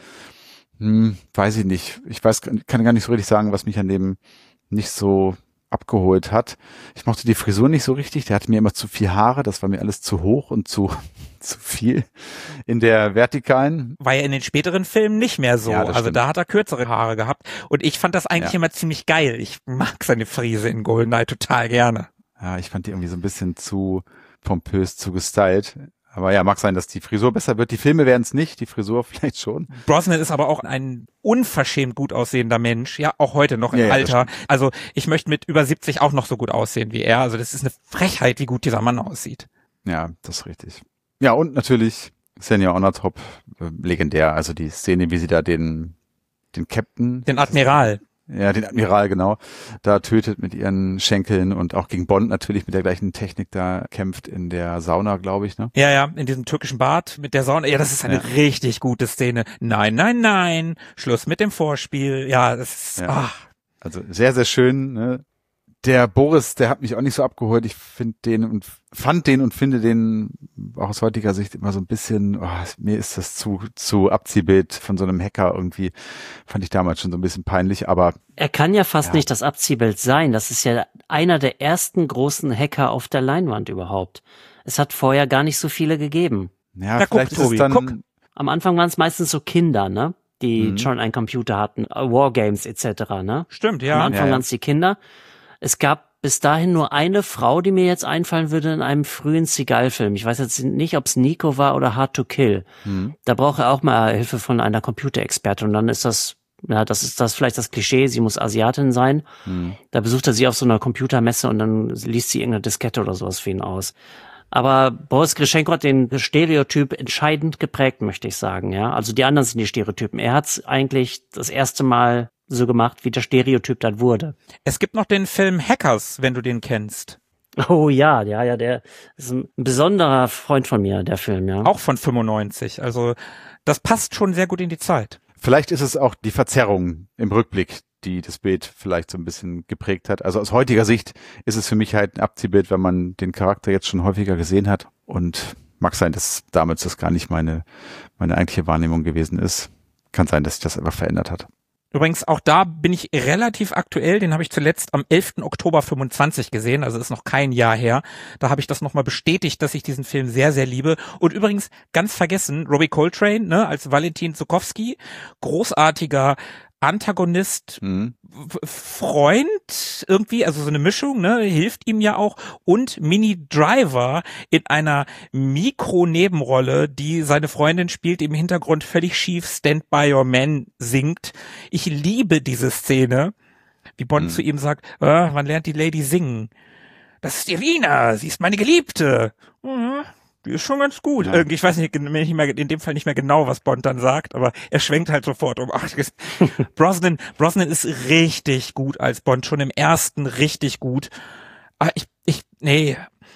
hm, weiß ich nicht. Ich weiß, kann gar nicht so richtig sagen, was mich an dem nicht so abgeholt hat. Ich mochte die Frisur nicht so richtig, der hatte mir immer zu viel Haare, das war mir alles zu hoch und zu zu viel in der vertikalen. War ja in den späteren Filmen nicht mehr so, ja, also stimmt. Da hat er kürzere Haare gehabt und ich fand das eigentlich ja. immer ziemlich geil. Ich mag seine Frise in GoldenEye total gerne. Ja, ich fand die irgendwie so ein bisschen zu pompös, zu gestylt. Aber ja, mag sein, dass die Frisur besser wird. Die Filme werden es nicht, die Frisur vielleicht schon. Brosnan ist aber auch ein unverschämt gut aussehender Mensch, ja, auch heute noch im ja, ja, Alter. Also ich möchte mit über siebzig auch noch so gut aussehen wie er. Also das ist eine Frechheit, wie gut dieser Mann aussieht. Ja, das ist richtig. Ja, und natürlich Xenia Onatop, äh, legendär. Also die Szene, wie sie da den den Captain... Den Admiral. Ja, den Admiral, genau, da tötet mit ihren Schenkeln und auch gegen Bond natürlich mit der gleichen Technik da kämpft in der Sauna, glaube ich, ne? Ja, ja, in diesem türkischen Bad mit der Sauna. Ja, das ist eine ja. richtig gute Szene. Nein, nein, nein, Schluss mit dem Vorspiel. Ja, das ist, ja. ach. Also sehr, sehr schön, ne? Der Boris, der hat mich auch nicht so abgeholt. Ich finde den und fand den und finde den auch aus heutiger Sicht immer so ein bisschen, oh, mir ist das zu zu Abziehbild von so einem Hacker irgendwie, fand ich damals schon so ein bisschen peinlich, aber er kann ja fast ja. nicht das Abziehbild sein. Das ist ja einer der ersten großen Hacker auf der Leinwand überhaupt. Es hat vorher gar nicht so viele gegeben. Ja, da vielleicht guck, ist Tobi, es dann guck. Am Anfang waren es meistens so Kinder, ne? Die mhm. schon einen Computer hatten, Wargames et cetera, ne? Stimmt, ja. Am Anfang ja, ja. waren es die Kinder. Es gab bis dahin nur eine Frau, die mir jetzt einfallen würde in einem frühen Seagal-Film. Ich weiß jetzt nicht, ob es Nico war oder Hard to Kill. Mhm. Da braucht er auch mal Hilfe von einer Computerexpertin. Und dann ist das, ja, das ist das vielleicht das Klischee, sie muss Asiatin sein. Mhm. Da besucht er sie auf so einer Computermesse und dann liest sie irgendeine Diskette oder sowas für ihn aus. Aber Boris Grischenko hat den Stereotyp entscheidend geprägt, möchte ich sagen. Ja, also die anderen sind die Stereotypen. Er hat es eigentlich das erste Mal so gemacht, wie der Stereotyp dann wurde. Es gibt noch den Film Hackers, wenn du den kennst. Oh ja, ja, ja, der ist ein besonderer Freund von mir, der Film, ja. Auch von fünfundneunzig, also das passt schon sehr gut in die Zeit. Vielleicht ist es auch die Verzerrung im Rückblick, die das Bild vielleicht so ein bisschen geprägt hat. Also aus heutiger Sicht ist es für mich halt ein Abziehbild, wenn man den Charakter jetzt schon häufiger gesehen hat und mag sein, dass damals das gar nicht meine, meine eigentliche Wahrnehmung gewesen ist. Kann sein, dass sich das einfach verändert hat. Übrigens, auch da bin ich relativ aktuell, den habe ich zuletzt am elften Oktober fünfundzwanzig gesehen, also ist noch kein Jahr her. Da habe ich das nochmal bestätigt, dass ich diesen Film sehr, sehr liebe. Und übrigens, ganz vergessen, Robbie Coltrane, ne, als Valentin Zukovsky, großartiger Antagonist, mhm. Freund irgendwie, also so eine Mischung, ne, hilft ihm ja auch, und Minnie Driver in einer Mikro-Nebenrolle, die seine Freundin spielt, im Hintergrund völlig schief Stand By Your Man singt. Ich liebe diese Szene, wie Bond mhm. zu ihm sagt, äh, man lernt die Lady singen. Das ist Irina, sie ist meine Geliebte. Mhm. die ist schon ganz gut. Ja. Irgendwie, ich weiß nicht, nicht mehr, in dem Fall nicht mehr genau, was Bond dann sagt, aber er schwenkt halt sofort um. Ach, Brosnan, Brosnan ist richtig gut als Bond, schon im ersten richtig gut. Aber ich, ich, nee.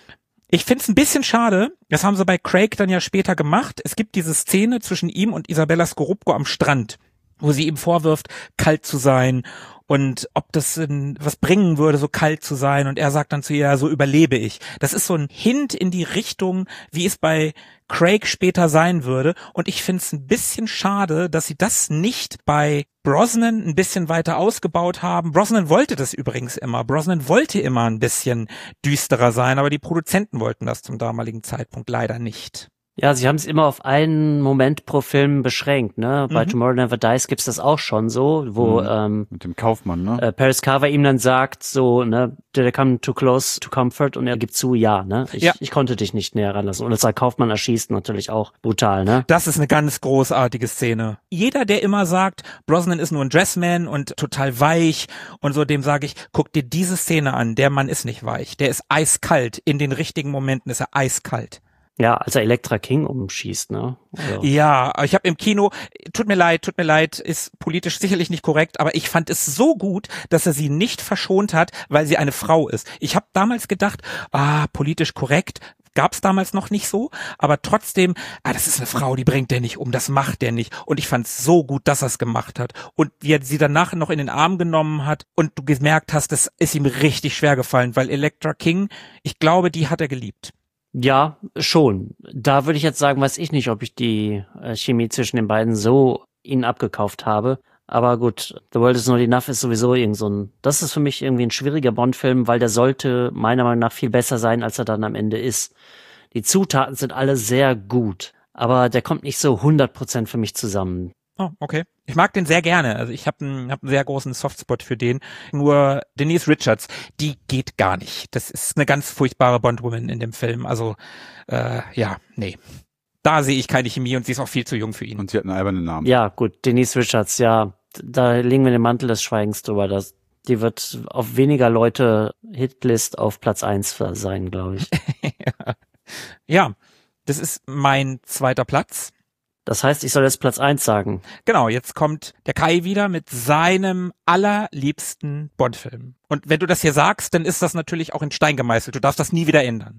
Ich find's ein bisschen schade, das haben sie bei Craig dann ja später gemacht. Es gibt diese Szene zwischen ihm und Isabella Scorupco am Strand, wo sie ihm vorwirft, kalt zu sein und ob das in, was bringen würde, so kalt zu sein. Und er sagt dann zu ihr, so überlebe ich. Das ist so ein Hint in die Richtung, wie es bei Craig später sein würde. Und ich finde es ein bisschen schade, dass sie das nicht bei Brosnan ein bisschen weiter ausgebaut haben. Brosnan wollte das übrigens immer. Brosnan wollte immer ein bisschen düsterer sein, aber die Produzenten wollten das zum damaligen Zeitpunkt leider nicht. Ja, sie haben es immer auf einen Moment pro Film beschränkt, ne? Bei Mhm. Tomorrow Never Dies gibt's das auch schon so, wo Mhm. ähm, Mit dem Kaufmann, ne? äh, Paris Carver ihm dann sagt, so, ne, did I come too close to comfort? Und er gibt zu, ja, ne? Ich, Ja. ich konnte dich nicht näher ranlassen. Und das sagt Kaufmann erschießt natürlich auch brutal, ne? Das ist eine ganz großartige Szene. Jeder, der immer sagt, Brosnan ist nur ein Dressman und total weich und so, dem sage ich, guck dir diese Szene an. Der Mann ist nicht weich. Der ist eiskalt. In den richtigen Momenten ist er eiskalt. Ja, als er Elektra King umschießt, ne? Also, Ja, ich habe im Kino, tut mir leid, tut mir leid, ist politisch sicherlich nicht korrekt, aber ich fand es so gut, dass er sie nicht verschont hat, weil sie eine Frau ist. Ich habe damals gedacht, ah, politisch korrekt, gab's damals noch nicht so, aber trotzdem, ah, das ist eine Frau, die bringt der nicht um, das macht der nicht. Und ich fand's so gut, dass er es gemacht hat. Und wie er sie danach noch in den Arm genommen hat und du gemerkt hast, das ist ihm richtig schwer gefallen, weil Elektra King, ich glaube, die hat er geliebt. ja, schon. Da würde ich jetzt sagen, weiß ich nicht, ob ich die äh, Chemie zwischen den beiden so ihnen abgekauft habe. Aber gut, The World Is Not Enough ist sowieso irgend so ein, das ist für mich irgendwie ein schwieriger Bond-Film, weil der sollte meiner Meinung nach viel besser sein, als er dann am Ende ist. Die Zutaten sind alle sehr gut, aber der kommt nicht so hundert Prozent für mich zusammen. Oh, okay. Ich mag den sehr gerne. Also ich habe einen, hab einen sehr großen Softspot für den. Nur Denise Richards, die geht gar nicht. Das ist eine ganz furchtbare Bondwoman in dem Film. Also äh, ja, nee. Da sehe ich keine Chemie und sie ist auch viel zu jung für ihn. Und sie hat einen albernen Namen. Ja, gut, Denise Richards, ja, da legen wir den Mantel des Schweigens drüber. Das, die wird auf weniger Leute Hitlist auf Platz eins sein, glaube ich. ja. ja, das ist mein zweiter Platz. Das heißt, ich soll jetzt Platz eins sagen. Genau, jetzt kommt der Kai wieder mit seinem allerliebsten Bond-Film. Und wenn du das hier sagst, dann ist das natürlich auch in Stein gemeißelt. Du darfst das nie wieder ändern.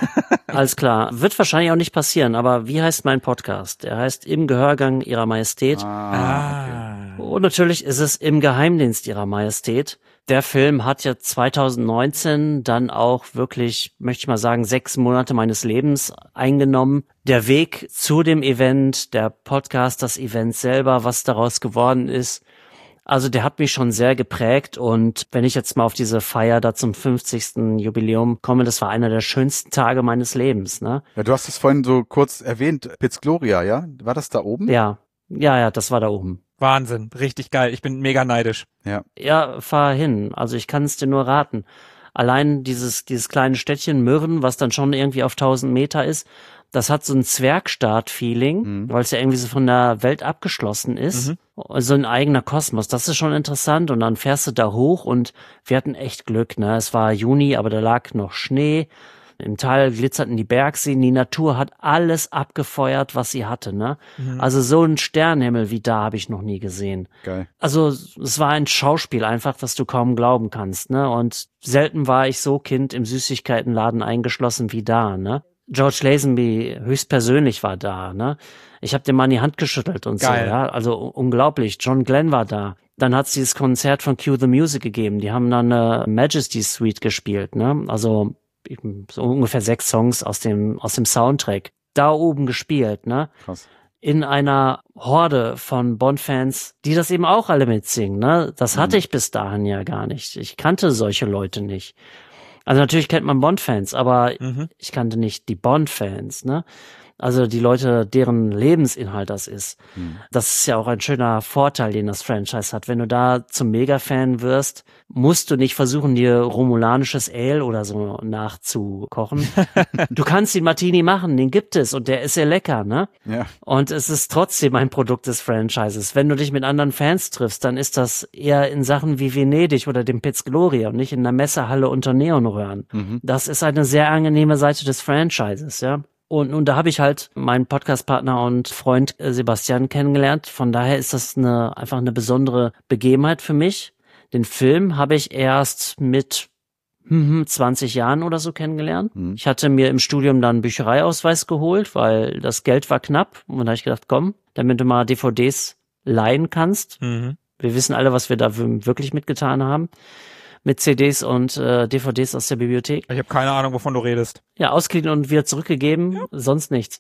Alles klar. Wird wahrscheinlich auch nicht passieren, aber wie heißt mein Podcast? Der heißt Im Gehörgang Ihrer Majestät. Ah, okay. Und natürlich ist es Im Geheimdienst Ihrer Majestät. Der Film hat ja zwanzig neunzehn dann auch wirklich, möchte ich mal sagen, sechs Monate meines Lebens eingenommen. Der Weg zu dem Event, der Podcast, das Event selber, was daraus geworden ist. Also der hat mich schon sehr geprägt und wenn ich jetzt mal auf diese Feier da zum fünfzigsten Jubiläum komme, das war einer der schönsten Tage meines Lebens, ne? Ja, du hast es vorhin so kurz erwähnt, Piz Gloria, ja? War das da oben? Ja, ja, ja, das war da oben. Wahnsinn, richtig geil. Ich bin mega neidisch. Ja. Ja, fahr hin. Also ich kann es dir nur raten. Allein dieses dieses kleine Städtchen Mürren, was dann schon irgendwie auf tausend Meter ist, das hat so ein Zwergstaat-Feeling, Mhm. weil es ja irgendwie so von der Welt abgeschlossen ist. Mhm. So ein eigener Kosmos. Das ist schon interessant. Und dann fährst du da hoch und wir hatten echt Glück, ne? Es war Juni, aber da lag noch Schnee. Im Tal glitzerten die Bergseen. Die Natur hat alles abgefeuert, was sie hatte, ne? Mhm. Also so ein Sternenhimmel wie da habe ich noch nie gesehen. Geil. Also es war ein Schauspiel einfach, das du kaum glauben kannst, ne? Und selten war ich so Kind im Süßigkeitenladen eingeschlossen wie da, ne? George Lazenby höchstpersönlich war da, ne? Ich habe dem Mann die Hand geschüttelt und Geil. so, ja? Also u- unglaublich. John Glenn war da. Dann hat's dieses Konzert von Cue the Music gegeben. Die haben dann eine Majesty Suite gespielt, ne? Also eben so ungefähr sechs Songs aus dem aus dem Soundtrack. Da oben gespielt, ne? Krass. In einer Horde von Bond-Fans, die das eben auch alle mitsingen, ne? Das hatte Mhm. ich bis dahin ja gar nicht. Ich kannte solche Leute nicht. Also natürlich kennt man Bond-Fans, aber Mhm. ich kannte nicht die Bond-Fans, ne? Also die Leute, deren Lebensinhalt das ist. Mhm. Das ist ja auch ein schöner Vorteil, den das Franchise hat. Wenn du da zum Mega-Fan wirst, musst du nicht versuchen, dir romulanisches Ale oder so nachzukochen. Du kannst den Martini machen, den gibt es und der ist sehr lecker, ne? Ja. Und es ist trotzdem ein Produkt des Franchises. Wenn du dich mit anderen Fans triffst, dann ist das eher in Sachen wie Venedig oder dem Piz Gloria und nicht in der Messehalle unter Neonröhren. Mhm. Das ist eine sehr angenehme Seite des Franchises, ja. Und, und da habe ich halt meinen Podcastpartner und Freund äh, Sebastian kennengelernt. Von daher ist das eine einfach eine besondere Begebenheit für mich. Den Film habe ich erst mit hm, zwanzig Jahren oder so kennengelernt. Mhm. Ich hatte mir im Studium dann einen Büchereiausweis geholt, weil das Geld war knapp. Und da habe ich gedacht, komm, damit du mal D V Ds leihen kannst. Mhm. Wir wissen alle, was wir da wirklich mitgetan haben. Mit C Ds und äh, D V Ds aus der Bibliothek. Ich habe keine Ahnung, wovon du redest. Ja, ausgeliehen und wieder zurückgegeben, ja. Sonst nichts.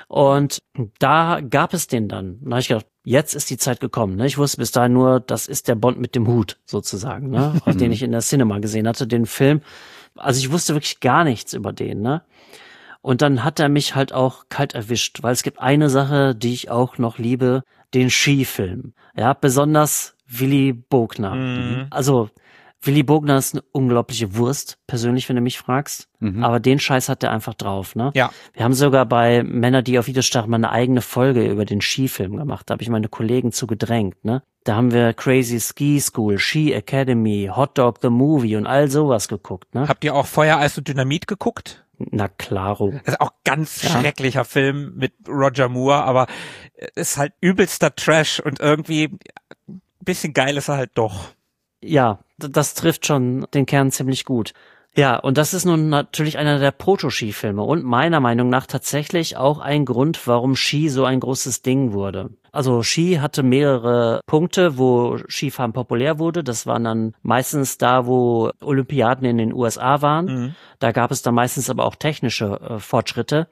Und da gab es den dann. Da habe ich gedacht, jetzt ist die Zeit gekommen. Ne? Ich wusste bis dahin nur, das ist der Bond mit dem Hut sozusagen, ne? Auf den ich in der Cinema gesehen hatte, den Film. Also ich wusste wirklich gar nichts über den. Ne? Und dann hat er mich halt auch kalt erwischt, weil es gibt eine Sache, die ich auch noch liebe, den Skifilm. Ja, besonders Willy Bogner. Mhm. Also Willy Bogner ist eine unglaubliche Wurst, persönlich, wenn du mich fragst. Mhm. Aber den Scheiß hat der einfach drauf, ne? Ja. Wir haben sogar bei Männer, die auf Videos starren, mal eine eigene Folge über den Skifilm gemacht. Da habe ich meine Kollegen zu gedrängt, ne? Da haben wir Crazy Ski School, Ski Academy, Hot Dog the Movie und all sowas geguckt, ne? Habt ihr auch Feuer, Eis und Dynamit geguckt? Na klaro. Das ist auch ganz ja. schrecklicher Film mit Roger Moore, aber ist halt übelster Trash und irgendwie ein bisschen geil ist er halt doch. Ja, das trifft schon den Kern ziemlich gut. Ja, und das ist nun natürlich einer der Proto-Ski-Filme und meiner Meinung nach tatsächlich auch ein Grund, warum Ski so ein großes Ding wurde. Also Ski hatte mehrere Punkte, wo Skifahren populär wurde. Das waren dann meistens da, wo Olympiaden in den U S A waren. Mhm. Da gab es dann meistens aber auch technische äh, Fortschritte.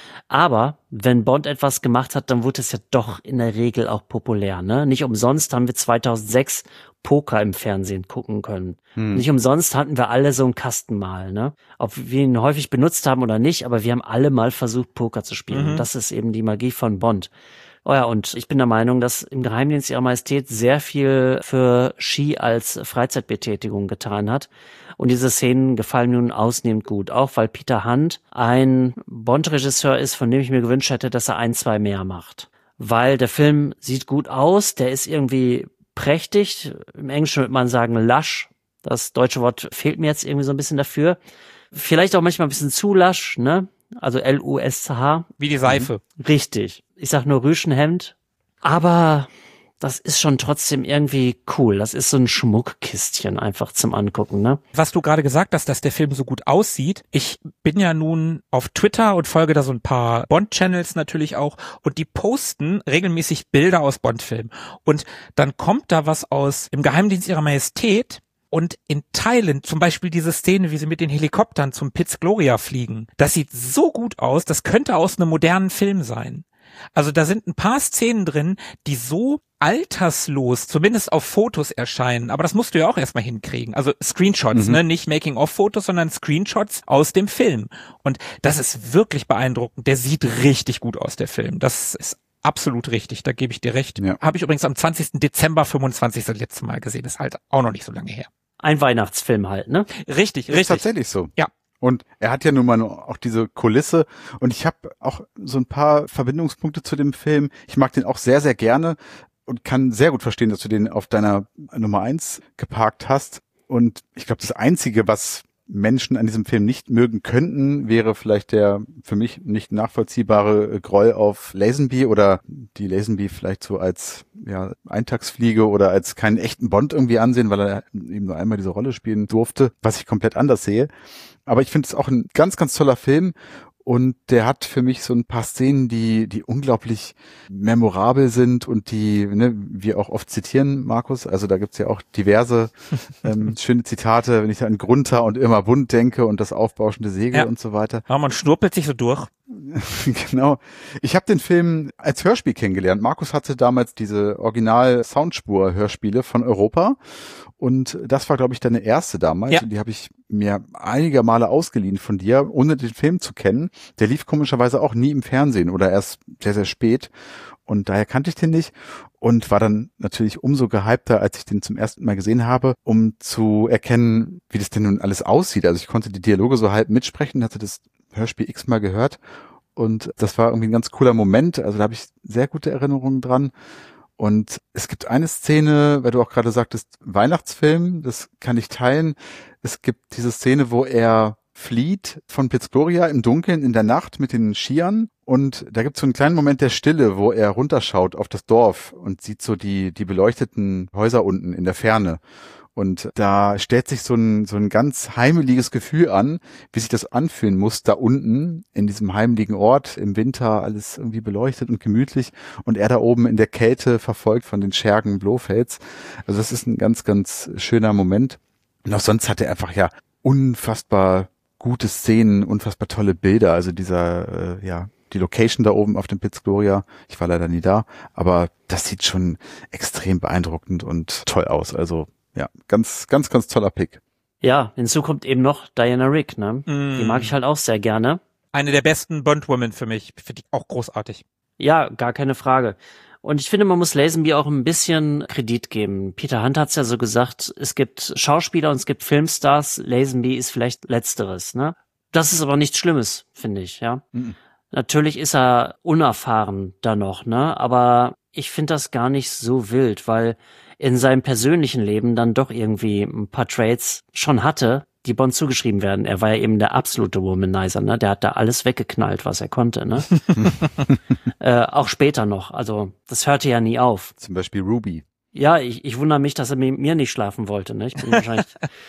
Aber wenn Bond etwas gemacht hat, dann wurde es ja doch in der Regel auch populär, ne? Nicht umsonst haben wir zweitausendsechs Poker im Fernsehen gucken können. Hm. Nicht umsonst hatten wir alle so einen Kasten mal, ne? Ob wir ihn häufig benutzt haben oder nicht, aber wir haben alle mal versucht, Poker zu spielen. Mhm. Das ist eben die Magie von Bond. Oh ja, und ich bin der Meinung, dass im Geheimdienst Ihrer Majestät sehr viel für Ski als Freizeitbetätigung getan hat. Und diese Szenen gefallen mir nun ausnehmend gut, auch weil Peter Hunt ein Bond-Regisseur ist, von dem ich mir gewünscht hätte, dass er ein, zwei mehr macht. Weil der Film sieht gut aus, der ist irgendwie prächtig. Im Englischen würde man sagen lush. Das deutsche Wort fehlt mir jetzt irgendwie so ein bisschen dafür. Vielleicht auch manchmal ein bisschen zu lush, ne? Also L U S C H. Wie die Seife. Richtig. Ich sag nur Rüschenhemd. Aber das ist schon trotzdem irgendwie cool. Das ist so ein Schmuckkistchen einfach zum Angucken, ne? Was du gerade gesagt hast, dass der Film so gut aussieht. Ich bin ja nun auf Twitter und folge da so ein paar Bond-Channels natürlich auch und die posten regelmäßig Bilder aus Bond-Filmen. Und dann kommt da was aus Im Geheimdienst Ihrer Majestät. Und in Teilen, zum Beispiel diese Szene, wie sie mit den Helikoptern zum Piz Gloria fliegen, das sieht so gut aus, das könnte aus einem modernen Film sein. Also da sind ein paar Szenen drin, die so alterslos, zumindest auf Fotos erscheinen. Aber das musst du ja auch erstmal hinkriegen. Also Screenshots, mhm. ne, nicht Making-of-Fotos, sondern Screenshots aus dem Film. Und das ist wirklich beeindruckend. Der sieht richtig gut aus, der Film. Das ist absolut richtig, da gebe ich dir recht. Ja. Habe ich übrigens am zwanzigsten Dezember fünfundzwanzig das letzte Mal gesehen. Ist halt auch noch nicht so lange her. Ein Weihnachtsfilm halt, ne? Richtig, richtig. Ist tatsächlich so. Ja. Und er hat ja nun mal auch diese Kulisse. Und ich habe auch so ein paar Verbindungspunkte zu dem Film. Ich mag den auch sehr, sehr gerne und kann sehr gut verstehen, dass du den auf deiner Nummer eins geparkt hast. Und ich glaube, das Einzige, was Menschen an diesem Film nicht mögen könnten, wäre vielleicht der für mich nicht nachvollziehbare Groll auf Lazenby oder die Lazenby vielleicht so als ja Eintagsfliege oder als keinen echten Bond irgendwie ansehen, weil er eben nur einmal diese Rolle spielen durfte, was ich komplett anders sehe. Aber ich finde es auch ein ganz, ganz toller Film. Und der hat für mich so ein paar Szenen, die die unglaublich memorabel sind und die ne, wir auch oft zitieren, Markus. Also da gibt's ja auch diverse ähm, schöne Zitate, wenn ich an Grunther und Irma Bunt denke und das aufbauschende Segel ja. und so weiter. Ja, man schnurpelt sich so durch. Genau. Ich habe den Film als Hörspiel kennengelernt. Markus hatte damals diese Original-Soundspur-Hörspiele von Europa. Und das war, glaube ich, deine erste damals. Ja. Und die habe ich mir einige Male ausgeliehen von dir, ohne den Film zu kennen. Der lief komischerweise auch nie im Fernsehen oder erst sehr, sehr spät. Und daher kannte ich den nicht und war dann natürlich umso gehypter, als ich den zum ersten Mal gesehen habe, um zu erkennen, wie das denn nun alles aussieht. Also ich konnte die Dialoge so halb mitsprechen, hatte das Hörspiel x-mal gehört. Und das war irgendwie ein ganz cooler Moment. Also da habe ich sehr gute Erinnerungen dran. Und es gibt eine Szene, weil du auch gerade sagtest, Weihnachtsfilm, das kann ich teilen. Es gibt diese Szene, wo er flieht von Piz Gloria im Dunkeln in der Nacht mit den Skiern und da gibt es so einen kleinen Moment der Stille, wo er runterschaut auf das Dorf und sieht so die die beleuchteten Häuser unten in der Ferne. Und da stellt sich so ein so ein ganz heimeliges Gefühl an, wie sich das anfühlen muss, da unten in diesem heimeligen Ort im Winter, alles irgendwie beleuchtet und gemütlich und er da oben in der Kälte verfolgt von den Schergen Blofelds. Also das ist ein ganz, ganz schöner Moment. Und auch sonst hat er einfach ja unfassbar gute Szenen, unfassbar tolle Bilder. Also dieser, äh, ja, die Location da oben auf dem Piz Gloria, ich war leider nie da, aber das sieht schon extrem beeindruckend und toll aus. Also ja, ganz, ganz, ganz toller Pick. Ja, hinzu kommt eben noch Diana Rigg, ne? Mm. Die mag ich halt auch sehr gerne. Eine der besten Bond-Women für mich. Finde ich auch großartig. Ja, gar keine Frage. Und ich finde, man muss Lazenby auch ein bisschen Kredit geben. Peter Hunt hat's ja so gesagt, es gibt Schauspieler und es gibt Filmstars. Lazenby ist vielleicht Letzteres, ne? Das ist aber nichts Schlimmes, finde ich, ja. Mhm. Natürlich ist er unerfahren da noch, ne? Aber ich finde das gar nicht so wild, weil in seinem persönlichen Leben dann doch irgendwie ein paar Traits schon hatte, die Bond zugeschrieben werden. Er war ja eben der absolute Womanizer, ne? Der hat da alles weggeknallt, was er konnte, ne? äh, auch später noch. Also das hörte ja nie auf. Zum Beispiel Ruby. Ja, ich, ich wundere mich, dass er mit mir nicht schlafen wollte, ne? Ich bin wahrscheinlich.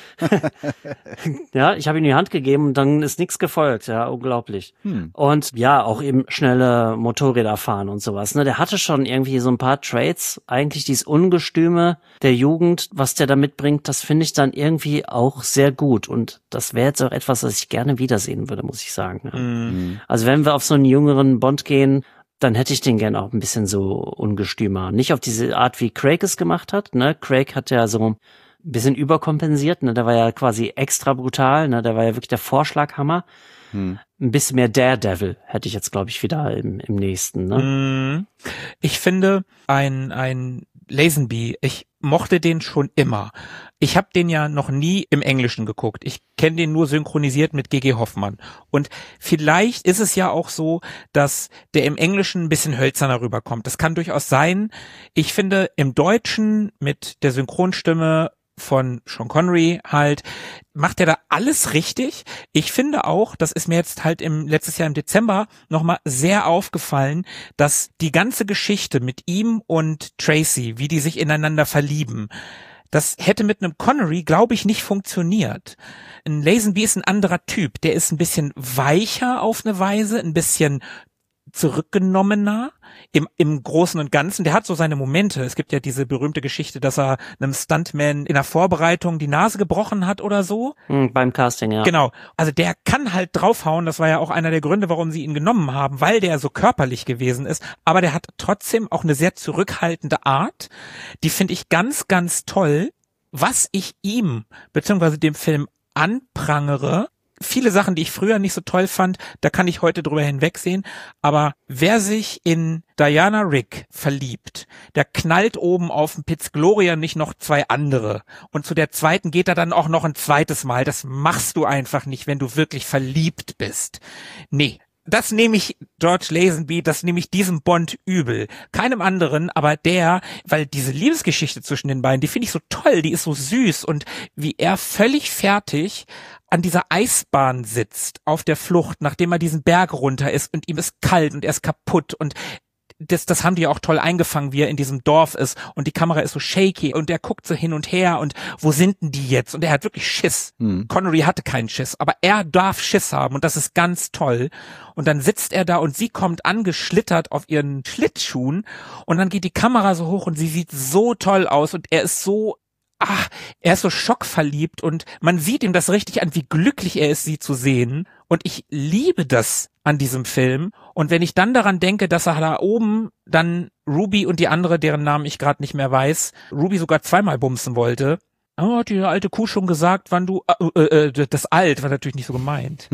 Ja, ich habe ihm die Hand gegeben und dann ist nichts gefolgt, ja, unglaublich. Hm. Und ja, auch eben schnelle Motorräder fahren und sowas, ne? Der hatte schon irgendwie so ein paar Traits, eigentlich dieses Ungestüme der Jugend, was der da mitbringt, das finde ich dann irgendwie auch sehr gut. Und das wäre jetzt auch etwas, was ich gerne wiedersehen würde, muss ich sagen. Ne? Mhm. Also wenn wir auf so einen jüngeren Bond gehen, dann hätte ich den gern auch ein bisschen so ungestümer. Nicht auf diese Art, wie Craig es gemacht hat, ne? Craig hat ja so ein bisschen überkompensiert, ne? Der war ja quasi extra brutal, ne? Der war ja wirklich der Vorschlaghammer. Hm. Ein bisschen mehr Daredevil hätte ich jetzt, glaube ich, wieder im, im nächsten, ne? Ich finde, ein, ein Lazenby, ich mochte den schon immer. Ich habe den ja noch nie im Englischen geguckt. Ich kenne den nur synchronisiert mit G G Hoffmann. Und vielleicht ist es ja auch so, dass der im Englischen ein bisschen hölzerner rüberkommt. Das kann durchaus sein. Ich finde, im Deutschen mit der Synchronstimme von Sean Connery halt, macht er da alles richtig. Ich finde auch, das ist mir jetzt halt im letztes Jahr im Dezember nochmal sehr aufgefallen, dass die ganze Geschichte mit ihm und Tracy, wie die sich ineinander verlieben, das hätte mit einem Connery, glaube ich, nicht funktioniert. Ein Lazenby ist ein anderer Typ. Der ist ein bisschen weicher auf eine Weise, ein bisschen zurückgenommener im, im Großen und Ganzen. Der hat so seine Momente. Es gibt ja diese berühmte Geschichte, dass er einem Stuntman in der Vorbereitung die Nase gebrochen hat oder so. Mhm, beim Casting, ja. Genau. Also der kann halt draufhauen. Das war ja auch einer der Gründe, warum sie ihn genommen haben, weil der so körperlich gewesen ist. Aber der hat trotzdem auch eine sehr zurückhaltende Art. Die finde ich ganz, ganz toll. Was ich ihm, beziehungsweise dem Film anprangere, viele Sachen, die ich früher nicht so toll fand, da kann ich heute drüber hinwegsehen, aber wer sich in Diana Rigg verliebt, der knallt oben auf dem Piz Gloria nicht noch zwei andere und zu der zweiten geht er dann auch noch ein zweites Mal. Das machst du einfach nicht, wenn du wirklich verliebt bist. Nee. Das nehme ich George Lazenby, das nehme ich diesem Bond übel. Keinem anderen, aber der, weil diese Liebesgeschichte zwischen den beiden, die finde ich so toll, die ist so süß und wie er völlig fertig an dieser Eisbahn sitzt, auf der Flucht, nachdem er diesen Berg runter ist und ihm ist kalt und er ist kaputt und das, das haben die ja auch toll eingefangen, wie er in diesem Dorf ist und die Kamera ist so shaky und er guckt so hin und her und wo sind denn die jetzt? Und er hat wirklich Schiss. Hm. Connery hatte keinen Schiss, aber er darf Schiss haben und das ist ganz toll. Und dann sitzt er da und sie kommt angeschlittert auf ihren Schlittschuhen und dann geht die Kamera so hoch und sie sieht so toll aus und er ist so Ach, er ist so schockverliebt und man sieht ihm das richtig an, wie glücklich er ist, sie zu sehen. Und ich liebe das an diesem Film. Und wenn ich dann daran denke, dass er da oben dann Ruby und die andere, deren Namen ich gerade nicht mehr weiß, Ruby sogar zweimal bumsen wollte. Oh, hat die alte Kuh schon gesagt, wann du, äh, äh, das alt war natürlich nicht so gemeint.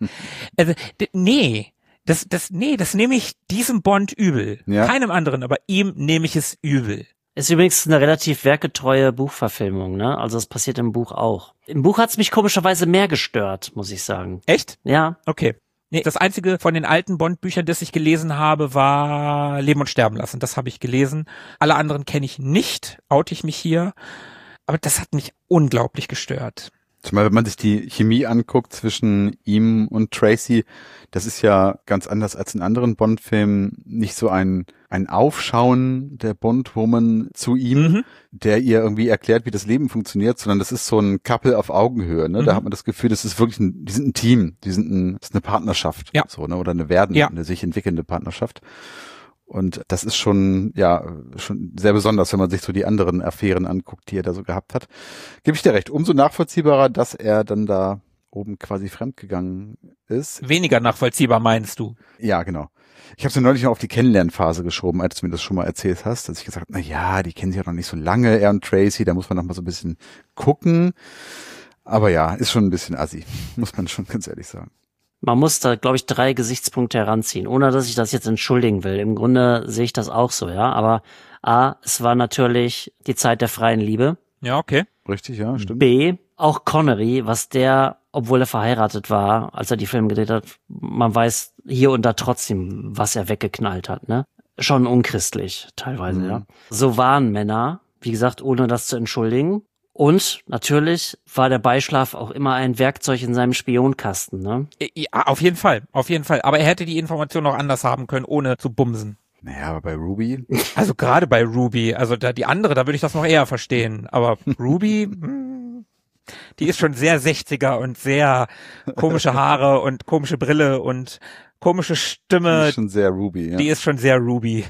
also, d- nee. Das, das, nee, das nehme ich diesem Bond übel. Ja. Keinem anderen, aber ihm nehme ich es übel. Ist übrigens eine relativ werkgetreue Buchverfilmung, ne? Also das passiert im Buch auch. Im Buch hat's mich komischerweise mehr gestört, muss ich sagen. Echt? Ja. Okay. Nee, das einzige von den alten Bond-Büchern, das ich gelesen habe, war Leben und Sterben lassen. Das habe ich gelesen. Alle anderen kenne ich nicht, oute ich mich hier. Aber das hat mich unglaublich gestört. Zumal, wenn man sich die Chemie anguckt zwischen ihm und Tracy, das ist ja ganz anders als in anderen Bond-Filmen. Nicht so ein ein Aufschauen der Bond-Woman zu ihm, mhm. der ihr irgendwie erklärt, wie das Leben funktioniert, sondern das ist so ein Couple auf Augenhöhe. Ne? Mhm. Da hat man das Gefühl, das ist wirklich ein, die sind ein Team, die sind ein, das ist eine Partnerschaft, ja. so, ne? Oder eine werdende, ja. eine sich entwickelnde Partnerschaft. Und das ist schon, ja, schon sehr besonders, wenn man sich so die anderen Affären anguckt, die er da so gehabt hat. Gebe ich dir recht. Umso nachvollziehbarer, dass er dann da oben quasi fremdgegangen ist. Weniger nachvollziehbar meinst du? Ja, genau. Ich habe es ja neulich noch auf die Kennenlernphase geschoben, als du mir das schon mal erzählt hast, dass ich gesagt habe, na ja, die kennen sich ja noch nicht so lange, er und Tracy, da muss man noch mal so ein bisschen gucken. Aber ja, ist schon ein bisschen assi, muss man schon ganz ehrlich sagen. Man muss da, glaube ich, drei Gesichtspunkte heranziehen, ohne dass ich das jetzt entschuldigen will. Im Grunde sehe ich das auch so, ja. Aber A, es war natürlich die Zeit der freien Liebe. Ja, okay. Richtig, ja, stimmt. B, auch Connery, was der, obwohl er verheiratet war, als er die Filme gedreht hat, man weiß hier und da trotzdem, was er weggeknallt hat, ne? Schon unchristlich, teilweise, mhm. ja. So waren Männer, wie gesagt, ohne das zu entschuldigen. Und natürlich war der Beischlaf auch immer ein Werkzeug in seinem Spionkasten, ne? Ja, auf jeden Fall, auf jeden Fall. Aber er hätte die Information auch anders haben können, ohne zu bumsen. Naja, aber bei Ruby? Also gerade bei Ruby, also da die andere, da würde ich das noch eher verstehen. Aber Ruby, mh, die ist schon sehr sechziger und sehr komische Haare und komische Brille und komische Stimme. Die ist schon sehr Ruby, ja. Die ist schon sehr Ruby.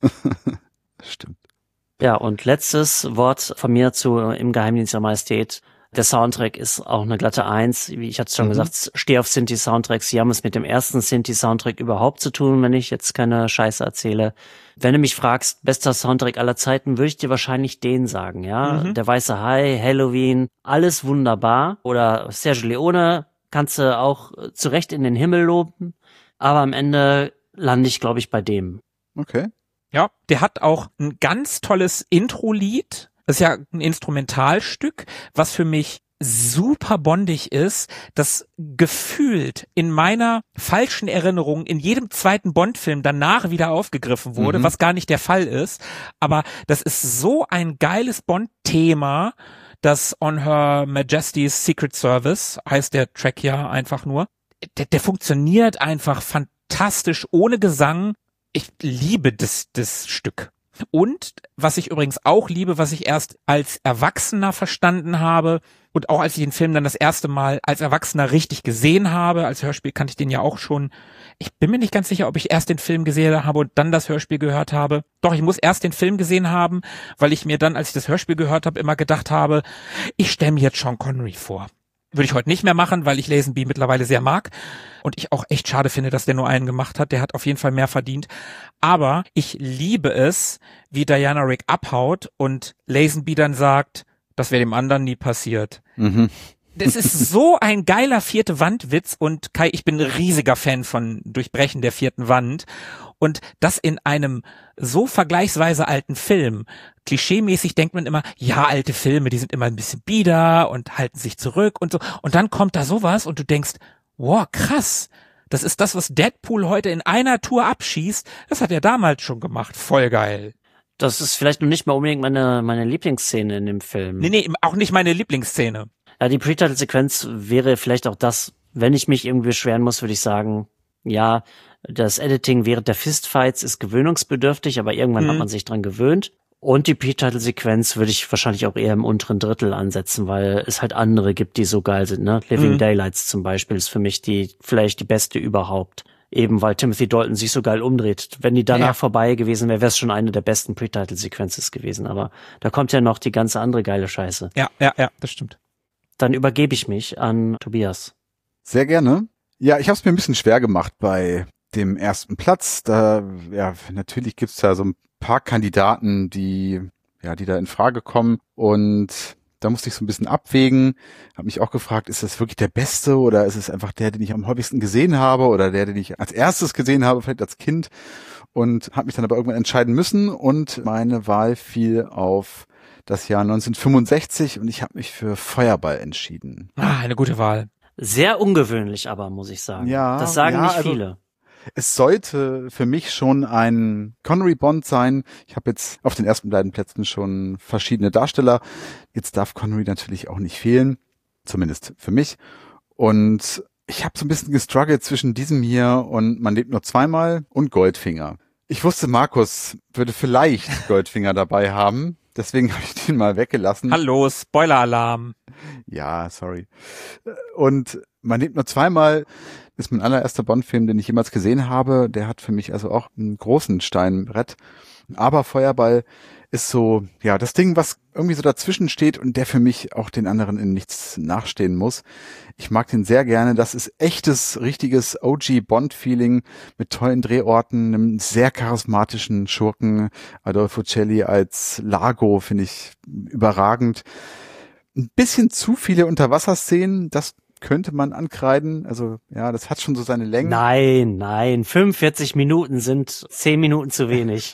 Stimmt. Ja, und letztes Wort von mir zu Im Geheimdienst der Majestät. Der Soundtrack ist auch eine glatte Eins. Wie ich hatte es schon mhm. gesagt, stehe auf Synthi-Soundtracks. Sie haben es mit dem ersten Synthi-Soundtrack überhaupt zu tun, wenn ich jetzt keine Scheiße erzähle. Wenn du mich fragst, bester Soundtrack aller Zeiten, würde ich dir wahrscheinlich den sagen, ja. Mhm. Der Weiße Hai, Halloween, alles wunderbar. Oder Sergio Leone kannst du auch zu Recht in den Himmel loben. Aber am Ende lande ich, glaube ich, bei dem. Okay. Ja, der hat auch ein ganz tolles Intro-Lied. Das ist ja ein Instrumentalstück, was für mich super bondig ist, das gefühlt in meiner falschen Erinnerung in jedem zweiten Bond-Film danach wieder aufgegriffen wurde, mhm. was gar nicht der Fall ist. Aber das ist so ein geiles Bond-Thema, das On Her Majesty's Secret Service, heißt der Track ja einfach nur. Der, der funktioniert einfach fantastisch ohne Gesang. Ich liebe das, das Stück. Und was ich übrigens auch liebe, was ich erst als Erwachsener verstanden habe und auch als ich den Film dann das erste Mal als Erwachsener richtig gesehen habe, als Hörspiel kannte ich den ja auch schon. Ich bin mir nicht ganz sicher, ob ich erst den Film gesehen habe und dann das Hörspiel gehört habe. Doch, ich muss erst den Film gesehen haben, weil ich mir dann, als ich das Hörspiel gehört habe, immer gedacht habe, ich stelle mir jetzt Sean Connery vor. Würde ich heute nicht mehr machen, weil ich Lazenby mittlerweile sehr mag und ich auch echt schade finde, dass der nur einen gemacht hat. Der hat auf jeden Fall mehr verdient. Aber ich liebe es, wie Diana Rigg abhaut und Lazenby dann sagt, das wäre dem anderen nie passiert. Mhm. Das ist so ein geiler vierte Wandwitz und Kai, ich bin ein riesiger Fan von Durchbrechen der vierten Wand und das in einem so vergleichsweise alten Film. Klischeemäßig denkt man immer, ja, alte Filme, die sind immer ein bisschen bieder und halten sich zurück und so. Und dann kommt da sowas und du denkst, wow, krass. Das ist das, was Deadpool heute in einer Tour abschießt. Das hat er damals schon gemacht. Voll geil. Das ist vielleicht noch nicht mal unbedingt meine, meine Lieblingsszene in dem Film. Nee, nee, auch nicht meine Lieblingsszene. Ja, die Pre-Title-Sequenz wäre vielleicht auch das, wenn ich mich irgendwie beschweren muss, würde ich sagen, ja, das Editing während der Fistfights ist gewöhnungsbedürftig, aber irgendwann mhm. hat man sich dran gewöhnt. Und die Pre-Title-Sequenz würde ich wahrscheinlich auch eher im unteren Drittel ansetzen, weil es halt andere gibt, die so geil sind, ne? Living mhm. Daylights zum Beispiel ist für mich die, vielleicht die beste überhaupt. Eben weil Timothy Dalton sich so geil umdreht. Wenn die danach ja. vorbei gewesen wäre, wäre es schon eine der besten Pre-Title-Sequences gewesen. Aber da kommt ja noch die ganze andere geile Scheiße. Ja, ja, ja, das stimmt. Dann übergebe ich mich an Tobias. Sehr gerne. Ja, ich habe es mir ein bisschen schwer gemacht bei dem ersten Platz. Da, ja, natürlich gibt's da so ein paar Kandidaten, die, ja, die da in Frage kommen. Und da musste ich so ein bisschen abwägen. Habe mich auch gefragt, ist das wirklich der Beste oder ist es einfach der, den ich am häufigsten gesehen habe oder der, den ich als erstes gesehen habe, vielleicht als Kind. Und habe mich dann aber irgendwann entscheiden müssen und meine Wahl fiel auf das Jahr neunzehnhundertfünfundsechzig und ich habe mich für Feuerball entschieden. Ah, eine gute Wahl. Sehr ungewöhnlich aber, muss ich sagen. Ja, das sagen ja, nicht also, viele. Es sollte für mich schon ein Connery-Bond sein. Ich habe jetzt auf den ersten beiden Plätzen schon verschiedene Darsteller. Jetzt darf Connery natürlich auch nicht fehlen. Zumindest für mich. Und ich habe so ein bisschen gestruggelt zwischen diesem hier und Man lebt nur zweimal und Goldfinger. Ich wusste, Markus würde vielleicht Goldfinger dabei haben. Deswegen habe ich den mal weggelassen. Hallo, Spoiler-Alarm. Ja, sorry. Und Man lebt nur zweimal ist mein allererster Bond-Film, den ich jemals gesehen habe. Der hat für mich also auch einen großen Stein im Brett. Aber Feuerball ist so, ja, das Ding, was irgendwie so dazwischen steht und der für mich auch den anderen in nichts nachstehen muss. Ich mag den sehr gerne. Das ist echtes, richtiges O G-Bond-Feeling mit tollen Drehorten, einem sehr charismatischen Schurken. Adolfo Celli als Largo finde ich überragend. Ein bisschen zu viele Unterwasserszenen, das könnte man ankreiden. Also ja, das hat schon so seine Längen. Nein, nein, fünfundvierzig Minuten sind zehn Minuten zu wenig.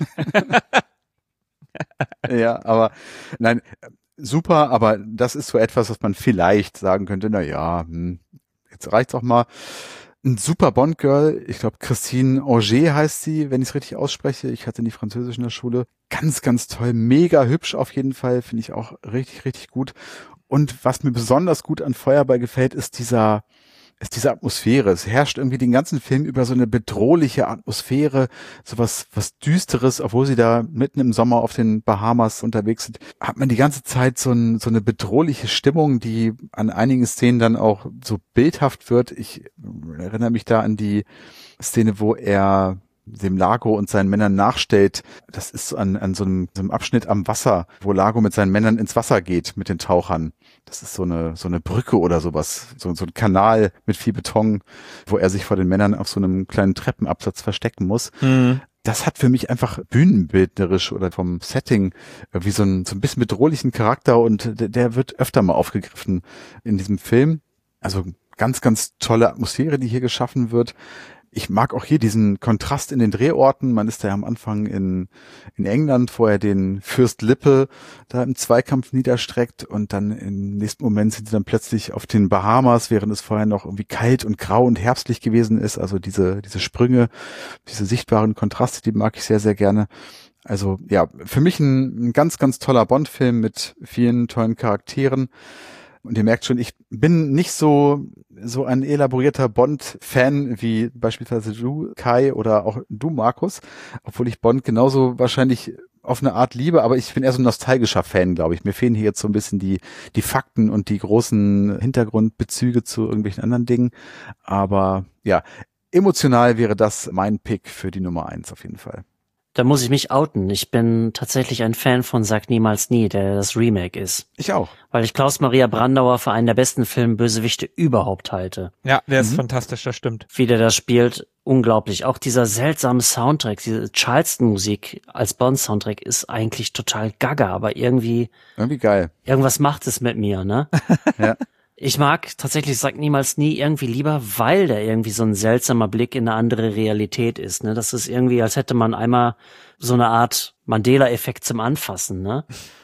Ja, aber nein, super, aber das ist so etwas, was man vielleicht sagen könnte, na ja, hm, jetzt reicht's auch mal. Ein super Bond-Girl, ich glaube Christine Auger heißt sie, wenn ich es richtig ausspreche. Ich hatte nie Französisch in der Schule. Ganz, ganz toll, mega hübsch auf jeden Fall, finde ich auch richtig, richtig gut. Und was mir besonders gut an Feuerball gefällt, ist dieser ist diese Atmosphäre. Es herrscht irgendwie den ganzen Film über so eine bedrohliche Atmosphäre, sowas was Düsteres, obwohl sie da mitten im Sommer auf den Bahamas unterwegs sind, hat man die ganze Zeit so, ein, so eine bedrohliche Stimmung, die an einigen Szenen dann auch so bildhaft wird. Ich erinnere mich da an die Szene, wo er dem Largo und seinen Männern nachstellt. Das ist an, an so, einem, so einem Abschnitt am Wasser, wo Largo mit seinen Männern ins Wasser geht, mit den Tauchern. Das ist so eine, so eine Brücke oder sowas, so, so ein Kanal mit viel Beton, wo er sich vor den Männern auf so einem kleinen Treppenabsatz verstecken muss. Mhm. Das hat für mich einfach bühnenbildnerisch oder vom Setting irgendwie so ein, so ein bisschen bedrohlichen Charakter und der, der wird öfter mal aufgegriffen in diesem Film. Also ganz, ganz tolle Atmosphäre, die hier geschaffen wird. Ich mag auch hier diesen Kontrast in den Drehorten. Man ist da ja am Anfang in, in England, wo er den Fürst Lippe da im Zweikampf niederstreckt und dann im nächsten Moment sind sie dann plötzlich auf den Bahamas, während es vorher noch irgendwie kalt und grau und herbstlich gewesen ist. Also diese, diese Sprünge, diese sichtbaren Kontraste, die mag ich sehr, sehr gerne. Also ja, für mich ein, ein ganz, ganz toller Bond-Film mit vielen tollen Charakteren. Und ihr merkt schon, ich bin nicht so so ein elaborierter Bond-Fan wie beispielsweise du, Kai, oder auch du, Markus, obwohl ich Bond genauso wahrscheinlich auf eine Art liebe, aber ich bin eher so ein nostalgischer Fan, glaube ich. Mir fehlen hier jetzt so ein bisschen die die Fakten und die großen Hintergrundbezüge zu irgendwelchen anderen Dingen. Aber ja, emotional wäre das mein Pick für die Nummer eins auf jeden Fall. Da muss ich mich outen. Ich bin tatsächlich ein Fan von Sag niemals nie, der das Remake ist. Ich auch. Weil ich Klaus-Maria Brandauer für einen der besten Filmbösewichte überhaupt halte. Ja, der ist mhm. fantastisch, das stimmt. Wie der das spielt, unglaublich. Auch dieser seltsame Soundtrack, diese Charleston-Musik als Bond-Soundtrack ist eigentlich total gaga, aber irgendwie... Irgendwie geil. Irgendwas macht es mit mir, ne? Ja. Ich mag tatsächlich Sag niemals nie irgendwie lieber, weil der irgendwie so ein seltsamer Blick in eine andere Realität ist, ne? Das ist irgendwie, als hätte man einmal so eine Art Mandela-Effekt zum Anfassen, ne?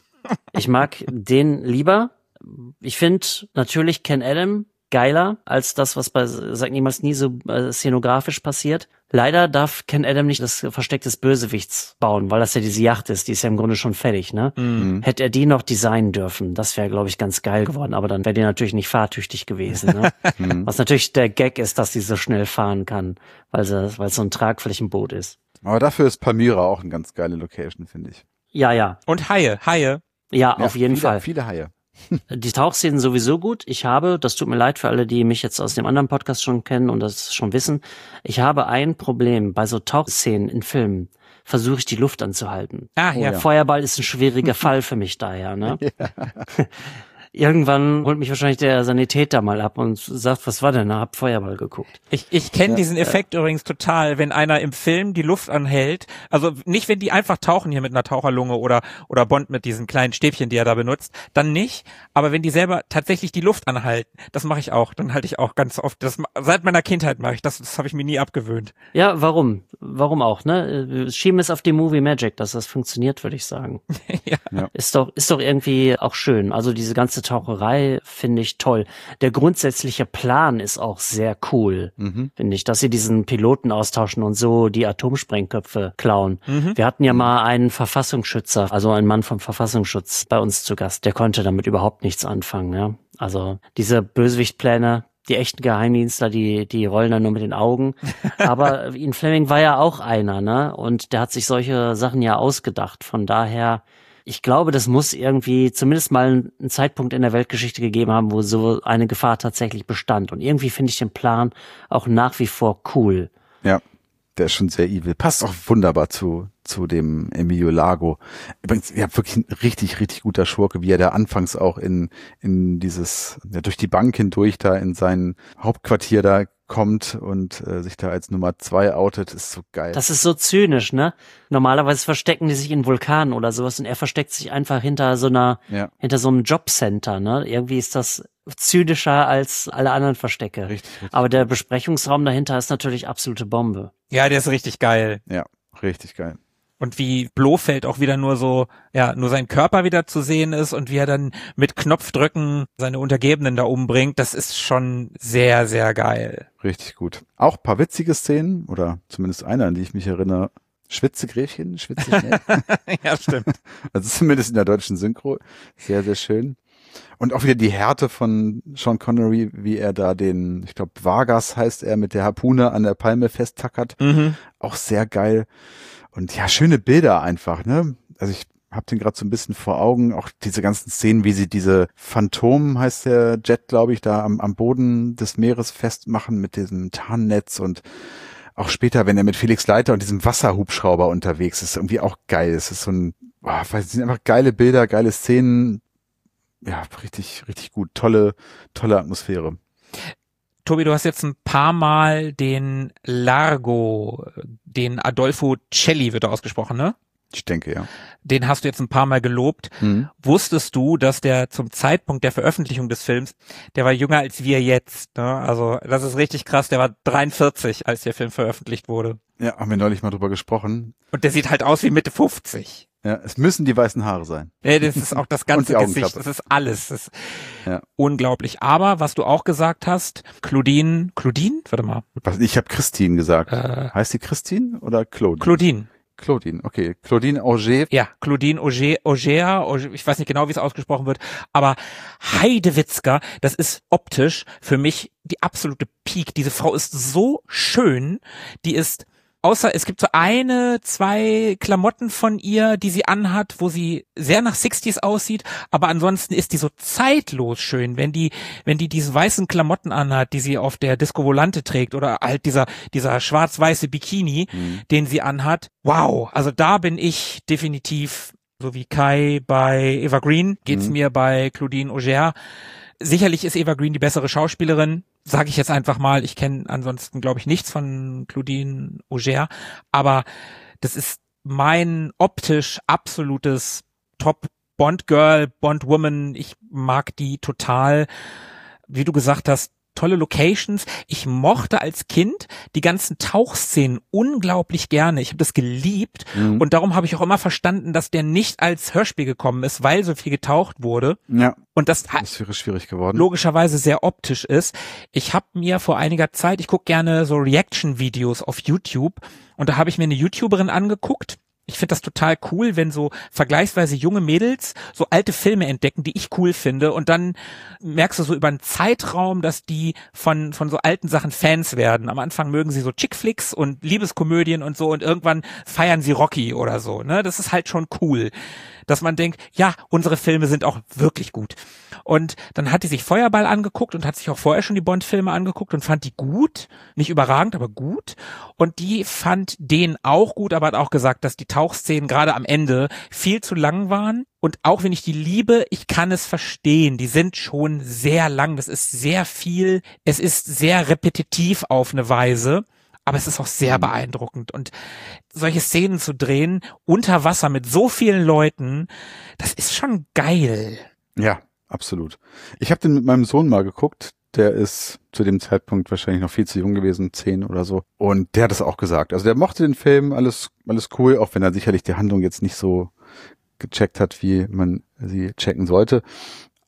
Ich mag den lieber. Ich finde natürlich Ken Adam geiler als das, was bei Sag niemals nie so äh, szenografisch passiert. Leider darf Ken Adam nicht das Versteck des Bösewichts bauen, weil das ja diese Yacht ist, die ist ja im Grunde schon fertig, ne? Mhm. Hätte er die noch designen dürfen, das wäre, glaube ich, ganz geil geworden, aber dann wäre die natürlich nicht fahrtüchtig gewesen, ne? Mhm. Was natürlich der Gag ist, dass die so schnell fahren kann, weil sie, weil es so ein Tragflächenboot ist. Aber dafür ist Palmyra auch eine ganz geile Location, finde ich. Ja, ja. Und Haie, Haie. Ja, ja auf jeden viele, Fall. Viele Haie. Die Tauchszenen sowieso gut. Ich habe, das tut mir leid für alle, die mich jetzt aus dem anderen Podcast schon kennen und das schon wissen, ich habe ein Problem bei so Tauchszenen in Filmen. Versuche ich die Luft anzuhalten. Ah, ja. Oh, ja. Feuerball ist ein schwieriger Fall für mich daher, ne? Ja. Irgendwann holt mich wahrscheinlich der Sanitäter mal ab und sagt, was war denn? Na, hab Feuerball geguckt. Ich, ich kenne ja, diesen Effekt ja. übrigens total, wenn einer im Film die Luft anhält. Also nicht, wenn die einfach tauchen hier mit einer Taucherlunge oder oder Bond mit diesen kleinen Stäbchen, die er da benutzt, dann nicht. Aber wenn die selber tatsächlich die Luft anhalten, das mache ich auch. Dann halte ich auch ganz oft. Das seit meiner Kindheit mache ich das. Das habe ich mir nie abgewöhnt. Ja, warum? Warum auch? Ne? Schieben es auf die Movie Magic, dass das funktioniert, würde ich sagen. ja. ja. Ist doch ist doch irgendwie auch schön. Also diese ganze Taucherei finde ich toll. Der grundsätzliche Plan ist auch sehr cool, mhm. finde ich, dass sie diesen Piloten austauschen und so die Atomsprengköpfe klauen. Mhm. Wir hatten ja mal einen Verfassungsschützer, also einen Mann vom Verfassungsschutz bei uns zu Gast, der konnte damit überhaupt nichts anfangen. Ja? Also diese Bösewichtpläne, die echten Geheimdienstler, die, die rollen dann nur mit den Augen. Aber Ian Fleming war ja auch einer, ne? Und der hat sich solche Sachen ja ausgedacht. Von daher, ich glaube, das muss irgendwie zumindest mal einen Zeitpunkt in der Weltgeschichte gegeben haben, wo so eine Gefahr tatsächlich bestand. Und irgendwie finde ich den Plan auch nach wie vor cool. Ja, der ist schon sehr evil. Passt auch wunderbar zu zu dem Emilio Largo. Übrigens, ja, wirklich ein richtig, richtig guter Schurke, wie er da anfangs auch in in dieses, ja, durch die Bank hindurch da in sein Hauptquartier da kommt und äh, sich da als Nummer zwei outet, ist so geil. Das ist so zynisch, ne? Normalerweise verstecken die sich in Vulkanen oder sowas und er versteckt sich einfach hinter so einer, ja. hinter so einem Jobcenter, ne? Irgendwie ist das zynischer als alle anderen Verstecke. Richtig, richtig. Aber der Besprechungsraum dahinter ist natürlich absolute Bombe. Ja, der ist richtig geil. Ja, richtig geil. Und wie Blofeld auch wieder nur so, ja, nur sein Körper wieder zu sehen ist und wie er dann mit Knopfdrücken seine Untergebenen da umbringt, das ist schon sehr, sehr geil. Richtig gut. Auch ein paar witzige Szenen, oder zumindest eine, an die ich mich erinnere. Schwitzegräfchen, Schwitzeschnell. Ja, stimmt. Also zumindest in der deutschen Synchro. Sehr, sehr schön. Und auch wieder die Härte von Sean Connery, wie er da den, ich glaube, Vargas heißt er, mit der Harpune an der Palme festtackert. Mhm. Auch sehr geil. Und ja, schöne Bilder einfach, ne? Also ich habe den gerade so ein bisschen vor Augen, auch diese ganzen Szenen, wie sie diese Phantom, heißt der Jet, glaube ich, da am, am Boden des Meeres festmachen mit diesem Tarnnetz und auch später, wenn er mit Felix Leiter und diesem Wasserhubschrauber unterwegs ist, ist irgendwie auch geil. Es ist so ein, oh, weiß, es sind einfach geile Bilder, geile Szenen. Ja, richtig, richtig gut. Tolle, tolle Atmosphäre. Tobi, du hast jetzt ein paar Mal den Largo, den Adolfo Celli wird er ausgesprochen, ne? Ich denke, ja. Den hast du jetzt ein paar Mal gelobt. Mhm. Wusstest du, dass der zum Zeitpunkt der Veröffentlichung des Films, der war jünger als wir jetzt, ne? Also das ist richtig krass, der war dreiundvierzig, als der Film veröffentlicht wurde. Ja, haben wir neulich mal drüber gesprochen. Und der sieht halt aus wie Mitte fünfzig. Ja, es müssen die weißen Haare sein. Ja, das ist auch das ganze Gesicht, das ist alles. Das ist ja. unglaublich. Aber was du auch gesagt hast, Claudine, Claudine? Warte mal. Was, ich habe Christine gesagt. Äh, heißt sie Christine oder Claudine? Claudine. Claudine, okay. Claudine Auger. Ja, Claudine Auger, Auger, Auger, ich weiß nicht genau, wie es ausgesprochen wird, aber Heidewitzka, das ist optisch für mich die absolute Peak. Diese Frau ist so schön, die ist, außer es gibt so eine, zwei Klamotten von ihr, die sie anhat, wo sie sehr nach sechziger aussieht, aber ansonsten ist die so zeitlos schön, wenn die, wenn die diese weißen Klamotten anhat, die sie auf der Disco Volante trägt oder halt dieser, dieser schwarz-weiße Bikini, mhm. den sie anhat. Wow, also da bin ich definitiv, so wie Kai bei Eva Green, geht's mhm. mir bei Claudine Auger. Sicherlich ist Eva Green die bessere Schauspielerin, sage ich jetzt einfach mal. Ich kenne ansonsten, glaube ich, nichts von Claudine Auger, aber das ist mein optisch absolutes Top-Bond-Girl, Bond-Woman. Ich mag die total, wie du gesagt hast, tolle Locations. Ich mochte als Kind die ganzen Tauchszenen unglaublich gerne. Ich habe das geliebt mhm. und darum habe ich auch immer verstanden, dass der nicht als Hörspiel gekommen ist, weil so viel getaucht wurde. Ja. Und das, das wäre schwierig geworden. Logischerweise sehr optisch ist. Ich habe mir vor einiger Zeit, ich gucke gerne so Reaction-Videos auf YouTube und da habe ich mir eine YouTuberin angeguckt. Ich finde das total cool, wenn so vergleichsweise junge Mädels so alte Filme entdecken, die ich cool finde und dann merkst du so über einen Zeitraum, dass die von von so alten Sachen Fans werden. Am Anfang mögen sie so Chickflicks und Liebeskomödien und so und irgendwann feiern sie Rocky oder so, ne? Das ist halt schon cool, dass man denkt, ja, unsere Filme sind auch wirklich gut. Und dann hat die sich Feuerball angeguckt und hat sich auch vorher schon die Bond-Filme angeguckt und fand die gut, nicht überragend, aber gut. Und die fand den auch gut, aber hat auch gesagt, dass die Tauchszenen gerade am Ende viel zu lang waren. Und auch wenn ich die liebe, ich kann es verstehen. Die sind schon sehr lang. Das ist sehr viel. Es ist sehr repetitiv auf eine Weise. Aber es ist auch sehr beeindruckend. Und solche Szenen zu drehen, unter Wasser mit so vielen Leuten, das ist schon geil. Ja, absolut. Ich habe den mit meinem Sohn mal geguckt. Der ist zu dem Zeitpunkt wahrscheinlich noch viel zu jung gewesen, zehn oder so. Und der hat es auch gesagt. Also der mochte den Film, alles, alles cool, auch wenn er sicherlich die Handlung jetzt nicht so gecheckt hat, wie man sie checken sollte.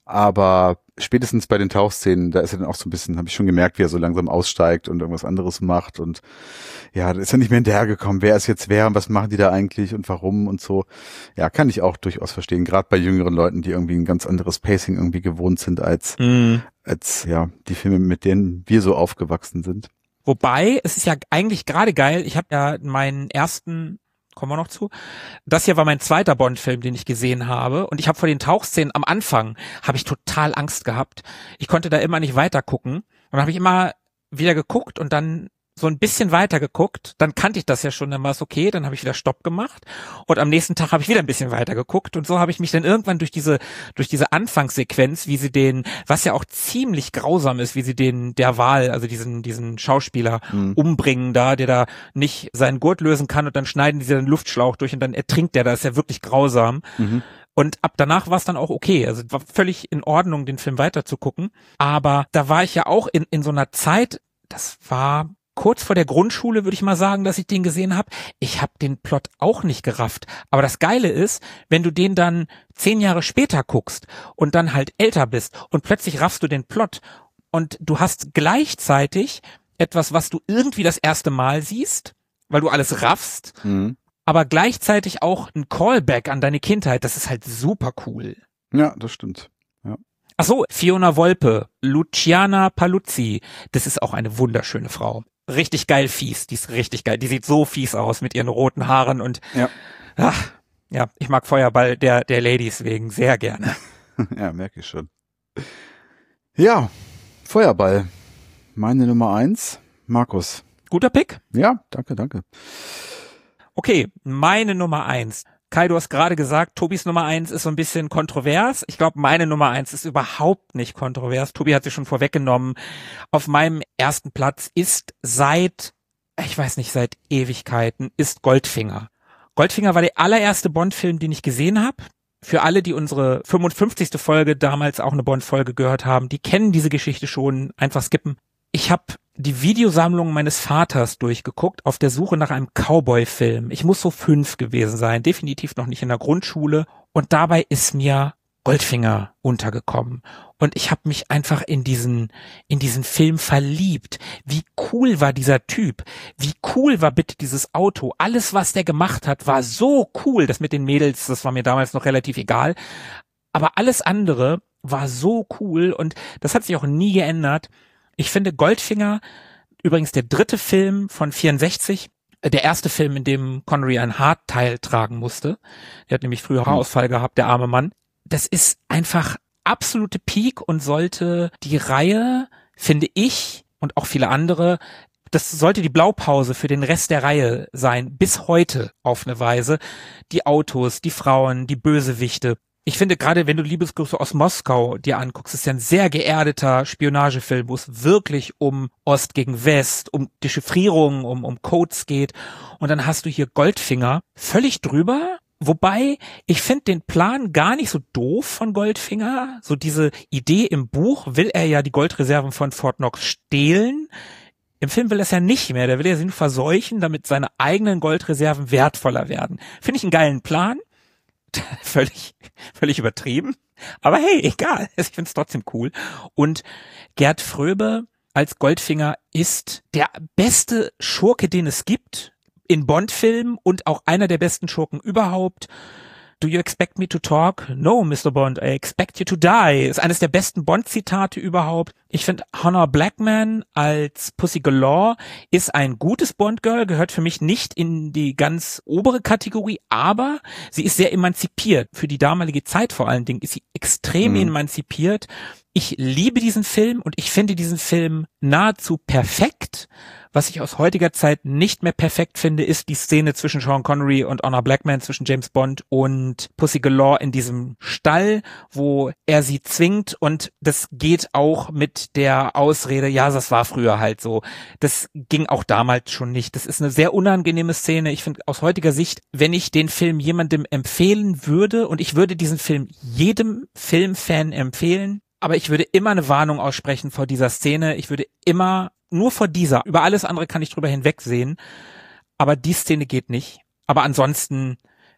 Aber spätestens bei den Tauchszenen, da ist er dann auch so ein bisschen, habe ich schon gemerkt, wie er so langsam aussteigt und irgendwas anderes macht und ja, da ist er nicht mehr hinterhergekommen, wer ist jetzt wer und was machen die da eigentlich und warum und so. Ja, kann ich auch durchaus verstehen, gerade bei jüngeren Leuten, die irgendwie ein ganz anderes Pacing irgendwie gewohnt sind als, mm. als ja die Filme, mit denen wir so aufgewachsen sind. Wobei, es ist ja eigentlich gerade geil, ich habe ja meinen ersten, kommen wir noch zu, das hier war mein zweiter Bond-Film, den ich gesehen habe und ich habe vor den Tauchszenen am Anfang, habe ich total Angst gehabt. Ich konnte da immer nicht weiter gucken und dann habe ich immer wieder geguckt und dann so ein bisschen weiter geguckt, dann kannte ich das ja schon, dann war es okay, dann habe ich wieder Stopp gemacht und am nächsten Tag habe ich wieder ein bisschen weiter geguckt und so habe ich mich dann irgendwann durch diese durch diese Anfangssequenz, wie sie den, was ja auch ziemlich grausam ist, wie sie den der Wahl, also diesen diesen Schauspieler mhm. umbringen da, der da nicht seinen Gurt lösen kann und dann schneiden die den Luftschlauch durch und dann ertrinkt der, das ist ja wirklich grausam. Mhm. Und ab danach war es dann auch okay, also war völlig in Ordnung, den Film weiter zu gucken, aber da war ich ja auch in in so einer Zeit, das war kurz vor der Grundschule, würde ich mal sagen, dass ich den gesehen habe. Ich habe den Plot auch nicht gerafft. Aber das Geile ist, wenn du den dann zehn Jahre später guckst und dann halt älter bist und plötzlich raffst du den Plot und du hast gleichzeitig etwas, was du irgendwie das erste Mal siehst, weil du alles raffst, mhm. aber gleichzeitig auch ein Callback an deine Kindheit. Das ist halt super cool. Ja, das stimmt. Ja. Ach so, Fiona Volpe, Luciana Paluzzi. Das ist auch eine wunderschöne Frau. Richtig geil fies, die ist richtig geil. Die sieht so fies aus mit ihren roten Haaren und ja, ach, ja, ich mag Feuerball der der Ladies wegen sehr gerne. Ja, merke ich schon. Ja, Feuerball. Meine Nummer eins, Markus. Guter Pick? Ja, danke, danke. Okay, meine Nummer eins. Kai, du hast gerade gesagt, Tobis Nummer eins ist so ein bisschen kontrovers. Ich glaube, meine Nummer eins ist überhaupt nicht kontrovers. Tobi hat sie schon vorweggenommen. Auf meinem ersten Platz ist seit, ich weiß nicht, seit Ewigkeiten, ist Goldfinger. Goldfinger war der allererste Bond-Film, den ich gesehen habe. Für alle, die unsere fünfundfünfzigste Folge damals auch eine Bond-Folge gehört haben, die kennen diese Geschichte schon, einfach skippen. Ich habe die Videosammlung meines Vaters durchgeguckt auf der Suche nach einem Cowboy-Film. Ich muss so fünf gewesen sein, definitiv noch nicht in der Grundschule. Und dabei ist mir Goldfinger untergekommen. Und ich habe mich einfach in diesen, in diesen Film verliebt. Wie cool war dieser Typ? Wie cool war bitte dieses Auto? Alles, was der gemacht hat, war so cool. Das mit den Mädels, das war mir damals noch relativ egal. Aber alles andere war so cool und das hat sich auch nie geändert. Ich finde Goldfinger, übrigens der dritte Film von vierundsechzig, der erste Film, in dem Connery ein Haarteil tragen musste. Der hat nämlich früher Haarausfall gehabt, der arme Mann. Das ist einfach absolute Peak und sollte die Reihe, finde ich, und auch viele andere, das sollte die Blaupause für den Rest der Reihe sein, bis heute auf eine Weise. Die Autos, die Frauen, die Bösewichte. Ich finde, gerade wenn du Liebesgrüße aus Moskau dir anguckst, ist ja ein sehr geerdeter Spionagefilm, wo es wirklich um Ost gegen West, um Dechiffrierung, um, um Codes geht. Und dann hast du hier Goldfinger, völlig drüber. Wobei, ich finde den Plan gar nicht so doof von Goldfinger. So diese Idee im Buch will er ja die Goldreserven von Fort Knox stehlen. Im Film will er es ja nicht mehr. Der will ja sie nur verseuchen, damit seine eigenen Goldreserven wertvoller werden. Finde ich einen geilen Plan. Völlig, völlig übertrieben. Aber hey, egal. Ich finde es trotzdem cool. Und Gerd Fröbe als Goldfinger ist der beste Schurke, den es gibt in Bond-Filmen und auch einer der besten Schurken überhaupt. Do you expect me to talk? No, Mister Bond, I expect you to die. Ist eines der besten Bond-Zitate überhaupt. Ich finde, Honor Blackman als Pussy Galore ist ein gutes Bond-Girl, gehört für mich nicht in die ganz obere Kategorie, aber sie ist sehr emanzipiert. Für die damalige Zeit vor allen Dingen ist sie extrem mhm. emanzipiert. Ich liebe diesen Film und ich finde diesen Film nahezu perfekt. Was ich aus heutiger Zeit nicht mehr perfekt finde, ist die Szene zwischen Sean Connery und Honor Blackman, zwischen James Bond und Pussy Galore in diesem Stall, wo er sie zwingt und das geht auch mit der Ausrede, ja, das war früher halt so. Das ging auch damals schon nicht. Das ist eine sehr unangenehme Szene. Ich finde aus heutiger Sicht, wenn ich den Film jemandem empfehlen würde und ich würde diesen Film jedem Filmfan empfehlen, aber ich würde immer eine Warnung aussprechen vor dieser Szene. Ich würde immer nur vor dieser. Über alles andere kann ich drüber hinwegsehen. Aber die Szene geht nicht. Aber ansonsten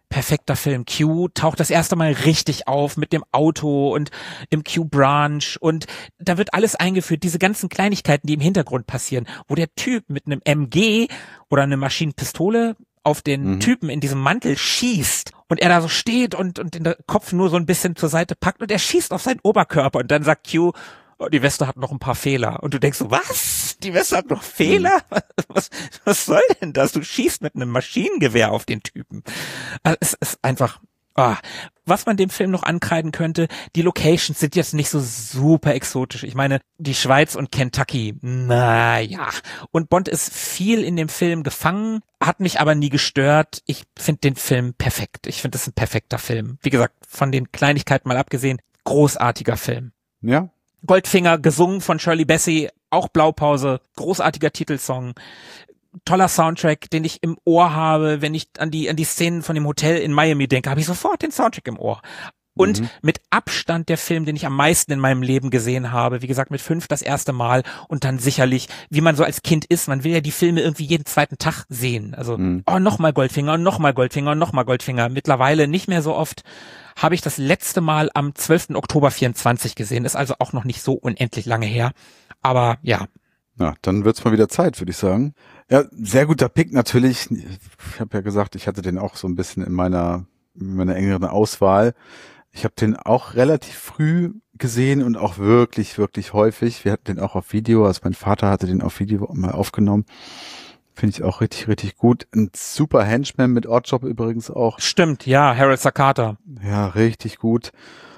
perfekter Film. Q taucht das erste Mal richtig auf mit dem Auto und im Q-Branch und da wird alles eingeführt, diese ganzen Kleinigkeiten, die im Hintergrund passieren, wo der Typ mit einem M G oder einer Maschinenpistole auf den mhm. Typen in diesem Mantel schießt und er da so steht und, und den Kopf nur so ein bisschen zur Seite packt und er schießt auf seinen Oberkörper und dann sagt Q, oh, die Weste hat noch ein paar Fehler. Und du denkst so, was? Die Weste hat noch Fehler? Was, was soll denn das? Du schießt mit einem Maschinengewehr auf den Typen. Also es ist einfach, oh. Was man dem Film noch ankreiden könnte, die Locations sind jetzt nicht so super exotisch. Ich meine, die Schweiz und Kentucky, naja. Und Bond ist viel in dem Film gefangen, hat mich aber nie gestört. Ich finde den Film perfekt. Ich finde, das ist ein perfekter Film. Wie gesagt, von den Kleinigkeiten mal abgesehen, großartiger Film. Ja. Goldfinger, gesungen von Shirley Bassey, auch Blaupause, großartiger Titelsong, toller Soundtrack, den ich im Ohr habe, wenn ich an die an die Szenen von dem Hotel in Miami denke, habe ich sofort den Soundtrack im Ohr. Und mhm. mit Abstand der Film, den ich am meisten in meinem Leben gesehen habe, wie gesagt mit fünf das erste Mal und dann sicherlich, wie man so als Kind ist, man will ja die Filme irgendwie jeden zweiten Tag sehen. Also, mhm. oh, nochmal Goldfinger und nochmal Goldfinger und nochmal Goldfinger. Mittlerweile nicht mehr so oft. Habe ich das letzte Mal am zwölften Oktober vierundzwanzig gesehen. Ist also auch noch nicht so unendlich lange her. Aber ja. Na, dann wird's mal wieder Zeit, würde ich sagen. Ja, sehr guter Pick natürlich. Ich habe ja gesagt, ich hatte den auch so ein bisschen in meiner, in meiner engeren Auswahl. Ich habe den auch relativ früh gesehen und auch wirklich, wirklich häufig. Wir hatten den auch auf Video. Also mein Vater hatte den auf Video mal aufgenommen. Finde ich auch richtig, richtig gut. Ein super Henchman mit Oddjob übrigens auch. Stimmt, ja, Harold Sakata. Ja, richtig gut.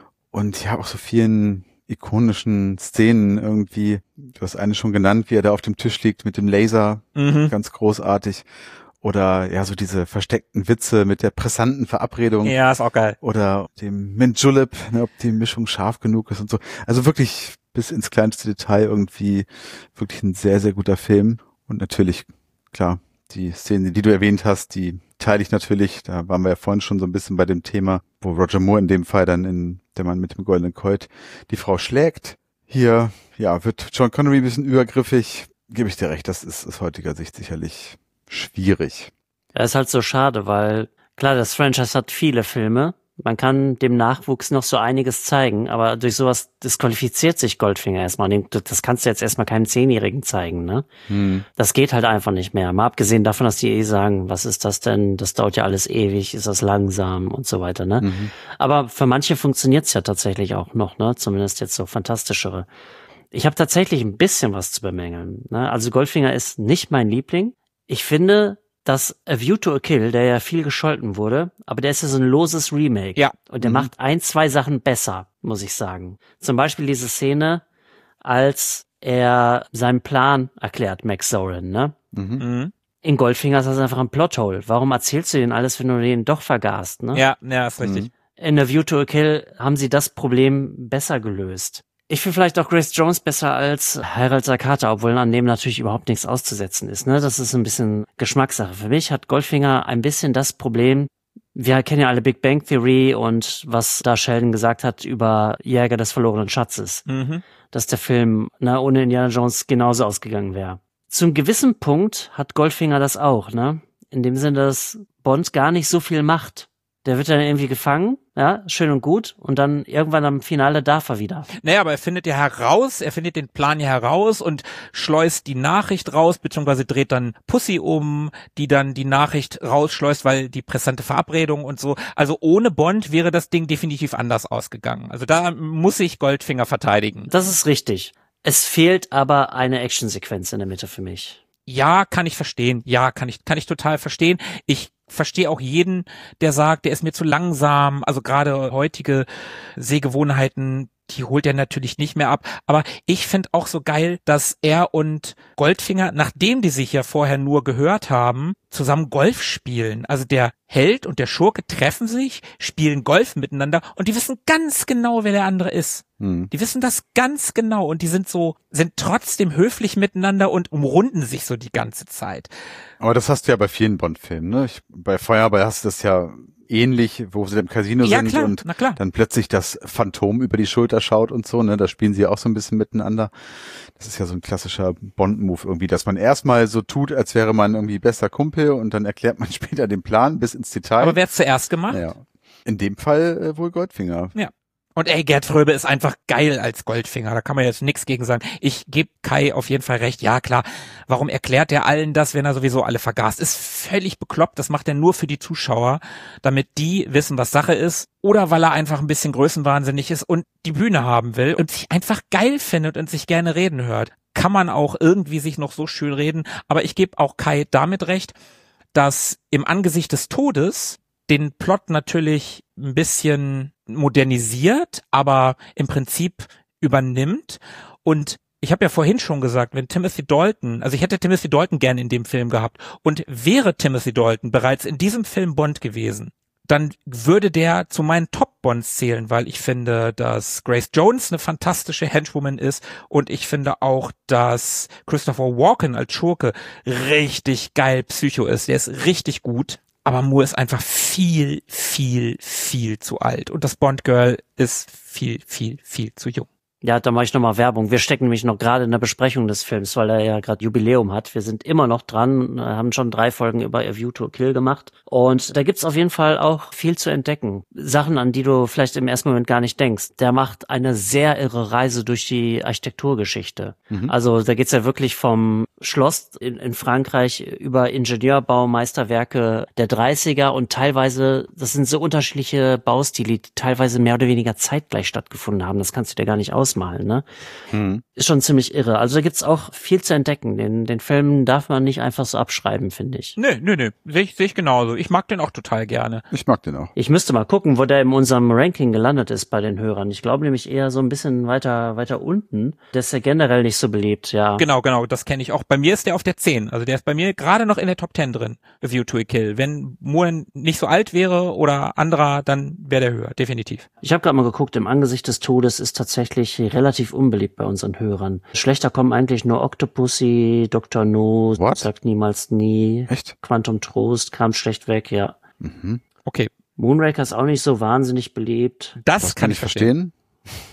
Und ja, auch so vielen ikonischen Szenen irgendwie. Du hast eine schon genannt, wie er da auf dem Tisch liegt mit dem Laser. Mhm. Ganz großartig. Oder ja, so diese versteckten Witze mit der pressanten Verabredung. Ja, ist auch geil. Oder dem Mint Julep, ne, ob die Mischung scharf genug ist und so. Also wirklich bis ins kleinste Detail irgendwie wirklich ein sehr, sehr guter Film. Und natürlich klar, die Szene, die du erwähnt hast, die teile ich natürlich. Da waren wir ja vorhin schon so ein bisschen bei dem Thema, wo Roger Moore in dem Fall dann in Der Mann mit dem goldenen Colt die Frau schlägt. Hier, ja, wird Sean Connery ein bisschen übergriffig. Gebe ich dir recht, das ist aus heutiger Sicht sicherlich schwierig. Ja, ist halt so schade, weil klar, das Franchise hat viele Filme. Man kann dem Nachwuchs noch so einiges zeigen, aber durch sowas disqualifiziert sich Goldfinger erstmal. Das kannst du jetzt erstmal keinem Zehnjährigen zeigen, ne? Hm. Das geht halt einfach nicht mehr. Mal abgesehen davon, dass die eh sagen, was ist das denn? Das dauert ja alles ewig, ist das langsam und so weiter, ne? Mhm. Aber für manche funktioniert's ja tatsächlich auch noch, ne? Zumindest jetzt so fantastischere. Ich habe tatsächlich ein bisschen was zu bemängeln, ne? Also Goldfinger ist nicht mein Liebling. Ich finde, dass A View to a Kill, der ja viel gescholten wurde, aber der ist ja so ein loses Remake. Ja. Und der mhm. macht ein, zwei Sachen besser, muss ich sagen. Zum Beispiel diese Szene, als er seinen Plan erklärt, Max Zorin, ne? Mhm. In Goldfinger ist das einfach ein Plothole. Warum erzählst du denen alles, wenn du den doch vergast, ne? Ja, ja, ist richtig. Mhm. In A View to a Kill haben sie das Problem besser gelöst. Ich finde vielleicht auch Grace Jones besser als Harold Sakata, obwohl an dem natürlich überhaupt nichts auszusetzen ist, ne? Das ist ein bisschen Geschmackssache. Für mich hat Goldfinger ein bisschen das Problem, wir kennen ja alle Big Bang Theory und was da Sheldon gesagt hat über Jäger des verlorenen Schatzes. Mhm. Dass der Film, ne, ohne Indiana Jones genauso ausgegangen wäre. Zum gewissen Punkt hat Goldfinger das auch, ne? In dem Sinne, dass Bond gar nicht so viel macht. Der wird dann irgendwie gefangen, ja, schön und gut, und dann irgendwann am Finale darf er wieder. Naja, aber er findet ja heraus, er findet den Plan ja heraus und schleust die Nachricht raus, beziehungsweise dreht dann Pussy um, die dann die Nachricht rausschleust, weil die pressante Verabredung und so. Also ohne Bond wäre das Ding definitiv anders ausgegangen. Also da muss sich Goldfinger verteidigen. Das ist richtig. Es fehlt aber eine Actionsequenz in der Mitte für mich. Ja, kann ich verstehen. Ja, kann ich, kann ich total verstehen. Ich verstehe auch jeden, der sagt, der ist mir zu langsam. Also gerade heutige Sehgewohnheiten, die holt er natürlich nicht mehr ab. Aber ich finde auch so geil, dass er und Goldfinger, nachdem die sich ja vorher nur gehört haben, zusammen Golf spielen. Also der Held und der Schurke treffen sich, spielen Golf miteinander und die wissen ganz genau, wer der andere ist. Hm. Die wissen das ganz genau und die sind so, sind trotzdem höflich miteinander und umrunden sich so die ganze Zeit. Aber das hast du ja bei vielen Bond-Filmen, ne? Ich, bei Feuerball hast du das ja ähnlich, wo sie im Casino Ja, sind klar, und na klar. dann plötzlich das Phantom über die Schulter schaut und so, ne? Da spielen sie ja auch so ein bisschen miteinander. Das ist ja so ein klassischer Bond-Move irgendwie, dass man erstmal so tut, als wäre man irgendwie bester Kumpel und dann erklärt man später den Plan bis ins Detail. Aber wer hat's zuerst gemacht? Ja. In dem Fall äh, wohl Goldfinger. Ja. Und ey, Gerd Fröbe ist einfach geil als Goldfinger, da kann man jetzt nichts gegen sagen. Ich gebe Kai auf jeden Fall recht, ja klar, warum erklärt er allen das, wenn er sowieso alle vergast? Ist völlig bekloppt, das macht er nur für die Zuschauer, damit die wissen, was Sache ist, oder weil er einfach ein bisschen größenwahnsinnig ist und die Bühne haben will und sich einfach geil findet und sich gerne reden hört. Kann man auch irgendwie sich noch so schön reden, aber ich gebe auch Kai damit recht, dass im Angesicht des Todes den Plot natürlich ein bisschen modernisiert, aber im Prinzip übernimmt. Und ich habe ja vorhin schon gesagt, wenn Timothy Dalton, also ich hätte Timothy Dalton gern in dem Film gehabt und wäre Timothy Dalton bereits in diesem Film Bond gewesen, dann würde der zu meinen Top-Bonds zählen, weil ich finde, dass Grace Jones eine fantastische Henchwoman ist und ich finde auch, dass Christopher Walken als Schurke richtig geil Psycho ist. Der ist richtig gut. Aber Moore ist einfach viel, viel, viel zu alt. Und das Bond-Girl ist viel, viel, viel zu jung. Ja, da mache ich nochmal Werbung. Wir stecken nämlich noch gerade in der Besprechung des Films, weil er ja gerade Jubiläum hat. Wir sind immer noch dran, haben schon drei Folgen über A View to a Kill gemacht. Und da gibt's auf jeden Fall auch viel zu entdecken. Sachen, an die du vielleicht im ersten Moment gar nicht denkst. Der macht eine sehr irre Reise durch die Architekturgeschichte. Mhm. Also da geht's ja wirklich vom Schloss in, in Frankreich über Ingenieurbau-Meisterwerke der dreißiger und teilweise, das sind so unterschiedliche Baustile, die teilweise mehr oder weniger zeitgleich stattgefunden haben. Das kannst du dir gar nicht ausmalen, ne? Mhm. Ist schon ziemlich irre. Also da gibt's auch viel zu entdecken. Den, den Film darf man nicht einfach so abschreiben, finde ich. Nö, nö, nö. Sehe ich, seh ich genauso. Ich mag den auch total gerne. Ich mag den auch. Ich müsste mal gucken, wo der in unserem Ranking gelandet ist bei den Hörern. Ich glaube nämlich eher so ein bisschen weiter, weiter unten. Der ist ja generell nicht so beliebt, ja. Genau, genau. Das kenne ich auch. Bei mir ist der auf der zehn. Also der ist bei mir gerade noch in der Top zehn drin. A View to a Kill. Wenn Moore nicht so alt wäre oder anderer, dann wäre der höher. Definitiv. Ich habe gerade mal geguckt, im Angesicht des Todes ist tatsächlich relativ unbeliebt bei unseren Hörern. Schlechter kommen eigentlich nur Octopussy, Doktor No, What? Sagt niemals nie. Echt? Quantum Trost kam schlecht weg, ja. Mhm. Okay. Moonraker ist auch nicht so wahnsinnig beliebt. Das, Das kann ich verstehen. verstehen.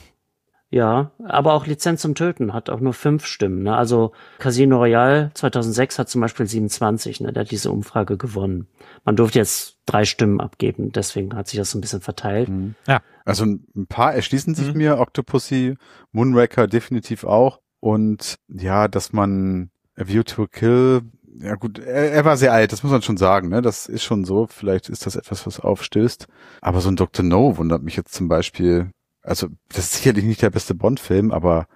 Ja, aber auch Lizenz zum Töten hat auch nur fünf Stimmen. Ne? Also Casino Royale zweitausendsechs hat zum Beispiel siebenundzwanzig, ne? Der hat diese Umfrage gewonnen. Man durfte jetzt drei Stimmen abgeben, deswegen hat sich das so ein bisschen verteilt. Mhm. Ja. Also ein paar erschließen sich Mhm. mir, Octopussy, Moonraker definitiv auch. Und ja, dass man A View to a Kill, ja gut, er, er war sehr alt, das muss man schon sagen, ne? Das ist schon so, vielleicht ist das etwas, was aufstößt. Aber so ein Doktor No wundert mich jetzt zum Beispiel. Also das ist sicherlich nicht der beste Bond-Film, aber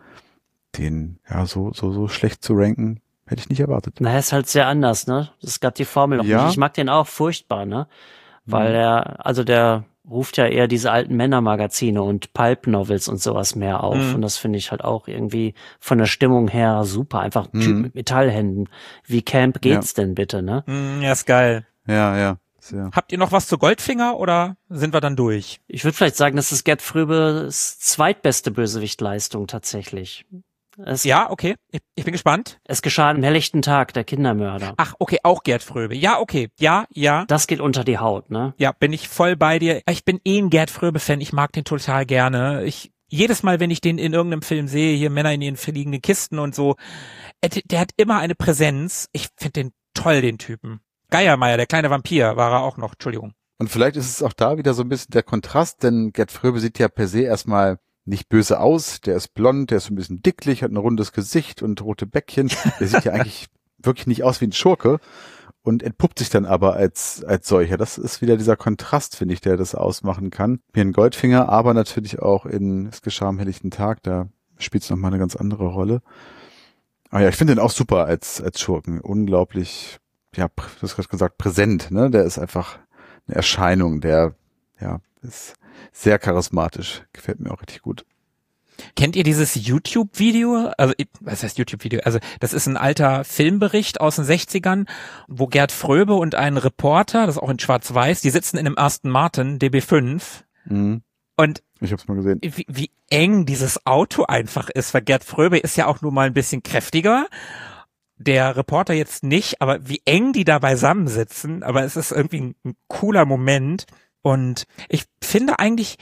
den ja so so so schlecht zu ranken, hätte ich nicht erwartet. Na, er ist halt sehr anders, ne? Es gab die Formel noch Ja. nicht. Ich mag den auch furchtbar, ne? Weil Mhm. er, also der ruft ja eher diese alten Männermagazine und Pulp-Novels und sowas mehr auf. Mhm. Und das finde ich halt auch irgendwie von der Stimmung her super. Einfach ein Mhm. Typ mit Metallhänden. Wie Camp geht's denn bitte, ne? Mm, ja, ist geil. Ja, ja. Sehr. Habt ihr noch was zu Goldfinger oder sind wir dann durch? Ich würde vielleicht sagen, das ist Gerd Fröbes zweitbeste Bösewichtleistung tatsächlich. Es, Ja, okay. Ich, ich bin gespannt. es geschah am helllichten Tag, der Kindermörder. Ach, okay, auch Gerd Fröbe. Ja, okay. Ja, ja. Das geht unter die Haut, ne? Ja, bin ich voll bei dir. Ich bin eh ein Gerd Fröbe-Fan. Ich mag den total gerne. Ich, jedes Mal, wenn ich den in irgendeinem Film sehe, hier Männer in ihren fliegenden Kisten und so, äh, der hat immer eine Präsenz. Ich finde den toll, den Typen. Geiermeier, der kleine Vampir, war er auch noch. Entschuldigung. Und vielleicht ist es auch da wieder so ein bisschen der Kontrast, denn Gerd Fröbe sieht ja per se erstmal nicht böse aus. Der ist blond, der ist so ein bisschen dicklich, hat ein rundes Gesicht und rote Bäckchen. Der sieht ja eigentlich wirklich nicht aus wie ein Schurke und entpuppt sich dann aber als als solcher. Das ist wieder dieser Kontrast, finde ich, der das ausmachen kann. Wie ein Goldfinger, aber natürlich auch in Es geschah am helllichten Tag, da spielt es nochmal eine ganz andere Rolle. Aber ja, ich finde den auch super als als Schurken. Unglaublich, ja, du hast gerade gesagt, präsent, ne? Der ist einfach eine Erscheinung, der, ja, ist sehr charismatisch. Gefällt mir auch richtig gut. Kennt ihr dieses YouTube-Video? Also, was heißt YouTube-Video? Also, das ist ein alter Filmbericht aus den sechzigern, wo Gerd Fröbe und ein Reporter, das ist auch in Schwarz-Weiß, die sitzen in einem Aston Martin D B fünf. Mhm. Und Ich hab's mal gesehen. wie, wie eng dieses Auto einfach ist, weil Gerd Fröbe ist ja auch nur mal ein bisschen kräftiger. Der Reporter jetzt nicht, aber wie eng die da beisammensitzen, aber es ist irgendwie ein, ein cooler Moment. Und ich finde eigentlich,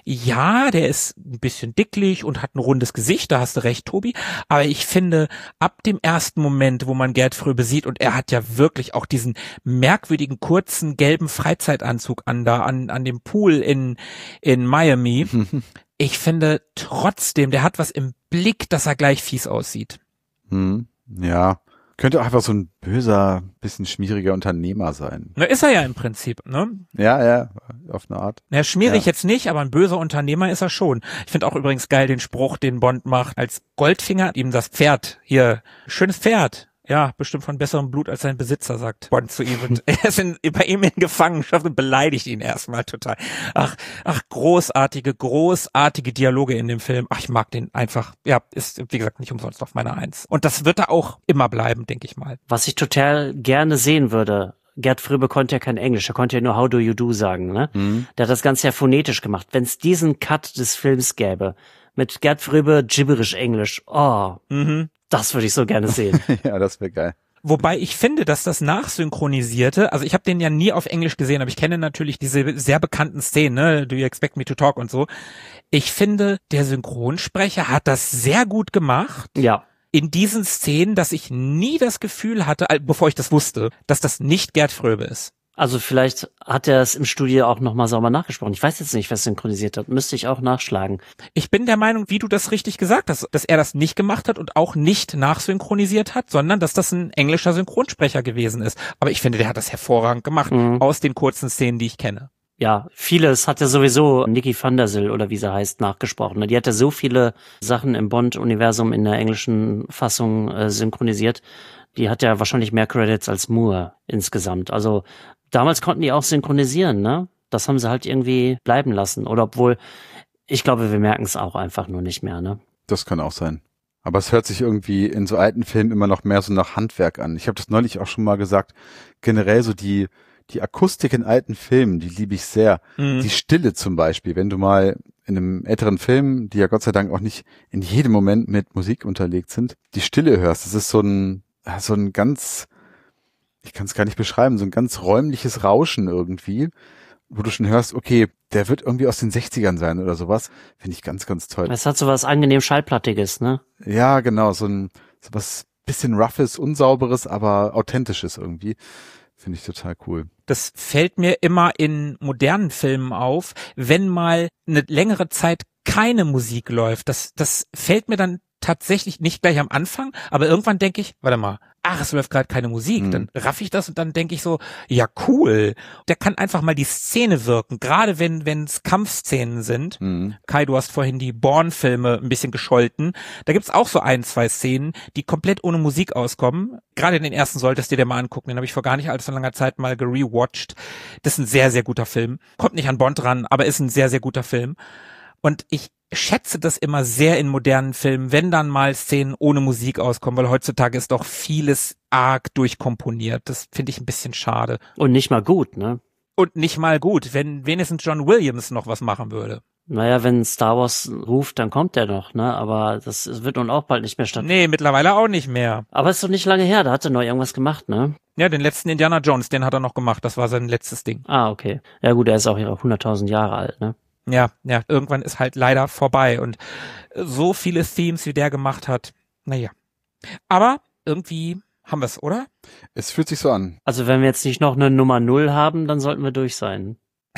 ja, der ist ein bisschen dicklich und hat ein rundes Gesicht, da hast du recht, Tobi. Aber ich finde, ab dem ersten Moment, wo man Gerd Fröbe sieht, und er hat ja wirklich auch diesen merkwürdigen, kurzen, gelben Freizeitanzug an da, an, an dem Pool in, in Miami. Ich finde trotzdem, der hat was im Blick, dass er gleich fies aussieht. Hm, ja. Könnte auch einfach so ein böser, bisschen schmieriger Unternehmer sein. Na, ist er ja im Prinzip, ne? Ja, ja, auf eine Art. Na, schmierig Ja. jetzt nicht, aber ein böser Unternehmer ist er schon. Ich finde auch übrigens geil den Spruch, den Bond macht, als Goldfinger ihm das Pferd hier, schönes Pferd. Ja, bestimmt von besserem Blut als sein Besitzer, sagt Bond zu ihm. Und er ist in, bei ihm in Gefangenschaft und beleidigt ihn erstmal total. Ach, ach, großartige, großartige Dialoge in dem Film. Ach, ich mag den einfach. Ja, ist, wie gesagt, nicht umsonst auf meiner Eins. Und das wird da auch immer bleiben, denke ich mal. Was ich total gerne sehen würde, Gerd Fröbe konnte ja kein Englisch, er konnte ja nur How do you do sagen, ne? Mhm. Der hat das Ganze ja phonetisch gemacht. Wenn es diesen Cut des Films gäbe, mit Gerd Fröbe gibberisch Englisch, oh, Mhm. das würde ich so gerne sehen. Ja, das wäre geil. Wobei ich finde, dass das Nachsynchronisierte, also ich habe den ja nie auf Englisch gesehen, aber ich kenne natürlich diese sehr bekannten Szenen, ne? Do you expect me to talk und so. Ich finde, der Synchronsprecher hat das sehr gut gemacht. Ja. In diesen Szenen, dass ich nie das Gefühl hatte, al- bevor ich das wusste, dass das nicht Gerd Fröbe ist. Also vielleicht hat er es im Studio auch nochmal sauber nachgesprochen. Ich weiß jetzt nicht, wer es synchronisiert hat. Müsste ich auch nachschlagen. Ich bin der Meinung, wie du das richtig gesagt hast, dass er das nicht gemacht hat und auch nicht nachsynchronisiert hat, sondern dass das ein englischer Synchronsprecher gewesen ist. Aber ich finde, der hat das hervorragend gemacht, Mhm. aus den kurzen Szenen, die ich kenne. Ja, vieles hat ja sowieso Nikki van der Zyl oder wie sie heißt nachgesprochen. Die hat ja so viele Sachen im Bond-Universum in der englischen Fassung äh, synchronisiert. Die hat ja wahrscheinlich mehr Credits als Moore insgesamt. Also damals konnten die auch synchronisieren, ne? Das haben sie halt irgendwie bleiben lassen. Oder obwohl, ich glaube, wir merken es auch einfach nur nicht mehr, ne? Das kann auch sein. Aber es hört sich irgendwie in so alten Filmen immer noch mehr so nach Handwerk an. Ich habe das neulich auch schon mal gesagt. Generell so die die Akustik in alten Filmen, die liebe ich sehr. Mhm. Die Stille zum Beispiel, wenn du mal in einem älteren Film, die ja Gott sei Dank auch nicht in jedem Moment mit Musik unterlegt sind, die Stille hörst. Das ist so ein so ein ganz, ich kann es gar nicht beschreiben, so ein ganz räumliches Rauschen irgendwie, wo du schon hörst, okay, der wird irgendwie aus den sechzigern sein oder sowas. Finde ich ganz, ganz toll. Es hat so was angenehm Schallplattiges, ne? Ja, genau, so ein so was bisschen roughes, unsauberes, aber authentisches irgendwie. Finde ich total cool. Das fällt mir immer in modernen Filmen auf, wenn mal eine längere Zeit keine Musik läuft. Das, das fällt mir dann tatsächlich nicht gleich am Anfang, aber irgendwann denke ich, warte mal, ach, es läuft gerade keine Musik. Mhm. Dann raff ich das und dann denke ich so, ja cool. Der kann einfach mal die Szene wirken, gerade wenn wenn es Kampfszenen sind. Mhm. Kai, du hast vorhin die Bourne-Filme ein bisschen gescholten. Da gibt's auch so ein, zwei Szenen, die komplett ohne Musik auskommen. Gerade den ersten solltest du dir mal angucken. Den habe ich vor gar nicht allzu langer Zeit mal gerewatcht. Das ist ein sehr, sehr guter Film. Kommt nicht an Bond ran, aber ist ein sehr, sehr guter Film. Und ich schätze das immer sehr in modernen Filmen, wenn dann mal Szenen ohne Musik auskommen, weil heutzutage ist doch vieles arg durchkomponiert. Das finde ich ein bisschen schade. Und nicht mal gut, ne? Und nicht mal gut, wenn wenigstens John Williams noch was machen würde. Naja, wenn Star Wars ruft, dann kommt der noch, ne? Aber das wird nun auch bald nicht mehr stattfinden. Nee, mittlerweile auch nicht mehr. Aber ist doch nicht lange her, da hat er noch irgendwas gemacht, ne? Ja, den letzten Indiana Jones, den hat er noch gemacht. Das war sein letztes Ding. Ah, okay. Ja gut, er ist auch ja hunderttausend Jahre alt, ne? Ja, ja, irgendwann ist halt leider vorbei. Und so viele Themes, wie der gemacht hat, naja. Aber irgendwie haben wir es, oder? Es fühlt sich so an. Also wenn wir jetzt nicht noch eine Nummer null haben, dann sollten wir durch sein.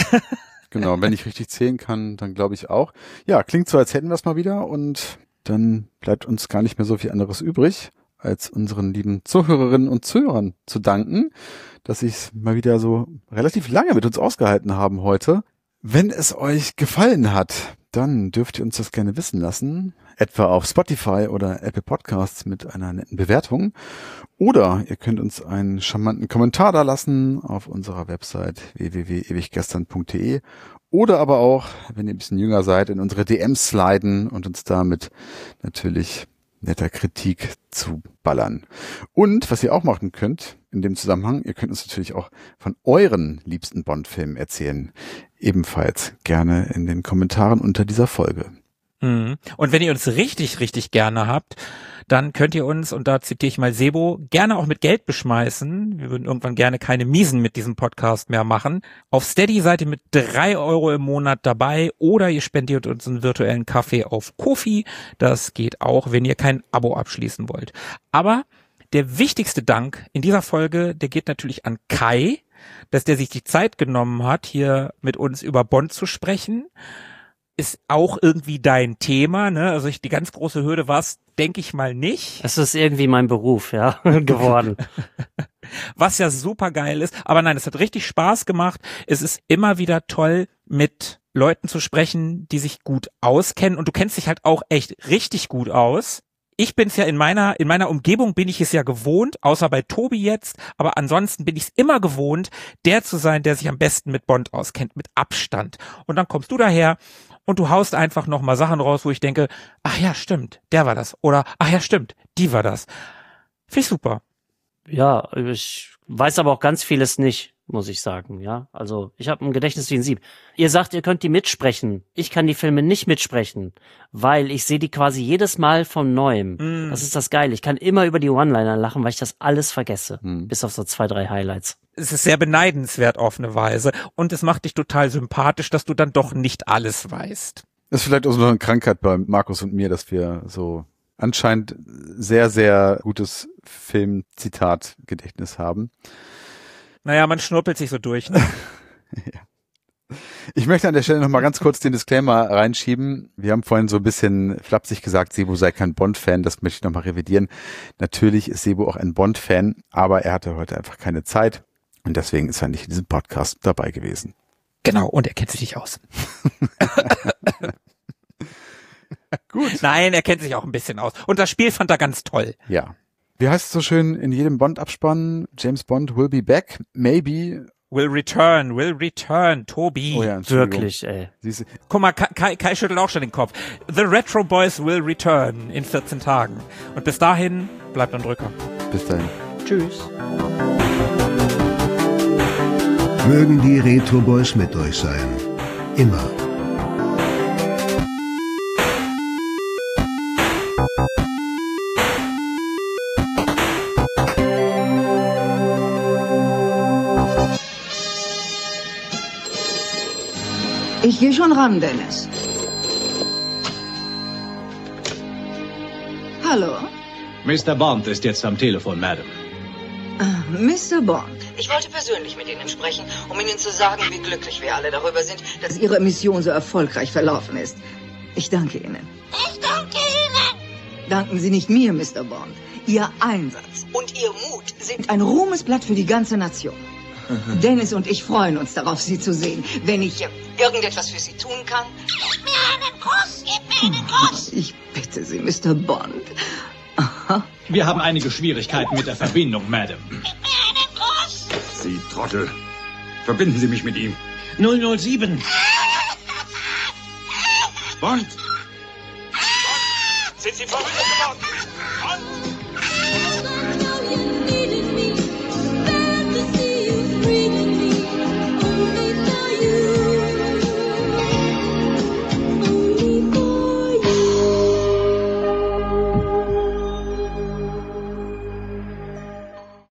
Genau, wenn ich richtig zählen kann, dann glaube ich auch. Ja, klingt so, als hätten wir es mal wieder und dann bleibt uns gar nicht mehr so viel anderes übrig, als unseren lieben Zuhörerinnen und Zuhörern zu danken, dass sie es mal wieder so relativ lange mit uns ausgehalten haben heute. Wenn es euch gefallen hat, dann dürft ihr uns das gerne wissen lassen, etwa auf Spotify oder Apple Podcasts mit einer netten Bewertung. Oder ihr könnt uns einen charmanten Kommentar da lassen auf unserer Website w w w punkt ewiggestern punkt d e oder aber auch, wenn ihr ein bisschen jünger seid, in unsere D Ms sliden und uns damit natürlich netter Kritik zu ballern. Und was ihr auch machen könnt in dem Zusammenhang, ihr könnt uns natürlich auch von euren liebsten Bond-Filmen erzählen. Ebenfalls gerne in den Kommentaren unter dieser Folge. Mhm. Und wenn ihr uns richtig, richtig gerne habt, dann könnt ihr uns, und da zitiere ich mal Sebo, gerne auch mit Geld beschmeißen. Wir würden irgendwann gerne keine Miesen mit diesem Podcast mehr machen. Auf Steady seid ihr mit drei Euro im Monat dabei oder ihr spendiert uns einen virtuellen Kaffee auf Ko-fi. Das geht auch, wenn ihr kein Abo abschließen wollt. Aber der wichtigste Dank in dieser Folge, der geht natürlich an Kai, dass der sich die Zeit genommen hat, hier mit uns über Bond zu sprechen. Ist auch irgendwie dein Thema, ne? Also ich, die ganz große Hürde war es, denke ich mal nicht. Es ist irgendwie mein Beruf, ja, geworden. Was ja super geil ist. Aber nein, es hat richtig Spaß gemacht. Es ist immer wieder toll, mit Leuten zu sprechen, die sich gut auskennen. Und du kennst dich halt auch echt richtig gut aus. Ich bin's ja in meiner, in meiner Umgebung bin ich es ja gewohnt, außer bei Tobi jetzt, aber ansonsten bin ich es immer gewohnt, der zu sein, der sich am besten mit Bond auskennt, mit Abstand. Und dann kommst du daher und du haust einfach nochmal Sachen raus, wo ich denke, ach ja, stimmt, der war das. Oder, ach ja, stimmt, die war das. Finde ich super. Ja, ich weiß aber auch ganz vieles nicht, muss ich sagen, ja. Also, ich habe ein Gedächtnis wie ein Sieb. Ihr sagt, ihr könnt die mitsprechen. Ich kann die Filme nicht mitsprechen, weil ich sehe die quasi jedes Mal von Neuem. Mm. Das ist das Geile. Ich kann immer über die One-Liner lachen, weil ich das alles vergesse. Mm. Bis auf so zwei, drei Highlights. Es ist sehr beneidenswert auf eine Weise. Und es macht dich total sympathisch, dass du dann doch nicht alles weißt. Das ist vielleicht auch so eine Krankheit bei Markus und mir, dass wir so anscheinend sehr, sehr gutes Film-Zitat-Gedächtnis haben. Naja, man schnuppelt sich so durch. Ne? Ja. Ich möchte an der Stelle noch mal ganz kurz den Disclaimer reinschieben. Wir haben vorhin so ein bisschen flapsig gesagt, Sebo sei kein Bond-Fan. Das möchte ich noch mal revidieren. Natürlich ist Sebo auch ein Bond-Fan, aber er hatte heute einfach keine Zeit. Und deswegen ist er nicht in diesem Podcast dabei gewesen. Genau, und er kennt sich nicht aus. Gut. Nein, er kennt sich auch ein bisschen aus. Und das Spiel fand er ganz toll. Ja. Wie heißt es so schön in jedem Bond-Abspann? James Bond will be back, maybe. Will return, will return, Tobi. Oh ja, wirklich, ey. Siehste. Guck mal, Kai, Kai schüttelt auch schon den Kopf. The Retro Boys will return in vierzehn Tagen. Und bis dahin, bleibt am Drücker. Bis dahin. Tschüss. Mögen die Retro Boys mit euch sein. Immer. Ich gehe schon ran, Dennis. Hallo? Mister Bond ist jetzt am Telefon, Madam. Ah, Mister Bond, ich wollte persönlich mit Ihnen sprechen, um Ihnen zu sagen, wie glücklich wir alle darüber sind, dass Ihre Mission so erfolgreich verlaufen ist. Ich danke Ihnen. Ich danke Ihnen. Danken Sie nicht mir, Mister Bond. Ihr Einsatz und Ihr Mut sind ein Ruhmesblatt für die ganze Nation. Dennis und ich freuen uns darauf, Sie zu sehen. Wenn ich äh, irgendetwas für Sie tun kann... Gib mir einen Kuss, gib mir einen Kuss. Ich bitte Sie, Mister Bond. Aha. Wir haben einige Schwierigkeiten mit der Verbindung, Madam. Gib mir einen Kuss. Sie Trottel. Verbinden Sie mich mit ihm. null null sieben. Bond? Sind Sie verrückt?